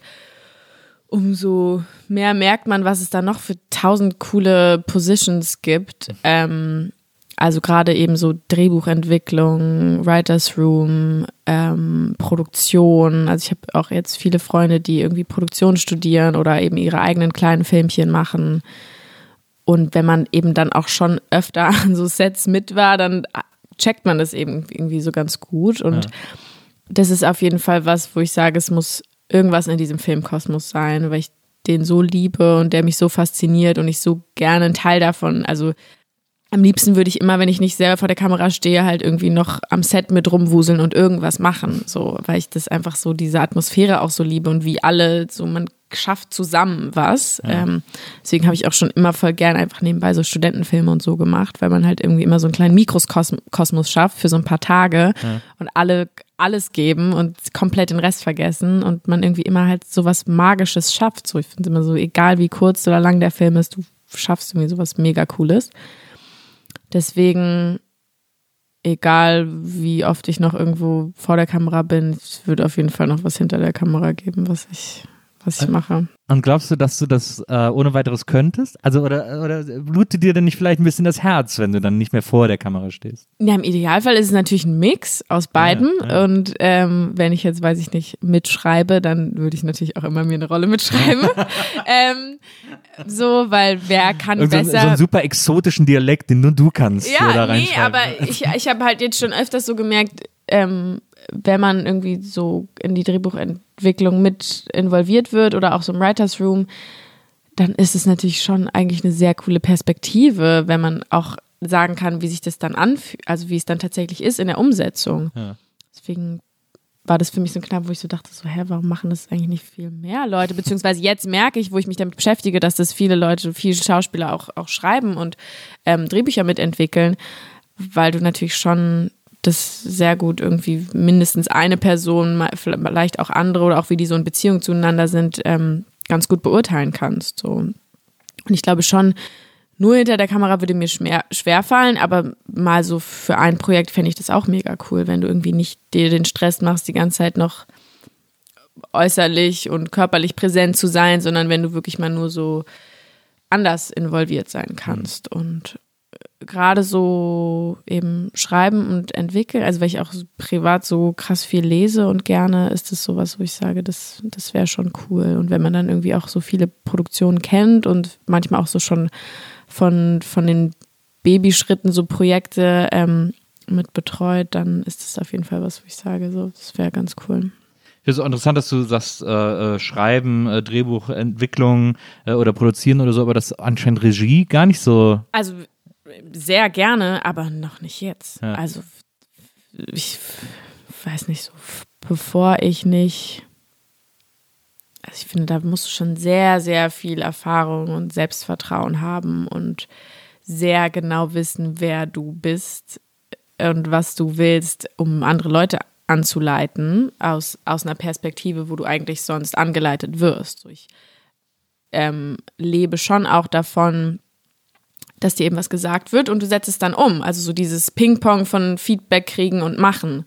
Speaker 2: umso mehr merkt man, was es da noch für tausend coole Positions gibt. Ähm, also gerade eben so Drehbuchentwicklung, Writers Room, ähm, Produktion. Also ich habe auch jetzt viele Freunde, die irgendwie Produktion studieren oder eben ihre eigenen kleinen Filmchen machen. Und wenn man eben dann auch schon öfter an so Sets mit war, dann checkt man das eben irgendwie so ganz gut. Und ja. das ist auf jeden Fall was, wo ich sage, es muss irgendwas in diesem Filmkosmos sein, weil ich den so liebe und der mich so fasziniert und ich so gerne ein Teil davon, also am liebsten würde ich immer, wenn ich nicht selber vor der Kamera stehe, halt irgendwie noch am Set mit rumwuseln und irgendwas machen, so, weil ich das einfach so, diese Atmosphäre auch so liebe und wie alle, so man schafft zusammen was. Ja. Ähm, deswegen habe ich auch schon immer voll gern einfach nebenbei so Studentenfilme und so gemacht, weil man halt irgendwie immer so einen kleinen Mikrokosmos schafft für so ein paar Tage ja. und alle alles geben und komplett den Rest vergessen und man irgendwie immer halt so was Magisches schafft. So, ich finde es immer so, egal wie kurz oder lang der Film ist, du schaffst irgendwie sowas mega Cooles. Deswegen, egal wie oft ich noch irgendwo vor der Kamera bin, es wird auf jeden Fall noch was hinter der Kamera geben, was ich, was ich mache.
Speaker 4: Und glaubst du, dass du das äh, ohne weiteres könntest? Also oder, oder blutet dir denn nicht vielleicht ein bisschen das Herz, wenn du dann nicht mehr vor der Kamera stehst?
Speaker 2: Ja, im Idealfall ist es natürlich ein Mix aus beiden.
Speaker 4: Ja, ja.
Speaker 2: Und ähm, wenn ich jetzt, weiß ich nicht, mitschreibe, dann würde ich natürlich auch immer mir eine Rolle mitschreiben. ähm, so, weil wer kann
Speaker 4: und so,
Speaker 2: besser...
Speaker 4: So einen super exotischen Dialekt, den nur du kannst.
Speaker 2: Ja,
Speaker 4: da
Speaker 2: nee, aber ich, ich habe halt jetzt schon öfters so gemerkt, ähm, wenn man irgendwie so in die Drehbuchentwicklung mit involviert wird oder auch so im Writers Room, dann ist es natürlich schon eigentlich eine sehr coole Perspektive, wenn man auch sagen kann, wie sich das dann anfühlt, also wie es dann tatsächlich ist in der Umsetzung. Ja. Deswegen war das für mich so knapp, wo ich so dachte, so, hä, warum machen das eigentlich nicht viel mehr Leute? Beziehungsweise jetzt merke ich, wo ich mich damit beschäftige, dass das viele Leute, viele Schauspieler auch, auch schreiben und ähm, Drehbücher mitentwickeln, weil du natürlich schon das sehr gut irgendwie mindestens eine Person, vielleicht auch andere oder auch wie die so in Beziehung zueinander sind, ähm, ganz gut beurteilen kannst. So. Und ich glaube schon, nur hinter der Kamera würde mir schwer, schwer fallen, aber mal so für ein Projekt fände ich das auch mega cool, wenn du irgendwie nicht dir den Stress machst, die ganze Zeit noch äußerlich und körperlich präsent zu sein, sondern wenn du wirklich mal nur so anders involviert sein kannst. Und gerade so eben schreiben und entwickeln, also weil ich auch privat so krass viel lese und gerne, ist das sowas, wo ich sage, das, das wäre schon cool. Und wenn man dann irgendwie auch so viele Produktionen kennt und manchmal auch so schon von, von den Babyschritten so Projekte ähm, mit betreut, dann ist das auf jeden Fall was, wo ich sage, so, das wäre ganz cool.
Speaker 4: Ich finde es auch interessant, dass du sagst, äh, Schreiben, äh, Drehbuchentwicklung äh, oder Produzieren oder so, aber das anscheinend Regie gar nicht so.
Speaker 2: Also sehr gerne, aber noch nicht jetzt. Ja. Also ich weiß nicht so, bevor ich nicht, also ich finde, da musst du schon sehr, sehr viel Erfahrung und Selbstvertrauen haben und sehr genau wissen, wer du bist und was du willst, um andere Leute anzuleiten aus, aus einer Perspektive, wo du eigentlich sonst angeleitet wirst. Ich ähm, lebe schon auch davon, dass dir eben was gesagt wird und du setzt es dann um. Also so dieses Ping-Pong von Feedback kriegen und machen.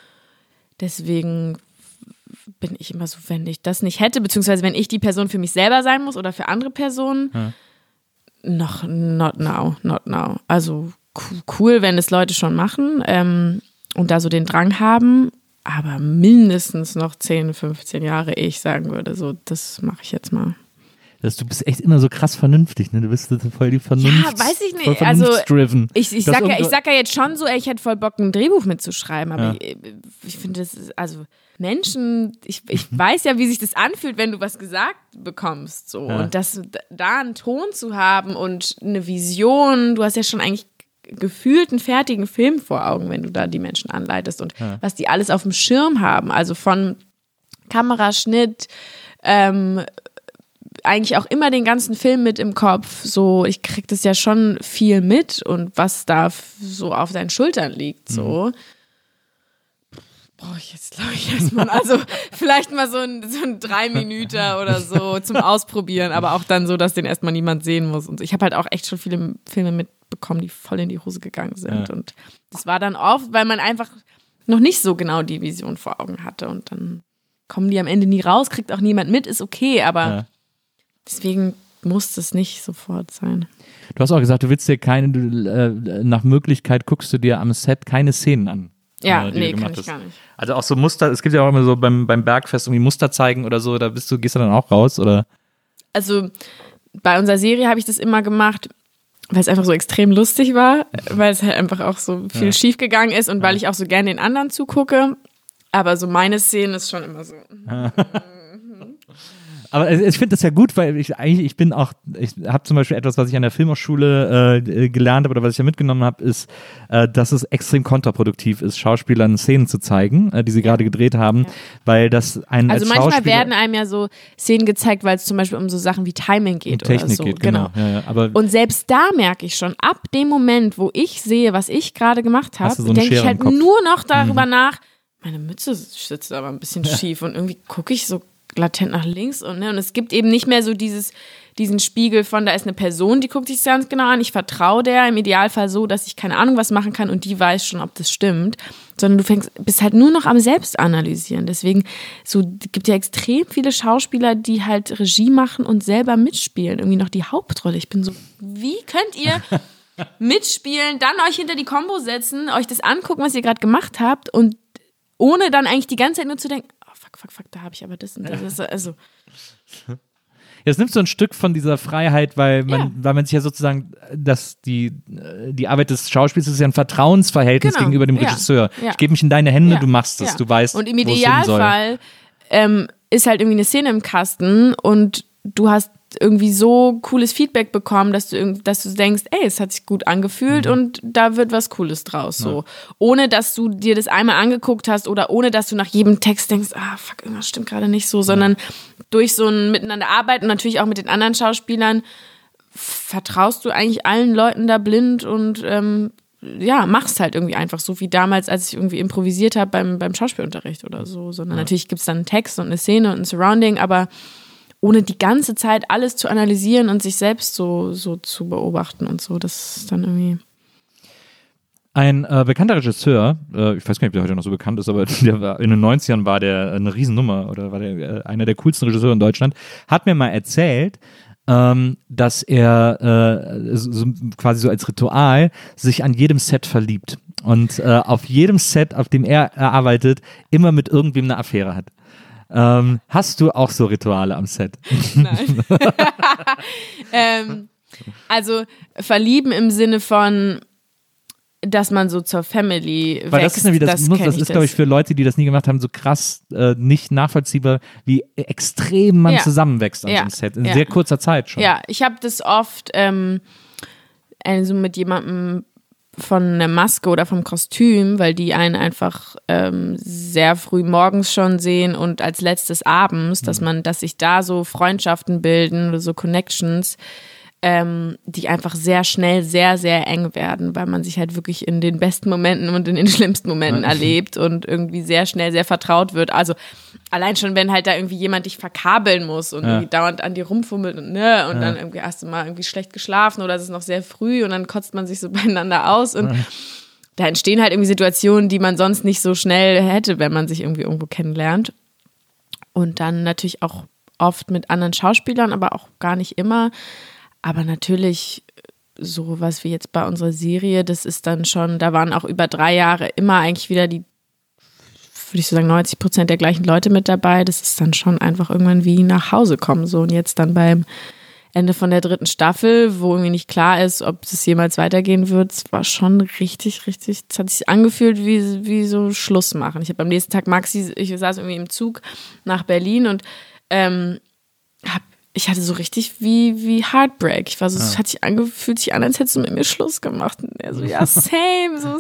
Speaker 2: Deswegen bin ich immer so, wenn ich das nicht hätte, beziehungsweise wenn ich die Person für mich selber sein muss oder für andere Personen, hm. noch not now, not now. Also cool, wenn es Leute schon machen ähm, und da so den Drang haben, aber mindestens noch zehn, fünfzehn Jahre, ehe ich sagen würde, so das mache ich jetzt mal.
Speaker 4: Das, du bist echt immer so krass vernünftig, ne? Du bist voll die Vernunft.
Speaker 2: Ja, weiß ich nicht. Also ich, ich, sag ja, ich sag ja jetzt schon so, ey, ich hätte voll Bock, ein Drehbuch mitzuschreiben, aber ja. ich, ich finde, das ist, also Menschen, ich, ich weiß ja, wie sich das anfühlt, wenn du was gesagt bekommst. So. Ja. Und das, da einen Ton zu haben und eine Vision, du hast ja schon eigentlich gefühlt einen fertigen Film vor Augen, wenn du da die Menschen anleitest und ja. was die alles auf dem Schirm haben. Also von Kameraschnitt, ähm, eigentlich auch immer den ganzen Film mit im Kopf. So, ich krieg das ja schon viel mit und was da so auf deinen Schultern liegt. So. Mhm. Brauche ich jetzt, glaube ich, erstmal. Also vielleicht mal so ein, so ein Drei-Minüter oder so zum Ausprobieren, aber auch dann so, dass den erstmal niemand sehen muss. Und ich habe halt auch echt schon viele Filme mitbekommen, die voll in die Hose gegangen sind. Ja. Und das war dann oft, weil man einfach noch nicht so genau die Vision vor Augen hatte. Und dann kommen die am Ende nie raus, kriegt auch niemand mit, ist okay, aber ja. Deswegen muss es nicht sofort sein.
Speaker 4: Du hast auch gesagt, du willst dir keine, du, äh, nach Möglichkeit guckst du dir am Set keine Szenen an.
Speaker 2: Ja,
Speaker 4: äh,
Speaker 2: nee, kann ich gar nicht.
Speaker 4: Also auch so Muster, es gibt ja auch immer so beim, beim Bergfest irgendwie Muster zeigen oder so, da bist du, gehst du dann auch raus, oder?
Speaker 2: Also bei unserer Serie habe ich das immer gemacht, weil es einfach so extrem lustig war, weil es halt einfach auch so viel ja. schief gegangen ist und ja. weil ich auch so gerne den anderen zugucke. Aber so meine Szene ist schon immer so.
Speaker 4: Aber ich finde das ja gut, weil ich eigentlich, ich bin auch, ich habe zum Beispiel etwas, was ich an der Filmhochschule äh, gelernt habe oder was ich ja mitgenommen habe, ist, äh, dass es extrem kontraproduktiv ist, Schauspielern Szenen zu zeigen, äh, die sie gerade gedreht haben, ja. weil das einen
Speaker 2: Also
Speaker 4: als
Speaker 2: manchmal
Speaker 4: Schauspieler
Speaker 2: werden einem ja so Szenen gezeigt, weil es zum Beispiel um so Sachen wie Timing geht
Speaker 4: um Technik
Speaker 2: oder so.
Speaker 4: geht, genau. genau. Ja, ja. Aber
Speaker 2: und selbst da merke ich schon, ab dem Moment, wo ich sehe, was ich gerade gemacht habe,
Speaker 4: so
Speaker 2: denke ich halt nur noch darüber
Speaker 4: mhm.
Speaker 2: nach, meine Mütze sitzt aber ein bisschen ja. schief und irgendwie gucke ich so latent nach links und, ne, und es gibt eben nicht mehr so dieses, diesen Spiegel von, da ist eine Person, die guckt sich ganz genau an, ich vertraue der im Idealfall so, dass ich keine Ahnung was machen kann und die weiß schon, ob das stimmt, sondern du fängst, bist halt nur noch am Selbstanalysieren. Deswegen, so, gibt ja extrem viele Schauspieler, die halt Regie machen und selber mitspielen, irgendwie noch die Hauptrolle. Ich bin so, wie könnt ihr mitspielen, dann euch hinter die Kombo setzen, euch das angucken, was ihr gerade gemacht habt und ohne dann eigentlich die ganze Zeit nur zu denken, fuck, fuck, fuck, da habe ich aber das und das. Ist also.
Speaker 4: Jetzt nimmst du ein Stück von dieser Freiheit, weil man,
Speaker 2: ja.
Speaker 4: weil man sich ja sozusagen, dass die, die Arbeit des Schauspiels ist ja ein Vertrauensverhältnis genau. gegenüber dem Regisseur. Ja. Ja. Ich gebe mich in deine Hände, ja. du machst es, ja. du weißt,
Speaker 2: und im Idealfall ähm, ist halt irgendwie eine Szene im Kasten und du hast irgendwie so cooles Feedback bekommen, dass du, dass du denkst, ey, es hat sich gut angefühlt mhm. und da wird was Cooles draus. So. Ja. Ohne, dass du dir das einmal angeguckt hast oder ohne, dass du nach jedem Text denkst, ah, fuck, irgendwas stimmt gerade nicht so, sondern ja. durch so ein Miteinander arbeiten und natürlich auch mit den anderen Schauspielern vertraust du eigentlich allen Leuten da blind und ähm, ja, machst halt irgendwie einfach so wie damals, als ich irgendwie improvisiert habe beim, beim Schauspielunterricht oder so. Sondern ja. natürlich gibt es dann einen Text und eine Szene und ein Surrounding, aber ohne die ganze Zeit alles zu analysieren und sich selbst so, so zu beobachten und so, das ist dann irgendwie...
Speaker 4: Ein äh, bekannter Regisseur, äh, ich weiß gar nicht, ob der heute noch so bekannt ist, aber der war, in den neunzigern war der eine Riesennummer oder war der äh, einer der coolsten Regisseure in Deutschland, hat mir mal erzählt, ähm, dass er äh, so, quasi so als Ritual sich an jedem Set verliebt und äh, auf jedem Set, auf dem er arbeitet, immer mit irgendwem eine Affäre hat. Ähm, hast du auch so Rituale am Set?
Speaker 2: Nein. ähm, also verlieben im Sinne von, dass man so zur Family
Speaker 4: Weil das
Speaker 2: wächst,
Speaker 4: ist nämlich, das,
Speaker 2: das,
Speaker 4: muss, das ist, glaube ich, für Leute, die das nie gemacht haben, so krass äh, nicht nachvollziehbar, wie extrem man
Speaker 2: ja.
Speaker 4: zusammenwächst an
Speaker 2: ja.
Speaker 4: so einem Set, in
Speaker 2: ja.
Speaker 4: sehr kurzer Zeit schon.
Speaker 2: Ja, ich habe das oft ähm, also mit jemandem von der Maske oder vom Kostüm, weil die einen einfach ähm, sehr früh morgens schon sehen und als letztes abends, dass man, dass sich da so Freundschaften bilden oder so Connections, ähm, die einfach sehr schnell sehr, sehr eng werden, weil man sich halt wirklich in den besten Momenten und in den schlimmsten Momenten erlebt und irgendwie sehr schnell sehr vertraut wird. Also allein schon, wenn halt da irgendwie jemand dich verkabeln muss und ja. irgendwie dauernd an dir rumfummelt und ne, und ja. dann irgendwie hast du mal irgendwie schlecht geschlafen oder es ist noch sehr früh und dann kotzt man sich so beieinander aus und ja. da entstehen halt irgendwie Situationen, die man sonst nicht so schnell hätte, wenn man sich irgendwie irgendwo kennenlernt. Und dann natürlich auch oft mit anderen Schauspielern, aber auch gar nicht immer. Aber natürlich so was wie jetzt bei unserer Serie, das ist dann schon, da waren auch über drei Jahre immer eigentlich wieder die, würde ich so sagen, neunzig Prozent der gleichen Leute mit dabei. Das ist dann schon einfach irgendwann wie nach Hause kommen. So, und jetzt dann beim Ende von der dritten Staffel, wo irgendwie nicht klar ist, ob es jemals weitergehen wird, es war schon richtig, richtig, es hat sich angefühlt wie, wie so Schluss machen. Ich habe am nächsten Tag Maxi, ich saß irgendwie im Zug nach Berlin und ähm, hab ich hatte so richtig wie, wie Heartbreak. Ich war so, es ja. hat sich angefühlt sich an, als hättest du mit mir Schluss gemacht. Und er so, ja, same. So,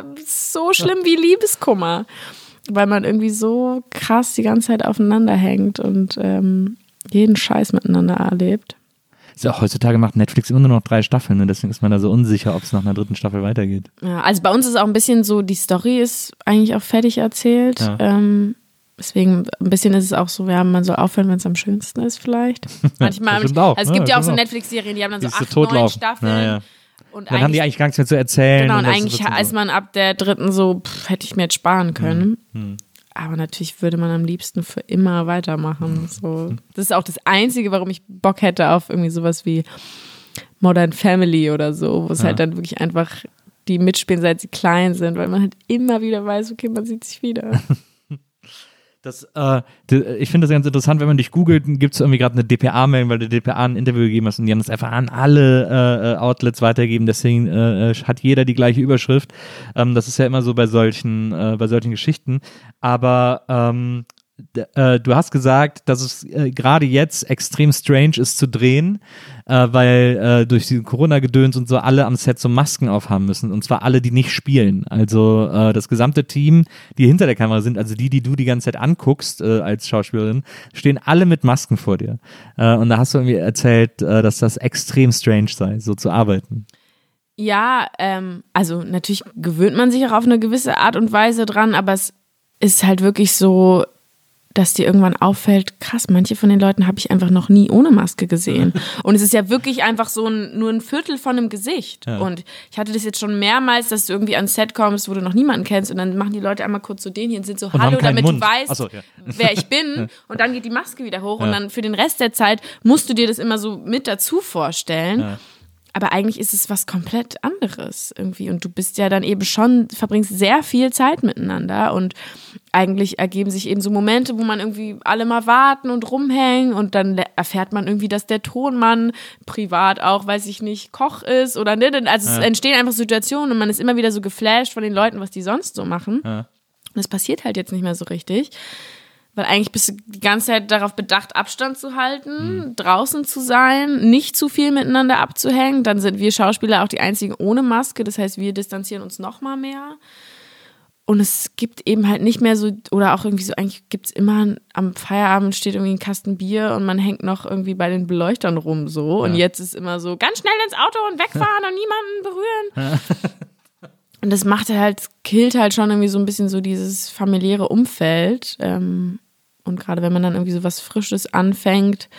Speaker 2: so schlimm wie Liebeskummer. Weil man irgendwie so krass die ganze Zeit aufeinander hängt und ähm, jeden Scheiß miteinander erlebt.
Speaker 4: Ist ja auch heutzutage macht Netflix immer nur noch drei Staffeln, ne? Deswegen ist man da so unsicher, ob es nach einer dritten Staffel weitergeht.
Speaker 2: Ja, also bei uns ist auch ein bisschen so, die Story ist eigentlich auch fertig erzählt. Ja. Ähm, Deswegen ein bisschen ist es auch so, ja, man soll aufhören, wenn es am schönsten ist vielleicht. Manchmal,
Speaker 4: auch,
Speaker 2: also es gibt ja, ja auch so Netflix-Serien, die haben dann so acht, neun Staffeln.
Speaker 4: Ja, ja. Und dann haben die eigentlich gar nichts mehr zu erzählen.
Speaker 2: Genau, und,
Speaker 4: und
Speaker 2: eigentlich ist man ab der dritten so, pff, hätte ich mir jetzt sparen können.
Speaker 4: Hm. Hm.
Speaker 2: Aber natürlich würde man am liebsten für immer weitermachen. So. Das ist auch das Einzige, warum ich Bock hätte auf irgendwie sowas wie Modern Family oder so, wo es ja. halt dann wirklich einfach die mitspielen, seit sie klein sind, weil man halt immer wieder weiß, okay, man sieht sich wieder.
Speaker 4: Das, äh, ich finde das ganz interessant, wenn man dich googelt, gibt es irgendwie gerade eine D P A-Mail, weil der D P A ein Interview gegeben hat und die haben das einfach an alle äh, Outlets weitergegeben, deswegen äh, hat jeder die gleiche Überschrift. Ähm, das ist ja immer so bei solchen, äh, bei solchen Geschichten. Aber ähm, d- äh, du hast gesagt, dass es äh, gerade jetzt extrem strange ist zu drehen, äh, weil äh, durch die Corona-Gedöns und so alle am Set so Masken aufhaben müssen. Und zwar alle, die nicht spielen. Also äh, das gesamte Team, die hinter der Kamera sind, also die, die du die ganze Zeit anguckst äh, als Schauspielerin, stehen alle mit Masken vor dir. Äh, und da hast du irgendwie erzählt, äh, dass das extrem strange sei, so zu arbeiten.
Speaker 2: Ja, ähm, also natürlich gewöhnt man sich auch auf eine gewisse Art und Weise dran, aber es ist halt wirklich so, dass dir irgendwann auffällt, krass, manche von den Leuten habe ich einfach noch nie ohne Maske gesehen. Und es ist ja wirklich einfach so ein, nur ein Viertel von einem Gesicht.
Speaker 4: Ja.
Speaker 2: Und ich hatte das jetzt schon mehrmals, dass du irgendwie ans Set kommst, wo du noch niemanden kennst und dann machen die Leute einmal kurz so den hier und sind so,
Speaker 4: Und
Speaker 2: hallo,
Speaker 4: haben keinen
Speaker 2: damit
Speaker 4: Mund.
Speaker 2: du weißt,
Speaker 4: Ach so, ja.
Speaker 2: wer ich bin. Und dann geht die Maske wieder hoch
Speaker 4: Ja.
Speaker 2: und dann für den Rest der Zeit musst du dir das immer so mit dazu vorstellen.
Speaker 4: Ja.
Speaker 2: Aber eigentlich ist es was komplett anderes irgendwie. Und du bist ja dann eben schon, verbringst sehr viel Zeit miteinander. Und eigentlich ergeben sich eben so Momente, wo man irgendwie alle mal warten und rumhängen. Und dann le- erfährt man irgendwie, dass der Tonmann privat auch, weiß ich nicht, Koch ist oder nicht. Also es
Speaker 4: Ja.
Speaker 2: entstehen einfach Situationen und man ist immer wieder so geflasht von den Leuten, was die sonst so machen.
Speaker 4: Ja.
Speaker 2: Und das passiert halt jetzt nicht mehr so richtig. Weil eigentlich bist du die ganze Zeit darauf bedacht, Abstand zu halten,
Speaker 4: Mhm.
Speaker 2: draußen zu sein, nicht zu viel miteinander abzuhängen. Dann sind wir Schauspieler auch die einzigen ohne Maske. Das heißt, wir distanzieren uns noch mal mehr. Und es gibt eben halt nicht mehr so, oder auch irgendwie so, eigentlich gibt es immer, am Feierabend steht irgendwie ein Kasten Bier und man hängt noch irgendwie bei den Beleuchtern rum so. Und
Speaker 4: Ja.
Speaker 2: jetzt ist immer so, ganz schnell ins Auto und wegfahren und niemanden berühren. Und das macht halt, killt halt schon irgendwie so ein bisschen so dieses familiäre Umfeld. Ähm, und gerade wenn man dann irgendwie so was Frisches anfängt,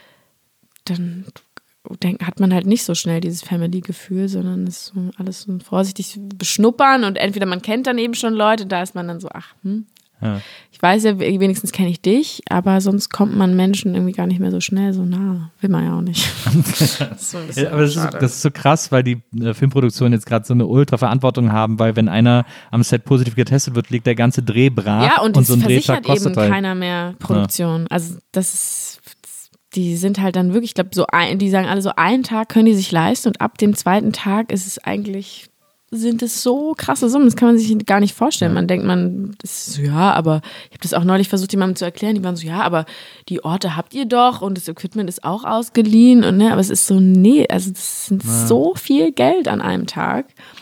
Speaker 2: dann denk, hat man halt nicht so schnell dieses Family-Gefühl, sondern ist so alles so vorsichtig beschnuppern und entweder man kennt dann eben schon Leute, da ist man dann so, ach, hm,
Speaker 4: Ja.
Speaker 2: ich weiß ja, wenigstens kenne ich dich, aber sonst kommt man Menschen irgendwie gar nicht mehr so schnell so nah. Will man ja auch nicht. Das ist so ein bisschen
Speaker 4: Ja, aber das ist,
Speaker 2: schade.
Speaker 4: das ist so krass, weil die äh, Filmproduktionen jetzt gerade so eine Ultra-Verantwortung haben, weil wenn einer am Set positiv getestet wird, liegt der ganze Dreh brach.
Speaker 2: Ja, und es
Speaker 4: so ein
Speaker 2: versichert
Speaker 4: Drehtag kostet
Speaker 2: eben
Speaker 4: halt.
Speaker 2: keiner mehr Produktion. Also das ist, die sind halt dann wirklich, ich glaube, so ein, die sagen alle so, einen Tag können die sich leisten und ab dem zweiten Tag ist es eigentlich, sind es so krasse Summen, das kann man sich gar nicht vorstellen. Man denkt, man, das ist so, ja, aber ich habe das auch neulich versucht, jemandem zu erklären, die waren so, ja, aber die Orte habt ihr doch und das Equipment ist auch ausgeliehen und ne, aber es ist so, nee, also das sind so viel Geld an einem Tag.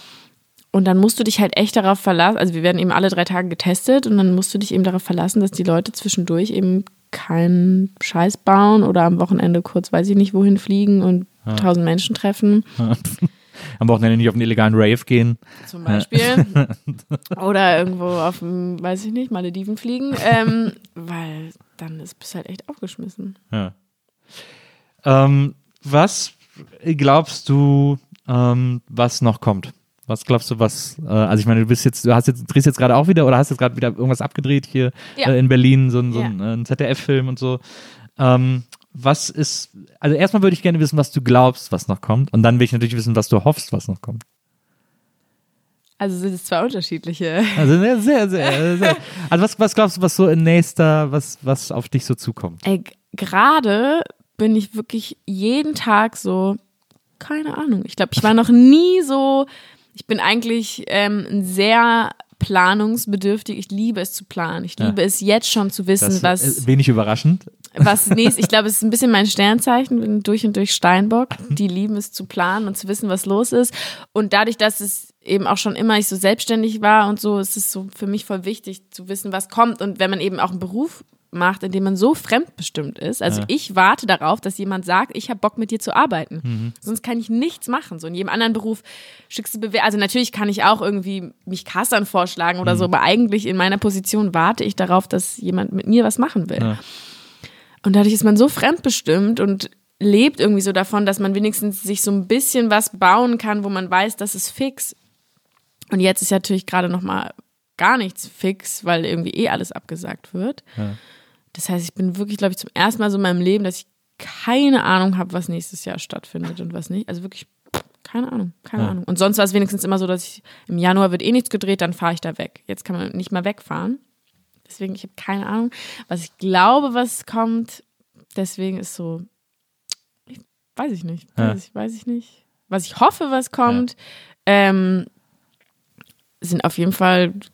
Speaker 2: Und dann musst du dich halt echt darauf verlassen, also wir werden eben alle drei Tage getestet und dann musst du dich eben darauf verlassen, dass die Leute zwischendurch eben keinen Scheiß bauen oder am Wochenende kurz, weiß ich nicht, wohin fliegen und tausend Menschen treffen.
Speaker 4: Am Wochenende nicht auf einen illegalen Rave gehen.
Speaker 2: Zum Beispiel. Oder irgendwo auf dem, weiß ich nicht, Malediven fliegen. Ähm, weil dann ist, bist du halt echt aufgeschmissen.
Speaker 4: Ja. Ähm, was glaubst du, ähm, was noch kommt? Was glaubst du, was, äh, also ich meine, du bist jetzt, du hast jetzt, drehst jetzt gerade auch wieder oder hast jetzt gerade wieder irgendwas abgedreht hier
Speaker 2: Ja.
Speaker 4: äh, in Berlin, so, ein- so
Speaker 2: Ja.
Speaker 4: ein, äh, ein Z D F-Film und so. Ähm, was ist, also erstmal würde ich gerne wissen, was du glaubst, was noch kommt. Und dann will ich natürlich wissen, was du hoffst, was noch kommt.
Speaker 2: Also sind es zwei unterschiedliche.
Speaker 4: Also sehr, sehr, sehr. sehr. Also was, was glaubst du, was so in nächster, was, was auf dich so zukommt?
Speaker 2: Ey, g- gerade bin ich wirklich jeden Tag so, keine Ahnung. Ich glaube, ich war noch nie so, ich bin eigentlich ähm, ein sehr planungsbedürftig. Ich liebe es zu planen. Ich
Speaker 4: Ja.
Speaker 2: liebe es jetzt schon zu wissen,
Speaker 4: Das
Speaker 2: was,
Speaker 4: ist wenig überraschend.
Speaker 2: was nächstes. Ich glaube, es ist ein bisschen mein Sternzeichen, bin durch und durch Steinbock. Die lieben es zu planen und zu wissen, was los ist. Und dadurch, dass es eben auch schon immer ich so selbstständig war und so, ist es so für mich voll wichtig zu wissen, was kommt. Und wenn man eben auch einen Beruf macht, in dem man so fremdbestimmt ist. Also
Speaker 4: Ja.
Speaker 2: ich warte darauf, dass jemand sagt, ich habe Bock mit dir zu arbeiten.
Speaker 4: Mhm.
Speaker 2: Sonst kann ich nichts machen. So in jedem anderen Beruf schickst du Bewerbungen. Also natürlich kann ich auch irgendwie mich Castern vorschlagen oder
Speaker 4: Mhm.
Speaker 2: so, aber eigentlich in meiner Position warte ich darauf, dass jemand mit mir was machen will.
Speaker 4: Ja.
Speaker 2: Und dadurch ist man so fremdbestimmt und lebt irgendwie so davon, dass man wenigstens sich so ein bisschen was bauen kann, wo man weiß, das ist fix. Und jetzt ist natürlich gerade noch mal gar nichts fix, weil irgendwie eh alles abgesagt wird.
Speaker 4: Ja.
Speaker 2: Das heißt, ich bin wirklich, glaube ich, zum ersten Mal so in meinem Leben, dass ich keine Ahnung habe, was nächstes Jahr stattfindet und was nicht. Also wirklich keine Ahnung, keine
Speaker 4: Ja.
Speaker 2: Ahnung. Und sonst war es wenigstens immer so, dass ich im Januar wird eh nichts gedreht, dann fahre ich da weg. Jetzt kann man nicht mal wegfahren. Deswegen, ich habe keine Ahnung, was ich glaube, was kommt. Deswegen ist so, ich, weiß ich nicht, weiß,
Speaker 4: Ja.
Speaker 2: ich, weiß ich nicht. Was ich hoffe, was kommt, ähm, sind auf jeden Fall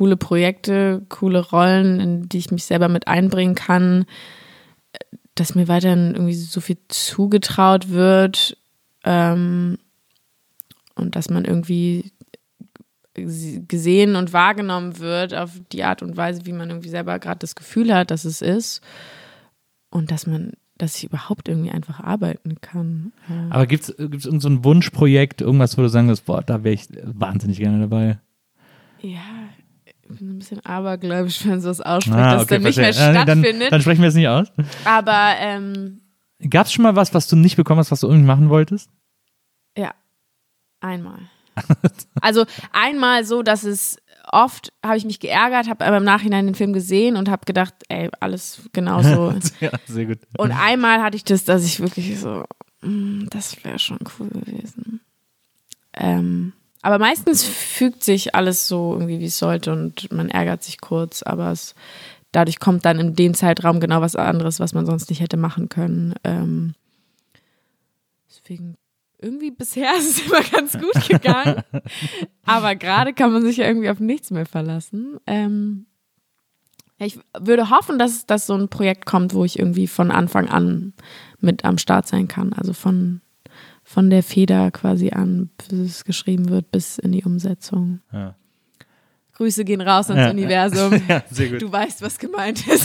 Speaker 2: coole Projekte, coole Rollen, in die ich mich selber mit einbringen kann, dass mir weiterhin irgendwie so viel zugetraut wird ähm, und dass man irgendwie gesehen und wahrgenommen wird auf die Art und Weise, wie man irgendwie selber gerade das Gefühl hat, dass es ist und dass man, dass ich überhaupt irgendwie einfach arbeiten kann.
Speaker 4: Aber gibt es irgend so ein Wunschprojekt, irgendwas, wo du sagen würdest, boah, da wäre ich wahnsinnig gerne dabei?
Speaker 2: Ja, ich bin ein bisschen abergläubisch, wenn sowas ausspricht,
Speaker 4: ah,
Speaker 2: dass
Speaker 4: okay,
Speaker 2: dann nicht mehr
Speaker 4: verstehe.
Speaker 2: stattfindet.
Speaker 4: Dann, dann sprechen wir es nicht aus.
Speaker 2: Aber ähm,
Speaker 4: gab es schon mal was, was du nicht bekommen hast, was du irgendwie machen wolltest?
Speaker 2: Ja, einmal. Also einmal so, dass es oft, habe ich mich geärgert, habe aber im Nachhinein den Film gesehen und habe gedacht, ey, alles genauso.
Speaker 4: Ja, sehr gut.
Speaker 2: Und einmal hatte ich das, dass ich wirklich so, mm, das wäre schon cool gewesen. Ähm, aber meistens fügt sich alles so irgendwie, wie es sollte und man ärgert sich kurz, aber es, dadurch kommt dann in dem Zeitraum genau was anderes, was man sonst nicht hätte machen können. Ähm, deswegen irgendwie bisher ist es immer ganz gut gegangen, aber gerade kann man sich ja irgendwie auf nichts mehr verlassen. Ähm, ich würde hoffen, dass, dass so ein Projekt kommt, wo ich irgendwie von Anfang an mit am Start sein kann, also von, von der Feder quasi an, bis es geschrieben wird, bis in die Umsetzung. Ja. Grüße gehen raus ans
Speaker 4: ja.
Speaker 2: Universum.
Speaker 4: Ja, sehr gut.
Speaker 2: Du weißt, was gemeint ist.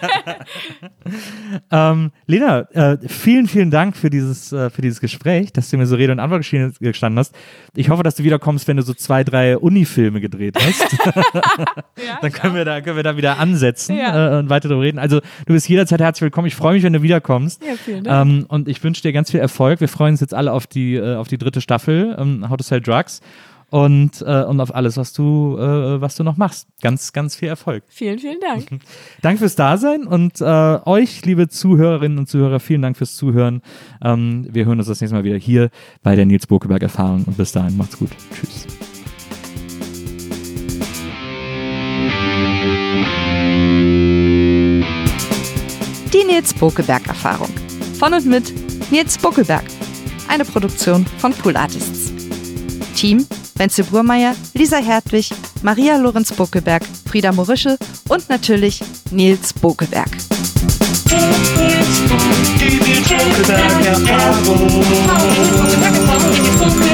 Speaker 4: ähm, Lena, äh, vielen, vielen Dank für dieses, äh, für dieses Gespräch, dass du mir so Rede und Antwort gestanden hast. Ich hoffe, dass du wiederkommst, wenn du so zwei, drei Uni-Filme gedreht hast.
Speaker 2: Ja,
Speaker 4: Dann können wir, da, können wir da wieder ansetzen
Speaker 2: ja.
Speaker 4: äh, und weiter darüber reden. Also du bist jederzeit herzlich willkommen. Ich freue mich, wenn du wiederkommst.
Speaker 2: Ja, vielen Dank.
Speaker 4: Ähm, und ich wünsche dir ganz viel Erfolg. Wir freuen uns jetzt alle auf die, äh, auf die dritte Staffel ähm, How to Sell Drugs. Und, äh, und auf alles, was du, äh, was du noch machst. Ganz, ganz viel Erfolg.
Speaker 2: Vielen, vielen Dank.
Speaker 4: Danke fürs Dasein und äh, euch, liebe Zuhörerinnen und Zuhörer, vielen Dank fürs Zuhören. Ähm, wir hören uns das nächste Mal wieder hier bei der Nils Bokeberg Erfahrung und bis dahin, macht's gut. Tschüss.
Speaker 5: Die Nils Bokeberg Erfahrung. Von und mit Nils Bokeberg. Eine Produktion von Pool Artists. Team: Wenzel Burmeier, Lisa Hertwig, Maria Lorenz Bokeberg, Frieda Morische und natürlich Nils Bokeberg.
Speaker 3: Die Nils Bokeberg Erfahrung.